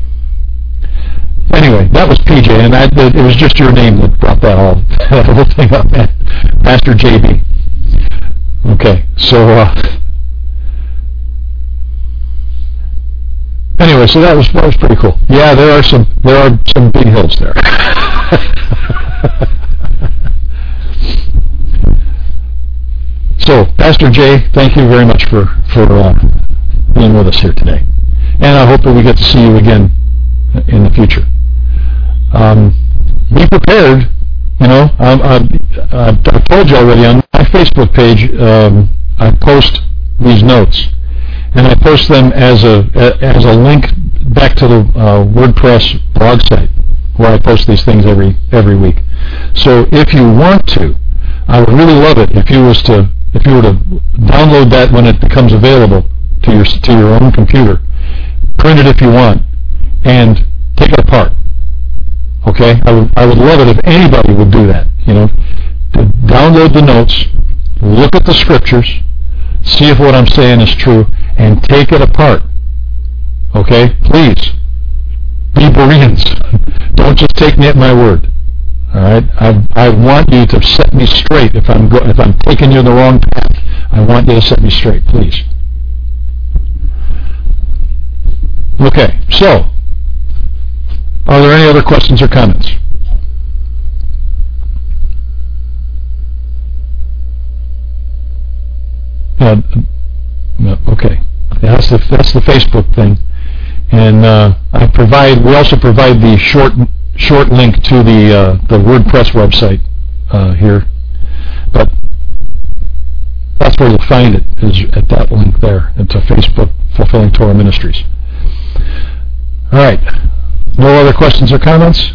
Anyway, that was P J, and I, it was just your name that brought that all that whole thing up, man. Pastor J B. Okay, so uh, anyway, so that was that was pretty cool. Yeah, there are some there are some big hills there. So, Pastor Jay, thank you very much for for uh, being with us here today, and I hope that we get to see you again in the future. Um, be prepared. You know, I, I, I told you already on my Facebook page. Um, I post these notes, and I post them as a as a link back to the uh, WordPress blog site where I post these things every every week. So, if you want to, I would really love it if you was to if you were to download that when it becomes available to your to your own computer, print it if you want, and take it apart. Okay, I would I would love it if anybody would do that. You know, to download the notes, look at the scriptures, see if what I'm saying is true, and take it apart. Okay, please be Bereans. Don't just take me at my word. All right, I I want you to set me straight if I'm go, if I'm taking you the wrong path. I want you to set me straight, please. Okay, so. Are there any other questions or comments? Uh, okay, that's the that's the Facebook thing, and uh, I provide. We also provide the short short link to the uh, the WordPress website uh, here, but that's where you'll find it, is at that link there. It's a Facebook Fulfilling Torah Ministries. All right. No other questions or comments?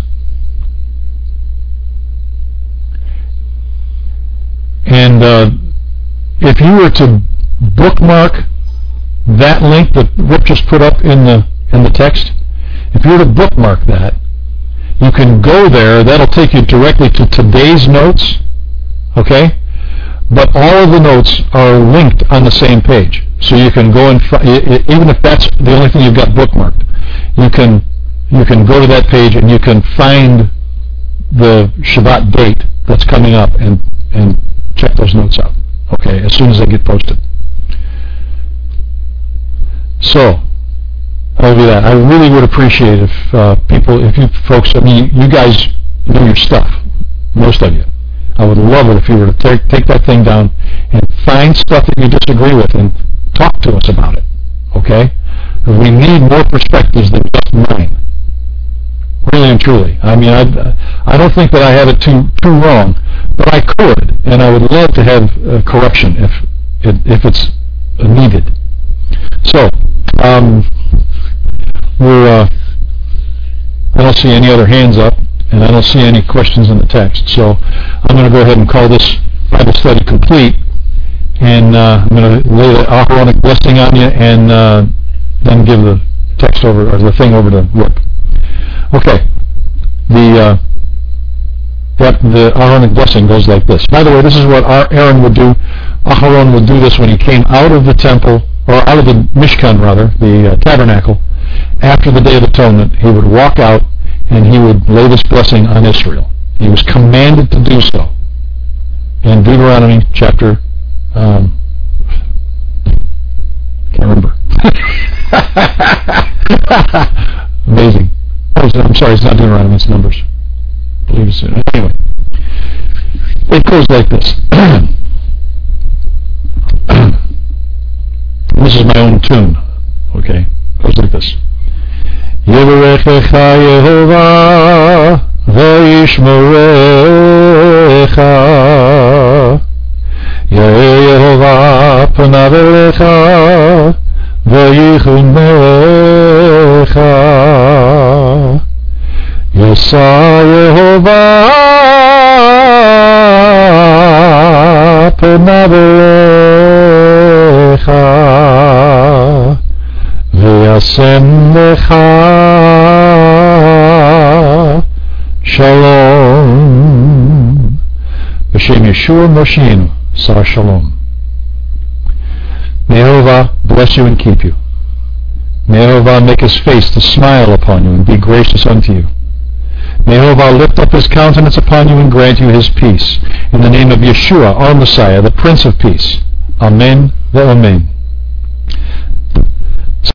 And uh, if you were to bookmark that link that Rick just put up in the in the text, if you were to bookmark that, you can go there. That'll take you directly to today's notes, okay? But all of the notes are linked on the same page, so you can go and fi- even if that's the only thing you've got bookmarked, you can. You can go to that page and you can find the Shabbat date that's coming up and, and check those notes out, okay, as soon as they get posted. So, I'll do that. I really would appreciate if uh, people, if you folks, I mean, you guys know your stuff, most of you. I would love it if you were to take, take that thing down and find stuff that you disagree with and talk to us about it, okay? We need more perspectives than just mine. Really and truly. I mean, I, I don't think that I have it too too wrong, but I could, and I would love to have uh, correction if if it's needed. So, um, we're. Uh, I don't see any other hands up, and I don't see any questions in the text. So, I'm going to go ahead and call this Bible study complete, and uh, I'm going to lay the Aharonic blessing on you, and uh, then give the text over or the thing over to Rick. Okay. The uh, that the Aaronic blessing goes like this. By the way, this is what Aaron would do. Aharon would do this when he came out of the temple, or out of the Mishkan rather, the uh, tabernacle, after the Day of Atonement. He would walk out and he would lay this blessing on Israel. He was commanded to do so. In Deuteronomy chapter, um, can't remember. Amazing. Oh, I'm sorry, it's not Deuteronomy, it's Numbers. I believe it's anyway. It goes like this. This is my own tune. Okay, it goes like this. Yevarechecha Yehovah v'yishmerecha Ye'er Yehovah panav elecha v'yichunecha Yasa Yehovah panav elecha v'yasem lecha shalom. B'shem Yeshua Moshienu, Sar Shalom. May Yehovah bless you and keep you. May Yehovah make his face to smile upon you and be gracious unto you. May Yehovah lift up his countenance upon you and grant you his peace. In the name of Yeshua, our Messiah, the Prince of Peace. Amen, the Amen.